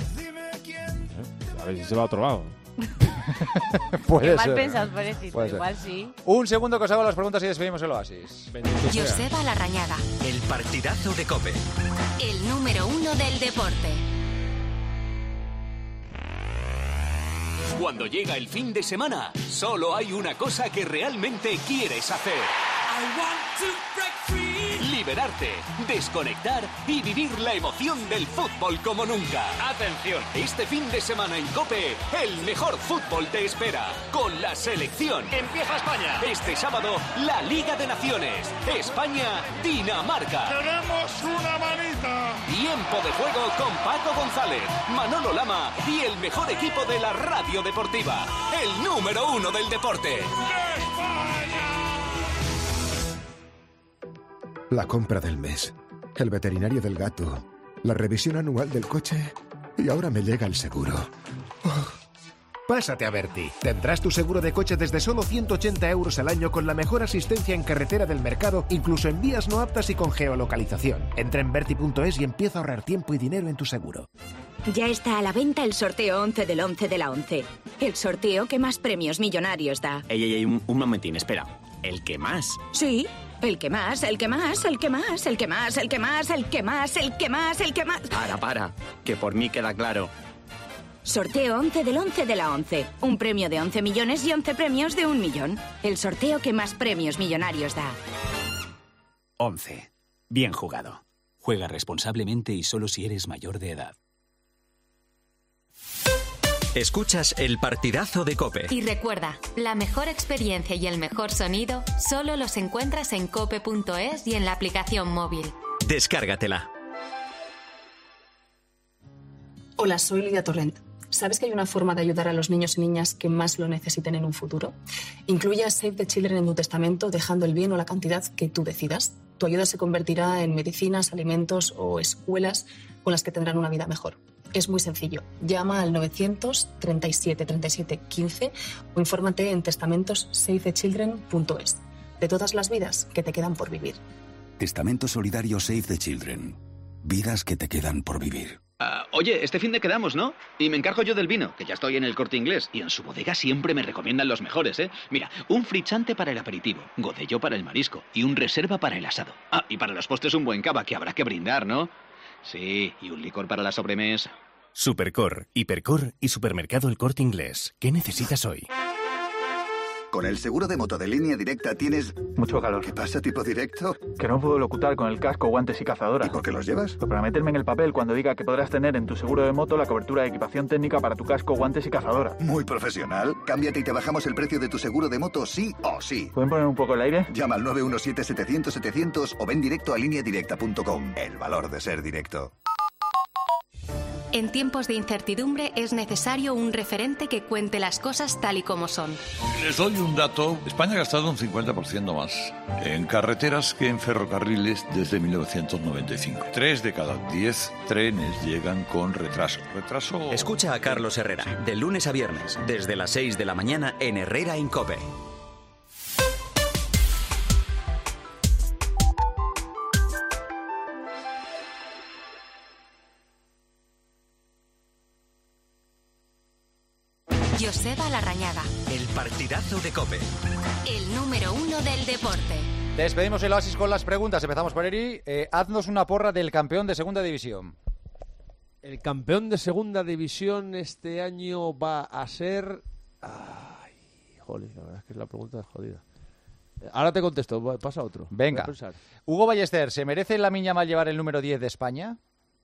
A ver si se va a otro lado. Puede mal ser. Pensas, pobrecito. Igual sí. Un segundo que os hago las preguntas y despedimos el Oasis. Joseba Larrañaga. El partidazo de COPE. El número 1 del deporte. Cuando llega el fin de semana, solo hay una cosa que realmente quieres hacer. liberarte, desconectar y vivir la emoción del fútbol como nunca. Atención, este fin de semana en COPE, el mejor fútbol te espera con la selección. Empieza España. Este sábado, la Liga de Naciones. España-Dinamarca. ¡Tenemos una manita! Tiempo de juego con Paco González, Manolo Lama y el mejor equipo de la radio deportiva. El número 1 del deporte. La compra del mes, el veterinario del gato, la revisión anual del coche y ahora me llega el seguro. Oh. Pásate a Berti. Tendrás tu seguro de coche desde solo 180 € al año con la mejor asistencia en carretera del mercado, incluso en vías no aptas y con geolocalización. Entra en Berti.es y empieza a ahorrar tiempo y dinero en tu seguro. Ya está a la venta el sorteo 11 del 11 de la 11. El sorteo que más premios millonarios da. Ey, un momentín, espera. ¿El que más? Sí. El que más, el que más, el que más, el que más, el que más, el que más, el que más, el que más. Para, que por mí queda claro. Sorteo 11 del 11 de la 11. Un premio de 11 millones y 11 premios de 1 millón. El sorteo que más premios millonarios da. 11. Bien jugado. Juega responsablemente y solo si eres mayor de edad. Escuchas el partidazo de COPE. Y recuerda, la mejor experiencia y el mejor sonido solo los encuentras en cope.es y en la aplicación móvil. Descárgatela. Hola, soy Lidia Torrent. ¿Sabes que hay una forma de ayudar a los niños y niñas que más lo necesiten en un futuro? Incluye a Save the Children en tu testamento, dejando el bien o la cantidad que tú decidas. Tu ayuda se convertirá en medicinas, alimentos o escuelas con las que tendrán una vida mejor. Es muy sencillo. Llama al 937 37 15 o infórmate en testamentosavethechildren.es. De todas las vidas que te quedan por vivir. Testamento solidario Save the Children. Vidas que te quedan por vivir. Oye, este fin de quedamos, ¿no? Y me encargo yo del vino, que ya estoy en el Corte Inglés. Y en su bodega siempre me recomiendan los mejores, ¿eh? Mira, un frichante para el aperitivo, Godello para el marisco y un reserva para el asado. Ah, y para los postres un buen cava, que habrá que brindar, ¿no? Sí, y un licor para la sobremesa. Supercor, Hipercor y Supermercado El Corte Inglés. ¿Qué necesitas hoy? Con el seguro de moto de Línea Directa tienes... mucho calor. ¿Qué pasa, tipo directo? Que no puedo locutar con el casco, guantes y cazadora. ¿Y por qué los llevas? Pues para meterme en el papel cuando diga que podrás tener en tu seguro de moto la cobertura de equipación técnica para tu casco, guantes y cazadora. Muy profesional. Cámbiate y te bajamos el precio de tu seguro de moto sí o sí. ¿Pueden poner un poco el aire? Llama al 917-700-700 o ven directo a lineadirecta.com. El valor de ser directo. En tiempos de incertidumbre es necesario un referente que cuente las cosas tal y como son. Les doy un dato. España ha gastado un 50% más en carreteras que en ferrocarriles desde 1995. 3 de cada 10 trenes llegan con retraso. Escucha a Carlos Herrera, de lunes a viernes, desde las 6 de la mañana en Herrera en COPE. Joseba Larrañaga. El partidazo de COPE. El número 1 del deporte. Despedimos el oasis con las preguntas. Empezamos por Eri. Haznos una porra del campeón de segunda división. El campeón de segunda división este año va a ser... Ay, joder, la verdad es que la pregunta es jodida. Ahora te contesto, pasa otro. Venga. Hugo Ballester, ¿se merece Lamine Yamal llevar el número 10 de España?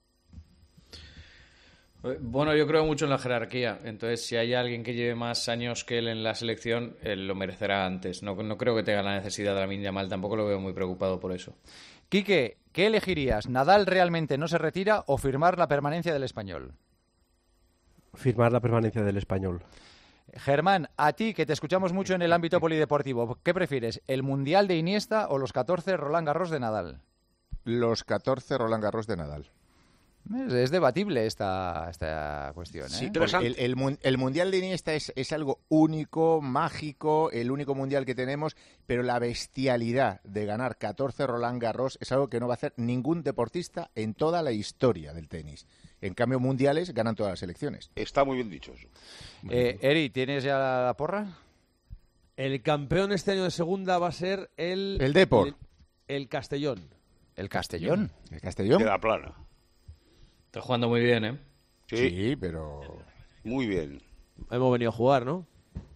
Bueno, yo creo mucho en la jerarquía. Entonces, si hay alguien que lleve más años que él en la selección, él lo merecerá antes. No creo que tenga la necesidad de Lamine Yamal. Tampoco lo veo muy preocupado por eso. Quique, ¿qué elegirías? ¿Nadal realmente no se retira o firmar la permanencia del Español? Firmar la permanencia del Español. Germán, a ti, que te escuchamos mucho en el ámbito polideportivo, ¿qué prefieres? ¿El Mundial de Iniesta o los 14 Roland Garros de Nadal? Los 14 Roland Garros de Nadal. Es debatible esta cuestión, ¿eh? Sí, pero el Mundial de Iniesta es algo único, mágico, el único Mundial que tenemos, pero la bestialidad de ganar 14 Roland Garros es algo que no va a hacer ningún deportista en toda la historia del tenis. En cambio, mundiales ganan todas las selecciones. Está muy bien dicho eso. Eri, ¿tienes ya la porra? El campeón este año de segunda va a ser el Depor. El Castellón. ¿El Castellón? ¿El Castellón? Queda plana. Está jugando muy bien, ¿eh? Sí, pero... Muy bien. Hemos venido a jugar, ¿no?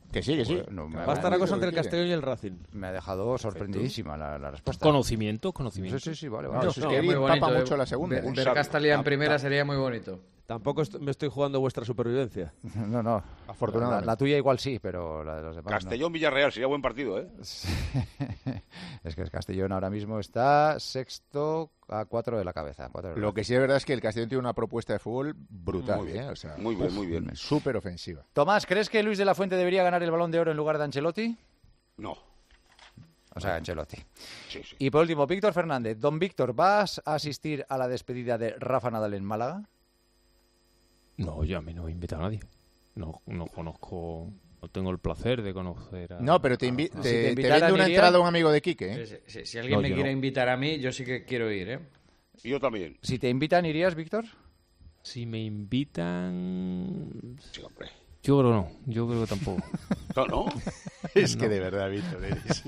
Que sí, que sí. Bueno, va a estar la cosa entre el Castellón y el Racing. Me ha dejado sorprendidísima la respuesta. Conocimiento. Sí, vale. No, es que empapa mucho la segunda. Ver Castalia en primera sería muy bonito. Tampoco me estoy jugando vuestra supervivencia. No. Afortunadamente. La tuya igual sí, pero la de los demás Castellón-Villarreal sería buen partido, ¿eh? Es que el Castellón ahora mismo está sexto a 4 de la cabeza. Lo que sí es verdad es que el Castellón tiene una propuesta de fútbol brutal. Muy bien, o sea, muy bien. Súper ofensiva. Tomás, ¿crees que Luis de la Fuente debería ganar el Balón de Oro en lugar de Ancelotti? No. O sea, Ancelotti. Sí. Y por último, Víctor Fernández. Don Víctor, ¿vas a asistir a la despedida de Rafa Nadal en Málaga? No, yo a mí no me invita a nadie. No conozco, no tengo el placer de conocer a... No, pero te vende una entrada a un amigo de Quique, ¿eh? Si alguien me quiere invitar a mí, yo sí que quiero ir, ¿eh? Y yo también. Si te invitan, ¿irías, Víctor? Si me invitan... Sí, hombre. Yo creo no, yo creo que tampoco. ¿No? Es que de verdad, Víctor, eres...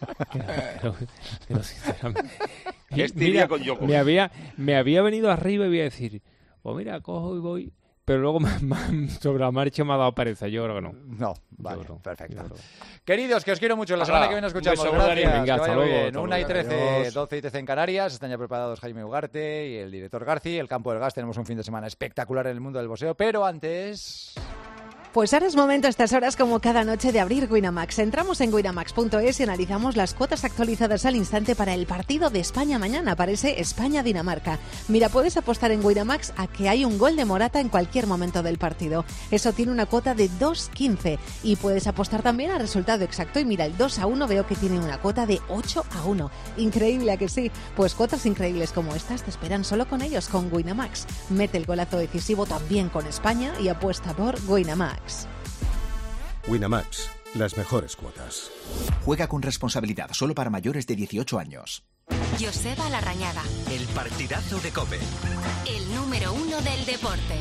pero sinceramente... Mira, con Djokovic. Me había venido arriba y voy a decir, pues mira, cojo y voy... Pero luego sobre la marcha me ha dado pereza, yo creo que no. No, vale, perfecto. Queridos, que os quiero mucho, la semana que viene nos escuchamos. Gracias. Venga, hasta luego. 1:13, 12:13 en Canarias, están ya preparados Jaime Ugarte y el director Garci. El Campo del Gas, tenemos un fin de semana espectacular en el mundo del boxeo, pero antes... Pues ahora es momento a estas horas, como cada noche, de abrir Winamax. Entramos en winamax.es y analizamos las cuotas actualizadas al instante para el partido de España mañana. Parece España-Dinamarca. Mira, puedes apostar en Winamax a que hay un gol de Morata en cualquier momento del partido. Eso tiene una cuota de 2,15. Y puedes apostar también al resultado exacto. Y mira, el 2-1 veo que tiene una cuota de 8-1. Increíble, ¿a que sí? Pues cuotas increíbles como estas te esperan solo con ellos, con Winamax. Mete el golazo decisivo también con España y apuesta por Winamax. Winamax, las mejores cuotas. Juega con responsabilidad, solo para mayores de 18 años. Joseba Larrañaga. El partidazo de COPE. El número 1 del deporte.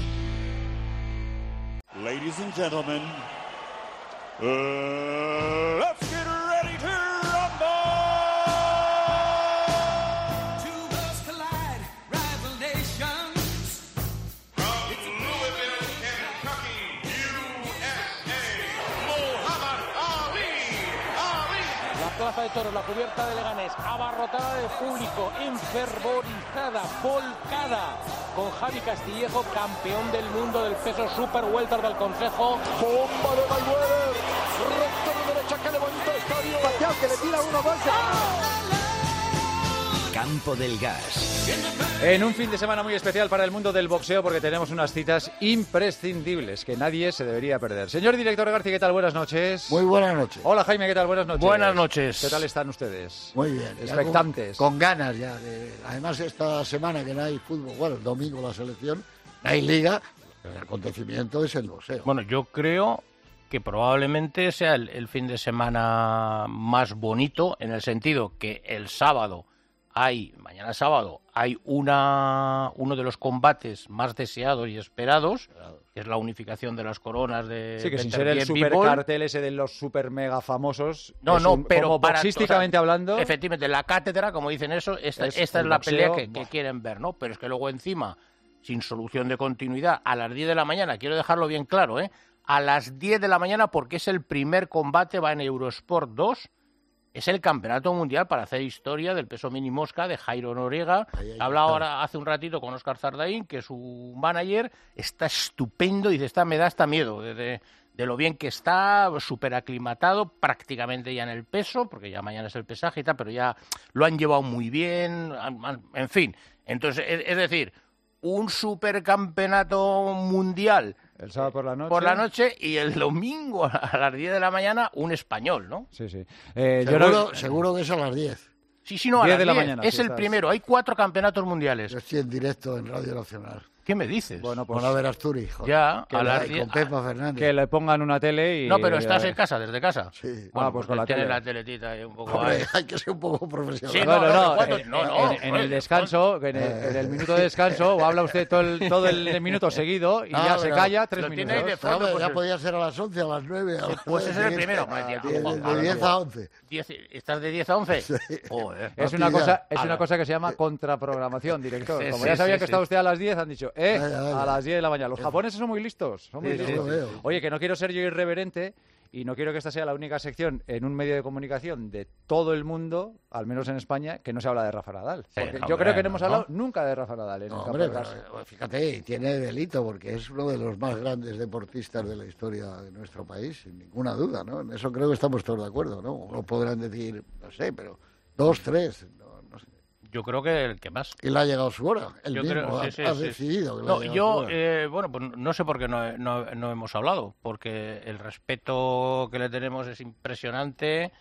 Ladies and gentlemen, let's get ready to rumble! Two worlds collide, rival nations. From Louisville, Kentucky, USA, Muhammad Ali. La plaza de toros, la cubierta de Leganés, abarrotada de público, enfervorizada, volcada, con Javi Castillejo, campeón del mundo del peso super welter del Consejo. Bomba de Mayweather, recta de derecha que levanta el estadio. Pacquiao que le tira uno, gol. Campo del Gas. En un fin de semana muy especial para el mundo del boxeo, porque tenemos unas citas imprescindibles que nadie se debería perder. Señor director García, ¿qué tal? Buenas noches. Muy buenas noches. Hola Jaime, ¿qué tal? Buenas noches. Buenas noches. ¿Qué tal están ustedes? Muy bien. Expectantes. Con ganas ya. Además, esta semana que no hay fútbol, bueno, el domingo la selección, no hay liga, el acontecimiento es el boxeo. Bueno, yo creo que probablemente sea el fin de semana más bonito, en el sentido que el sábado mañana sábado, hay uno de los combates más deseados y esperados, que es la unificación de las coronas de... Sí, que sin ser el super cartel ese de los super mega famosos, pero como boxísticamente hablando... Efectivamente, la cátedra, como dicen eso, esta es la pelea que quieren ver, ¿no? Pero es que luego encima, sin solución de continuidad, a las 10 de la mañana, quiero dejarlo bien claro, a las 10 de la mañana, porque es el primer combate, va en Eurosport 2, es el campeonato mundial para hacer historia del peso mini mosca de Jairo Noriega. He hablado ahora hace un ratito con Óscar Zardaín, que es su manager, está estupendo, dice, me da hasta miedo de lo bien que está, súper aclimatado, prácticamente ya en el peso, porque ya mañana es el pesaje y tal, pero ya lo han llevado muy bien, en fin. Entonces, es decir, un supercampeonato mundial el sábado por la noche y el domingo a las 10 de la mañana un español, ¿no? Sí. Seguro que es a las 10. Sí, no, a las 10 de la mañana. Es el primero. Hay 4 campeonatos mundiales. Yo estoy en directo en Radio Nacional. ¿Qué me dices? Bueno, pues a ver Asturias. Ya, a las 10. Con Pepa Fernández. Que le pongan una tele y... No, pero estás en casa, desde casa. Sí. Bueno, pues con la tele. La teletita y un poco... Hombre, hay que ser un poco profesional. Sí, en el descanso, en el minuto de descanso, habla usted todo el minuto seguido y ya se calla 3 minutos. De fondo, ya podía ser a las 11, a las 9. Puede ser el primero. De 10 a 11. ¿Estás de 10 a 11? Sí. Es una cosa que se llama contraprogramación, director. Como ya sabía que estaba usted a las 10, han dicho, a las 10 de la mañana. Los japoneses son muy listos. Oye, que no quiero ser yo irreverente Y no quiero que esta sea la única sección en un medio de comunicación de todo el mundo, al menos en España, que no se habla de Rafa Nadal. Porque yo creo que no hemos hablado nunca de Rafa Nadal en el campo de Gras. Fíjate, tiene delito porque es uno de los más grandes deportistas de la historia de nuestro país, sin ninguna duda, ¿no? En eso creo que estamos todos de acuerdo, ¿no? Uno podrán decir, no sé, pero 2, 3, no sé. Yo creo que el que más. Y le ha llegado su hora. Él yo mismo creo, ha decidido que le ha llegado su hora. Bueno, pues no sé por qué no hemos hablado, porque el respeto que le tenemos es impresionante.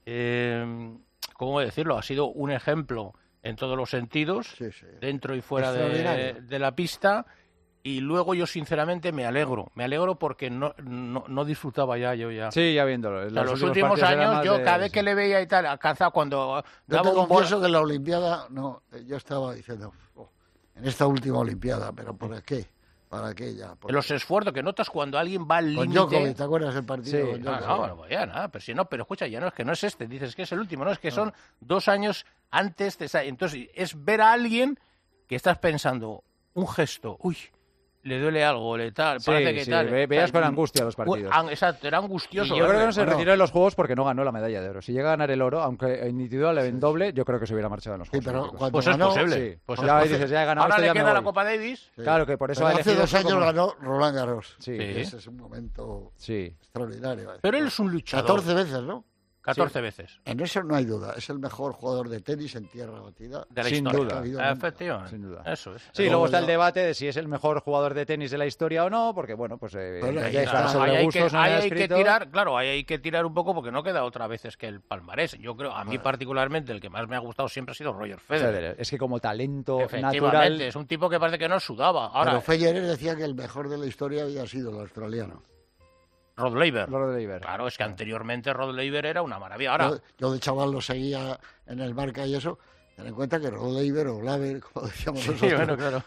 ¿Cómo decirlo? Ha sido un ejemplo en todos los sentidos, dentro y fuera de la pista. Y luego yo sinceramente me alegro porque no disfrutaba yo ya. Sí, ya viéndolo. En los últimos años yo cada vez que le veía y tal, alcanzaba cuando... Yo te confieso que en la Olimpiada, yo estaba diciendo, en esta última Olimpiada, pero ¿por qué? ¿Para qué ya? Los esfuerzos que notas cuando alguien va al límite... Con Djokovic, ¿te acuerdas del partido? Sí. No, ya nada, pero si no, pero escucha, ya no es que no es este, dices que es el último, no, es que son 2 años antes de esa... Entonces, es ver a alguien que estás pensando, un gesto, le duele algo, le tal, parece que tal. Veías con angustia los partidos. Exacto, era angustioso. Y yo creo que no se retiró de los Juegos porque no ganó la medalla de oro. Si llega a ganar el oro, aunque en individual en doble, yo creo que se hubiera marchado en los Juegos. Pero cuando pues ganó, es posible. Sí. Pues ya dices, ya he ganado. Ahora esto, le ya queda me la voy. Copa Davis. Sí. Claro, que por eso hace 2 años ganó Roland Garros. Sí. Ese es un momento extraordinario. Pero él es un luchador. 14 veces, ¿no? 14 veces. En eso no hay duda. Es el mejor jugador de tenis en tierra batida. De la historia. Efectivamente. Sin duda. Eso es. Sí, luego está el debate de si es el mejor jugador de tenis de la historia o no, porque bueno, pues hay que tirar, claro, ahí hay que tirar un poco porque no queda otra veces que el palmarés. Yo creo, a mí particularmente, el que más me ha gustado siempre ha sido Roger Federer. Es que como talento natural... Es un tipo que parece que no sudaba. Ahora, pero Federer decía que el mejor de la historia había sido el australiano. Rod Laver. Claro, es que anteriormente Rod Laver era una maravilla. Ahora... Yo de chaval lo seguía en el Marca y eso. Ten en cuenta que Rod Laver o Laver, como decíamos nosotros, bueno, claro.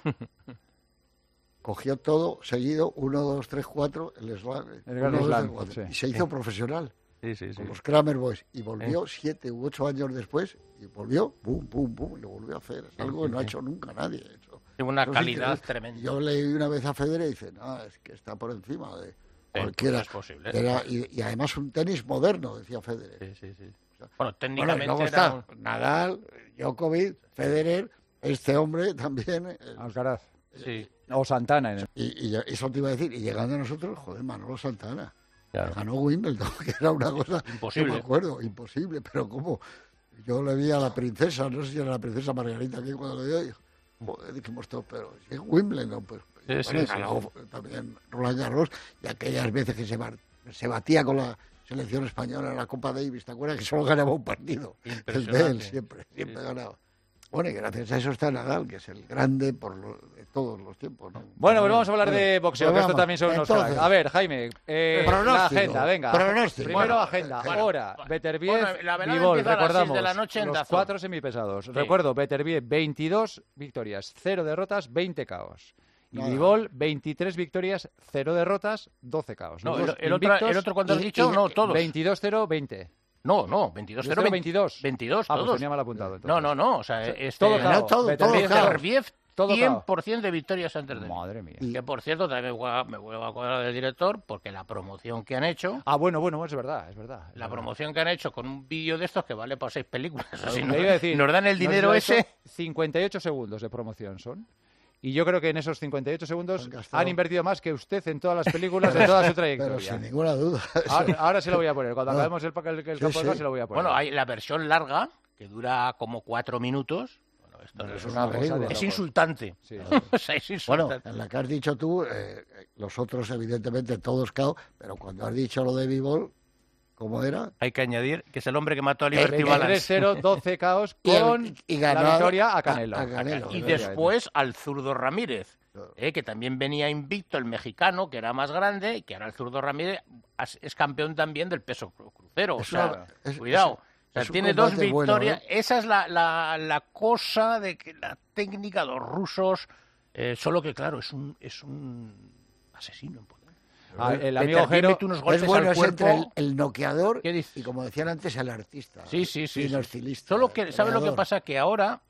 Cogió todo seguido, 1, 2, 3, 4, el slam. Y se hizo profesional. Con los Kramer Boys. Y volvió 7 u 8 años después, y volvió, pum, pum, pum, y lo volvió a hacer. Es algo que no ha hecho nunca nadie. Tiene una calidad tremenda. Yo leí una vez a Federer y dice, es que está por encima de... cualquiera. Es posible. Y además un tenis moderno, decía Federer. Sí. O sea, bueno, técnicamente ¿cómo está? Nadal, Djokovic, Federer, este hombre también. Alcaraz. Sí. O Santana. Y eso te iba a decir. Y llegando a nosotros, Manolo Santana. Claro. Ganó Wimbledon, que era una cosa... Imposible. No me acuerdo, imposible. Pero ¿cómo? Yo le vi a la princesa, no sé si era la princesa Margarita, que cuando le dio, joder, dijimos todo, pero es Wimbledon, pues... Ganó también Roland Garros, y aquellas veces que se batía con la selección española en la Copa Davis, ¿te acuerdas? Que solo ganaba un partido. Desde él siempre ganaba. Bueno, y gracias a eso está Nadal, que es el grande de todos los tiempos, ¿no? Bueno, pues vamos a hablar de boxeo, que esto también son unos cracks. A ver, Jaime, la agenda, venga. Primero agenda, hora, Beterbiev, Bivol, recordamos, los 4 semipesados. Recuerdo, Beterbiev, 22 victorias, 0 derrotas, 20 KOs. Y Bivol, 23 victorias, 0 derrotas, 12 KOs. No, el otro ¿cuánto has dicho? No, todos. 22-0 20. No, 22-0, 22. 22, todos. Pues tenía mal apuntado. Entonces. No, o sea, todo. Beterbiev, 100% de victorias antes de mí. Madre mía. Que, por cierto, también me vuelvo a acordar del director, porque la promoción que han hecho... Bueno, es verdad. La promoción que han hecho con un vídeo de estos que vale para 6 películas. Así, nos dan el dinero ese... 58 segundos de promoción son... Y yo creo que en esos 58 segundos han invertido más que usted en todas las películas de toda su trayectoria. Pero sin ninguna duda. Ahora se lo voy a poner. Cuando acabemos el campo de gas se lo voy a poner. Bueno, hay la versión larga, que dura como 4 minutos. Bueno, esto es una cosa es insultante. Sí, o sea, es insultante. Bueno, en la que has dicho tú, los otros evidentemente todos cao, pero cuando has dicho lo de Bivol, ¿cómo era? Hay que añadir que es el hombre que mató a Liberty Balance. 3-0, 12 KOs con la victoria a Canelo. Y después al zurdo Ramírez, que también venía invicto, el mexicano, que era más grande, y que ahora el zurdo Ramírez es campeón también del peso crucero. O sea, cuidado. Tiene 2 victorias. Bueno, esa es la cosa de que la técnica de los rusos, solo que claro, es un asesino en poder. El amigo Jero es bueno, es entre el noqueador y, como decían antes, el artista. Sí. El estilista. Solo que, ¿sabes lo que pasa? Que ahora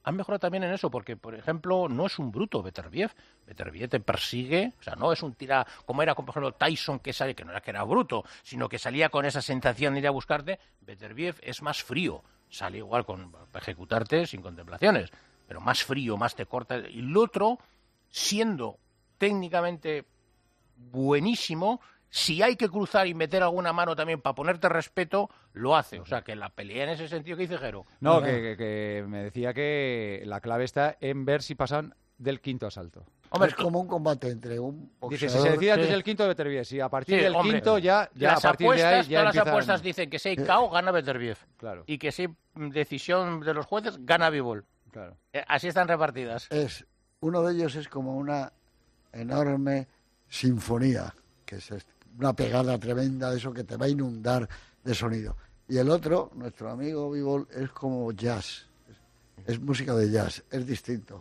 han mejorado también en eso, porque, por ejemplo, no es un bruto Beterbiev. Beterbiev te persigue, o sea, no es un tira como era, por ejemplo, Tyson, que sale, que no era que era bruto, sino que salía con esa sensación de ir a buscarte. Beterbiev es más frío, sale igual para ejecutarte sin contemplaciones, pero más frío, más te corta. Y el otro, siendo técnicamente buenísimo, si hay que cruzar y meter alguna mano también para ponerte respeto, lo hace. O sea, que la pelea en ese sentido que dice Jero. No, que me decía que la clave está en ver si pasan del quinto asalto. Hombre, es como un combate entre un boxeador... Dice, si se decide antes del quinto, Beterbiev. Si a partir del quinto ya las a partir apuestas, de ahí ya todas empiezan... las apuestas dicen que si hay KO, gana Beterbiev. Claro. Y que si hay decisión de los jueces, gana Bivol. Claro. Así están repartidas. Uno de ellos es como una enorme sinfonía, que es una pegada tremenda de eso que te va a inundar de sonido. Y el otro, nuestro amigo Bivol, es como jazz. Es música de jazz, es distinto,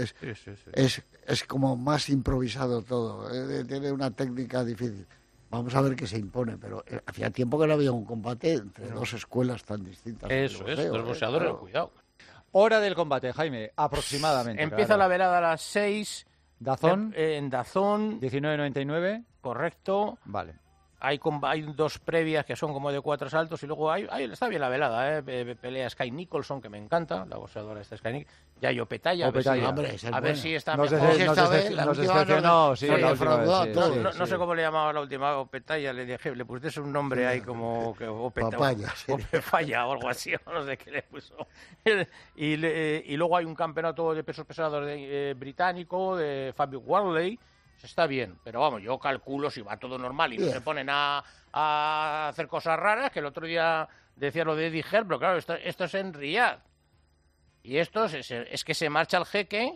es como más improvisado todo, tiene una técnica difícil. Vamos a ver qué se impone, pero hacía tiempo que no había un combate entre dos escuelas tan distintas. Eso es, los boxeadores, cuidado. Hora del combate, Jaime, aproximadamente. Empieza la velada a las 6. Dazón. En Dazón. 19.99. Correcto. Vale. Hay dos previas que son como de 4 asaltos y luego está bien la velada, pelea Sky Nicholson, que me encanta, la boxeadora esta Sky Nicholson, Yayo Petaya, a ver si está mejor. Nos decepcionó, sí, no sé cómo le llamaba la última, Petaya, le pusiste un nombre ahí como o Pepaya o algo así, no sé qué le puso. Y luego hay un campeonato de pesos pesados británico de Fabio Warley. Está bien, pero vamos, yo calculo si va todo normal y no se ponen a hacer cosas raras, que el otro día decía lo de Eddie Hearn, pero claro, esto es en Riyadh. Y esto es que se marcha el jeque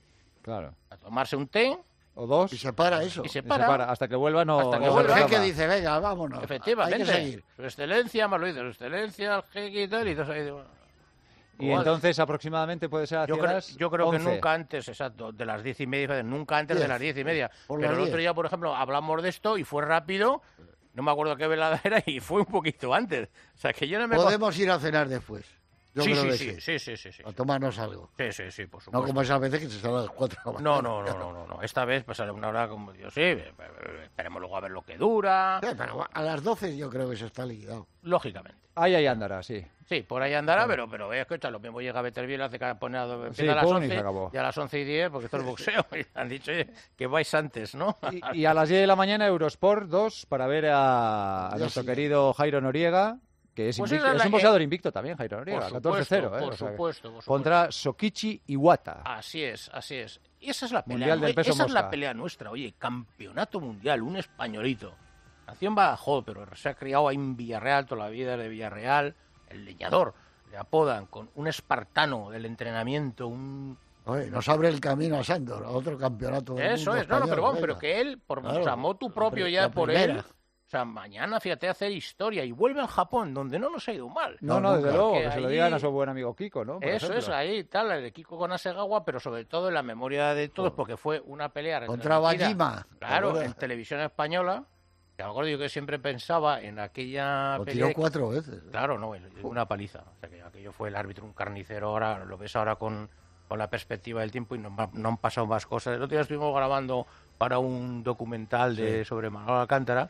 a tomarse un té. O dos. Y se para eso. Y se para. Hasta que vuelva el jeque dice, venga, vámonos. Efectivamente. Hay que seguir. Su excelencia, más lo dice, su excelencia, el jeque y tal, y entonces ahí... Y entonces aproximadamente puede ser hacia yo creo 11. que nunca antes, exacto, de las 10:30, nunca antes de las 10:30. Pero el otro día, por ejemplo, hablamos de esto y fue rápido, no me acuerdo qué velada era y fue un poquito antes. O sea, que yo no me... Podemos ir a cenar después. Sí. A tomarnos algo. Sí, por supuesto. No como esas veces que se sale a las 4 de la mañana. No. Esta vez pasaré una hora como Dios, sí. Esperemos luego a ver lo que dura. Sí, pero a las 12 yo creo que eso está liquidado. Lógicamente. Ahí andará, sí. Sí, por ahí andará, pero escucha, lo mismo llega Beterbiev, hace que pone a las 11 y a las 11:10, porque esto es boxeo, y han dicho que vais antes, ¿no? Y a las 10 de la mañana Eurosport 2 para ver a nuestro querido Jairo Noriega, que es, es un boxeador invicto también, Jairo Noriega, 14-0. Por supuesto. Contra Sokichi Iwata. Así es. Y esa es la pelea, mundial del peso esa mosca. Es la pelea nuestra, oye, campeonato mundial, un españolito. Nació en Badajoz, pero se ha criado ahí en Villarreal, toda la vida de Villarreal, el leñador, le apodan, con un espartano del entrenamiento, Oye, nos abre el camino a Sándor, a otro campeonato del Eso mundo es, no, español, pero que él, claro, o sea, motu propio ya por primera. él, o sea, mañana, fíjate, hacer historia y vuelve a Japón, donde no nos ha ido mal. No, desde luego, que se lo digan a su buen amigo Kiko, ¿no? Eso es, ahí tal, el de Kiko con Hasegawa, pero sobre todo en la memoria de todos, porque fue una pelea contra Bajima. Claro, en televisión española. Que algo yo que siempre pensaba en aquella pelea... Lo tiró 4 veces. Claro, no, una paliza. O sea, que aquello fue el árbitro un carnicero. Ahora lo ves ahora con la perspectiva del tiempo y no han pasado más cosas. El otro día estuvimos grabando para un documental sobre Manolo Alcántara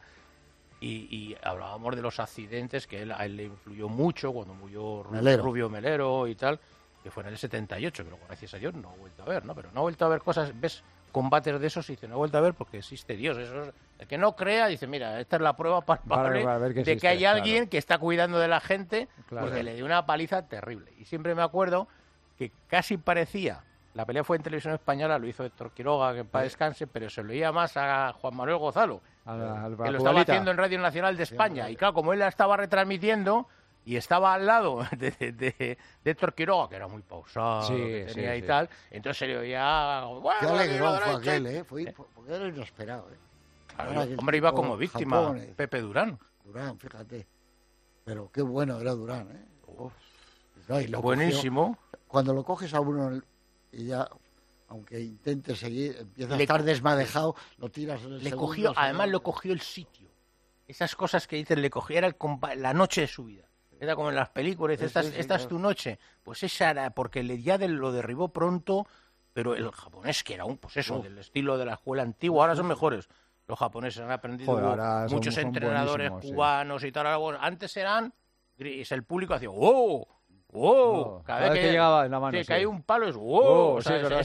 y hablábamos de los accidentes que a él le influyó mucho cuando murió Rubio Melero y tal, que fue en el 78, que luego, gracias a Dios, no he vuelto a ver, ¿no? Pero no he vuelto a ver cosas, ves combates de esos y dice, no he vuelto a ver porque existe Dios. Eso es, el que no crea dice, mira, esta es la prueba palpable de que hay alguien que está cuidando de la gente, porque le dio una paliza terrible. Y siempre me acuerdo que casi parecía, la pelea fue en televisión española, lo hizo Héctor Quiroga, que para descanse, pero se lo oía más a Juan Manuel Gonzalo, que lo estaba haciendo en Radio Nacional de España. Y claro, como él la estaba retransmitiendo y estaba al lado de Héctor Quiroga, que era muy pausado, y tal, entonces se le oía... Qué alegrón fue aquel, ¿eh? Porque era inesperado, ¿eh? Claro, hombre, iba como víctima, Japón, Pepe Durán. Durán, fíjate. Pero qué bueno era Durán, ¿eh? No, buenísimo. Cogió, cuando lo coges a uno y ya, aunque intente seguir, empieza a estar desmadejado, lo tiras en el segundo. Además lo cogió el sitio. Esas cosas que dicen, le cogió, era la noche de su vida. Era como en las películas, dice, esta es tu noche. Pues esa era, porque lo derribó pronto, pero el japonés, que era del estilo de la escuela antigua, ahora son mejores. Los japoneses han aprendido, muchos entrenadores cubanos y tal. Antes el público hacía ¡wow! ¡Wow! Cada vez que llegaba en la mano, que cae un palo es ¡wow!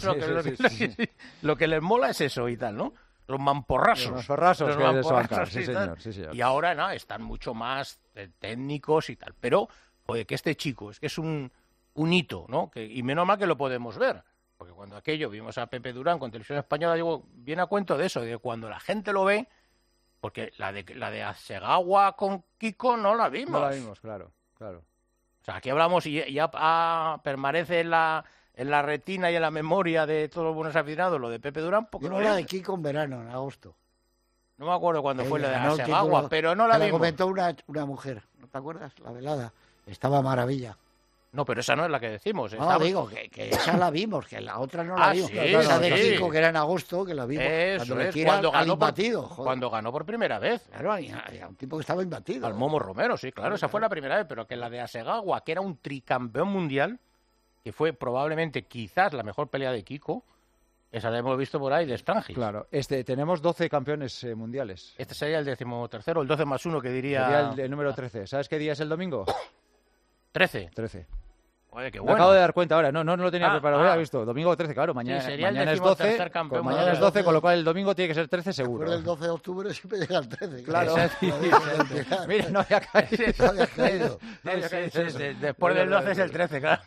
Lo que les mola es eso y tal, ¿no? Los mamporrasos. Sí, señor. Y ahora, están mucho más técnicos y tal. Pero, joder, que este chico, es que es un hito, ¿no? Y menos mal que lo podemos ver. Porque cuando aquello vimos a Pepe Durán con Televisión Española, digo, viene a cuento de eso, de cuando la gente lo ve, porque la de Hasegawa con Kiko no la vimos. No la vimos, claro. O sea, aquí hablamos y ya permanece en la retina y en la memoria de todos los buenos aficionados lo de Pepe Durán. Yo no la de Kiko en verano, en agosto. No me acuerdo cuándo fue la de Hasegawa, pero no la vimos. La comentó una mujer, ¿no te acuerdas? La velada. Estaba maravilla. No, pero esa no es la que decimos. No, digo que esa la vimos, que la otra no la vimos. Sí, esa de Kiko, que era en agosto, que la vimos. Eso cuando ganó por primera vez. Claro, era un tipo que estaba imbatido. Al Momo Romero, sí, claro, esa fue la primera vez, pero que la de Hasegawa, que era un tricampeón mundial, que fue probablemente, quizás, la mejor pelea de Kiko, esa la hemos visto por ahí, de Strangis. Claro, tenemos 12 campeones mundiales. Este sería el 13º, el 12 más 1 que diría... Sería el número 13. ¿Sabes qué día es el domingo? 13. Oye, qué bueno. Me acabo de dar cuenta ahora, no lo tenía preparado, había visto. Domingo 13, claro, mañana es 12, mañana es 12, con lo cual el domingo tiene que ser 13 seguro. Después del 12 de octubre siempre llega el 13. Claro. Mira, no había caído. Después del 12 es el 13, claro.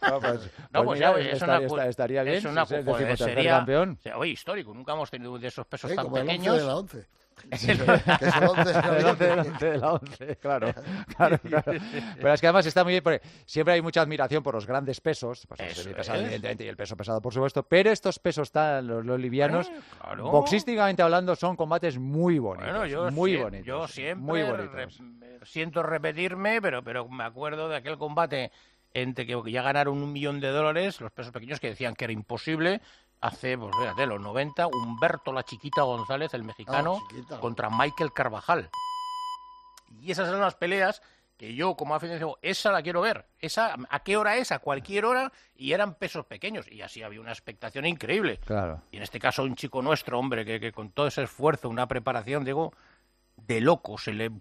Estaría bien. Es una sería campeón. Oye, histórico, nunca hemos tenido de esos pesos tan pequeños. El 11 de la 11. Que es el 11 de la 11, claro. Pero es que además está muy bien, porque siempre hay mucha admiración por los grandes pesos, pues el pesado, evidentemente, y el peso pesado, por supuesto, pero estos pesos los livianos, boxísticamente hablando, son combates muy bonitos. Bonitos. Yo siempre siento repetirme, pero me acuerdo de aquel combate entre que ya ganaron $1 millón, los pesos pequeños, que decían que era imposible. Hace, pues fíjate, los 90, Humberto La Chiquita González, el mexicano, contra Michael Carvajal. Y esas son las peleas que yo, como aficionado, esa la quiero ver. Esa, ¿a qué hora es? A cualquier hora, y eran pesos pequeños. Y así había una expectación increíble. Claro. Y en este caso, un chico nuestro, hombre, que con todo ese esfuerzo, una preparación, digo, de loco,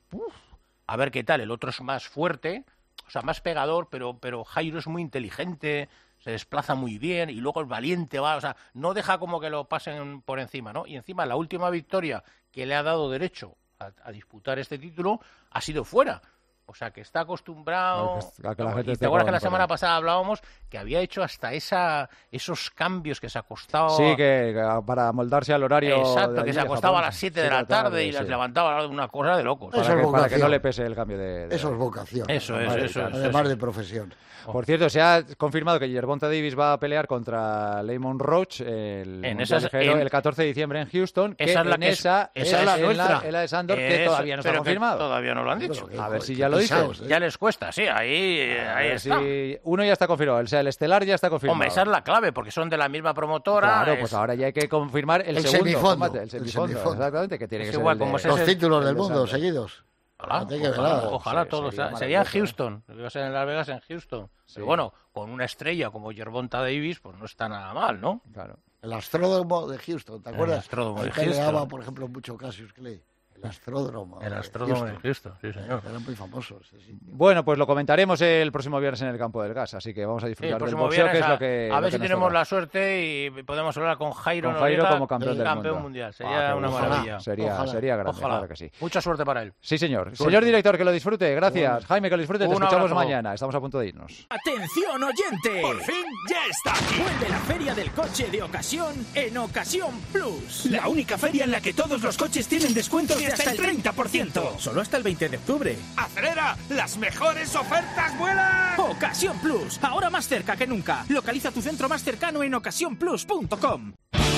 a ver qué tal. El otro es más fuerte, o sea, más pegador, pero Jairo es muy inteligente, se desplaza muy bien y luego el valiente va, o sea, no deja como que lo pasen por encima, ¿no? Y encima la última victoria que le ha dado derecho a disputar este título ha sido fuera. O sea, que está acostumbrado... A que la gente ¿te acuerdas que la semana pasada hablábamos que había hecho hasta esos cambios que se acostaba... Sí, que para moldarse al horario... Exacto, que se acostaba a las 7 de la tarde y las levantaba a una cosa de locos. Para que no le pese el cambio de... Eso es vocación. Eso es. Además de profesión. Por cierto, se ha confirmado que Gervonta Davis va a pelear contra Lamont Roach el 14 de diciembre en Houston. Esa es la nuestra. En la de Sandor, que todavía no está confirmado. Todavía no lo han dicho. A ver si ya lo dicen. Ya les cuesta, sí, ahí está. Si uno ya está confirmado, o sea, el estelar ya está confirmado. Hombre, esa es la clave, porque son de la misma promotora. Claro, pues ahora ya hay que confirmar el segundo semifondo. combate, el semifondo. Exactamente, que tiene que ser igual, como los títulos del mundo seguidos. Ojalá todos. Sería en Houston, iba a ser en Las Vegas, en Houston. Sí. Pero bueno, con una estrella como Gervonta Davis, pues no está nada mal, ¿no? Claro. El astródromo de Houston, ¿te acuerdas? El astródromo de Houston. Peleaba, por ejemplo, mucho Cassius Clay. El astródromo. El astródromo de Houston, sí, señor. Eran muy famosos. Sí. Bueno, pues lo comentaremos el próximo viernes en el Campo del Gas, así que vamos a disfrutar del boxeo, que es lo que... A ver si tenemos la suerte y podemos hablar con Jairo como campeón del mundial. Sería una maravilla. Sería grande, claro que sí. Mucha suerte para él. Sí, señor. Señor director, que lo disfrute. Gracias. Jaime, que lo disfrute. Te escuchamos mañana. Estamos a punto de irnos. ¡Atención, oyente! ¡Por fin ya está aquí! Vuelve la Feria del Coche de Ocasión en Ocasión Plus. La única feria en la que todos los coches tienen descuentos de hasta el 30%. Solo hasta el 20 de octubre. ¡Acelera! ¡Las mejores ofertas vuelan! Ocasión Plus, ahora más cerca que nunca. Localiza tu centro más cercano en ocasiónplus.com.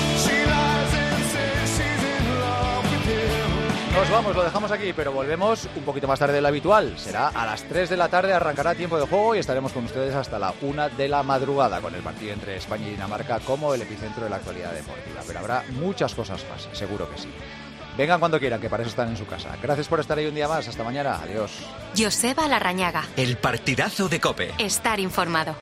Nos vamos, lo dejamos aquí, pero volvemos un poquito más tarde de lo habitual. Será a las 3 de la tarde, arrancará tiempo de juego y estaremos con ustedes hasta la 1 de la madrugada con el partido entre España y Dinamarca como el epicentro de la actualidad deportiva. Pero habrá muchas cosas más, seguro que sí. Vengan cuando quieran, que para eso están en su casa. Gracias por estar ahí un día más. Hasta mañana. Adiós. Joseba Larrañaga. El partidazo de COPE. Estar informado.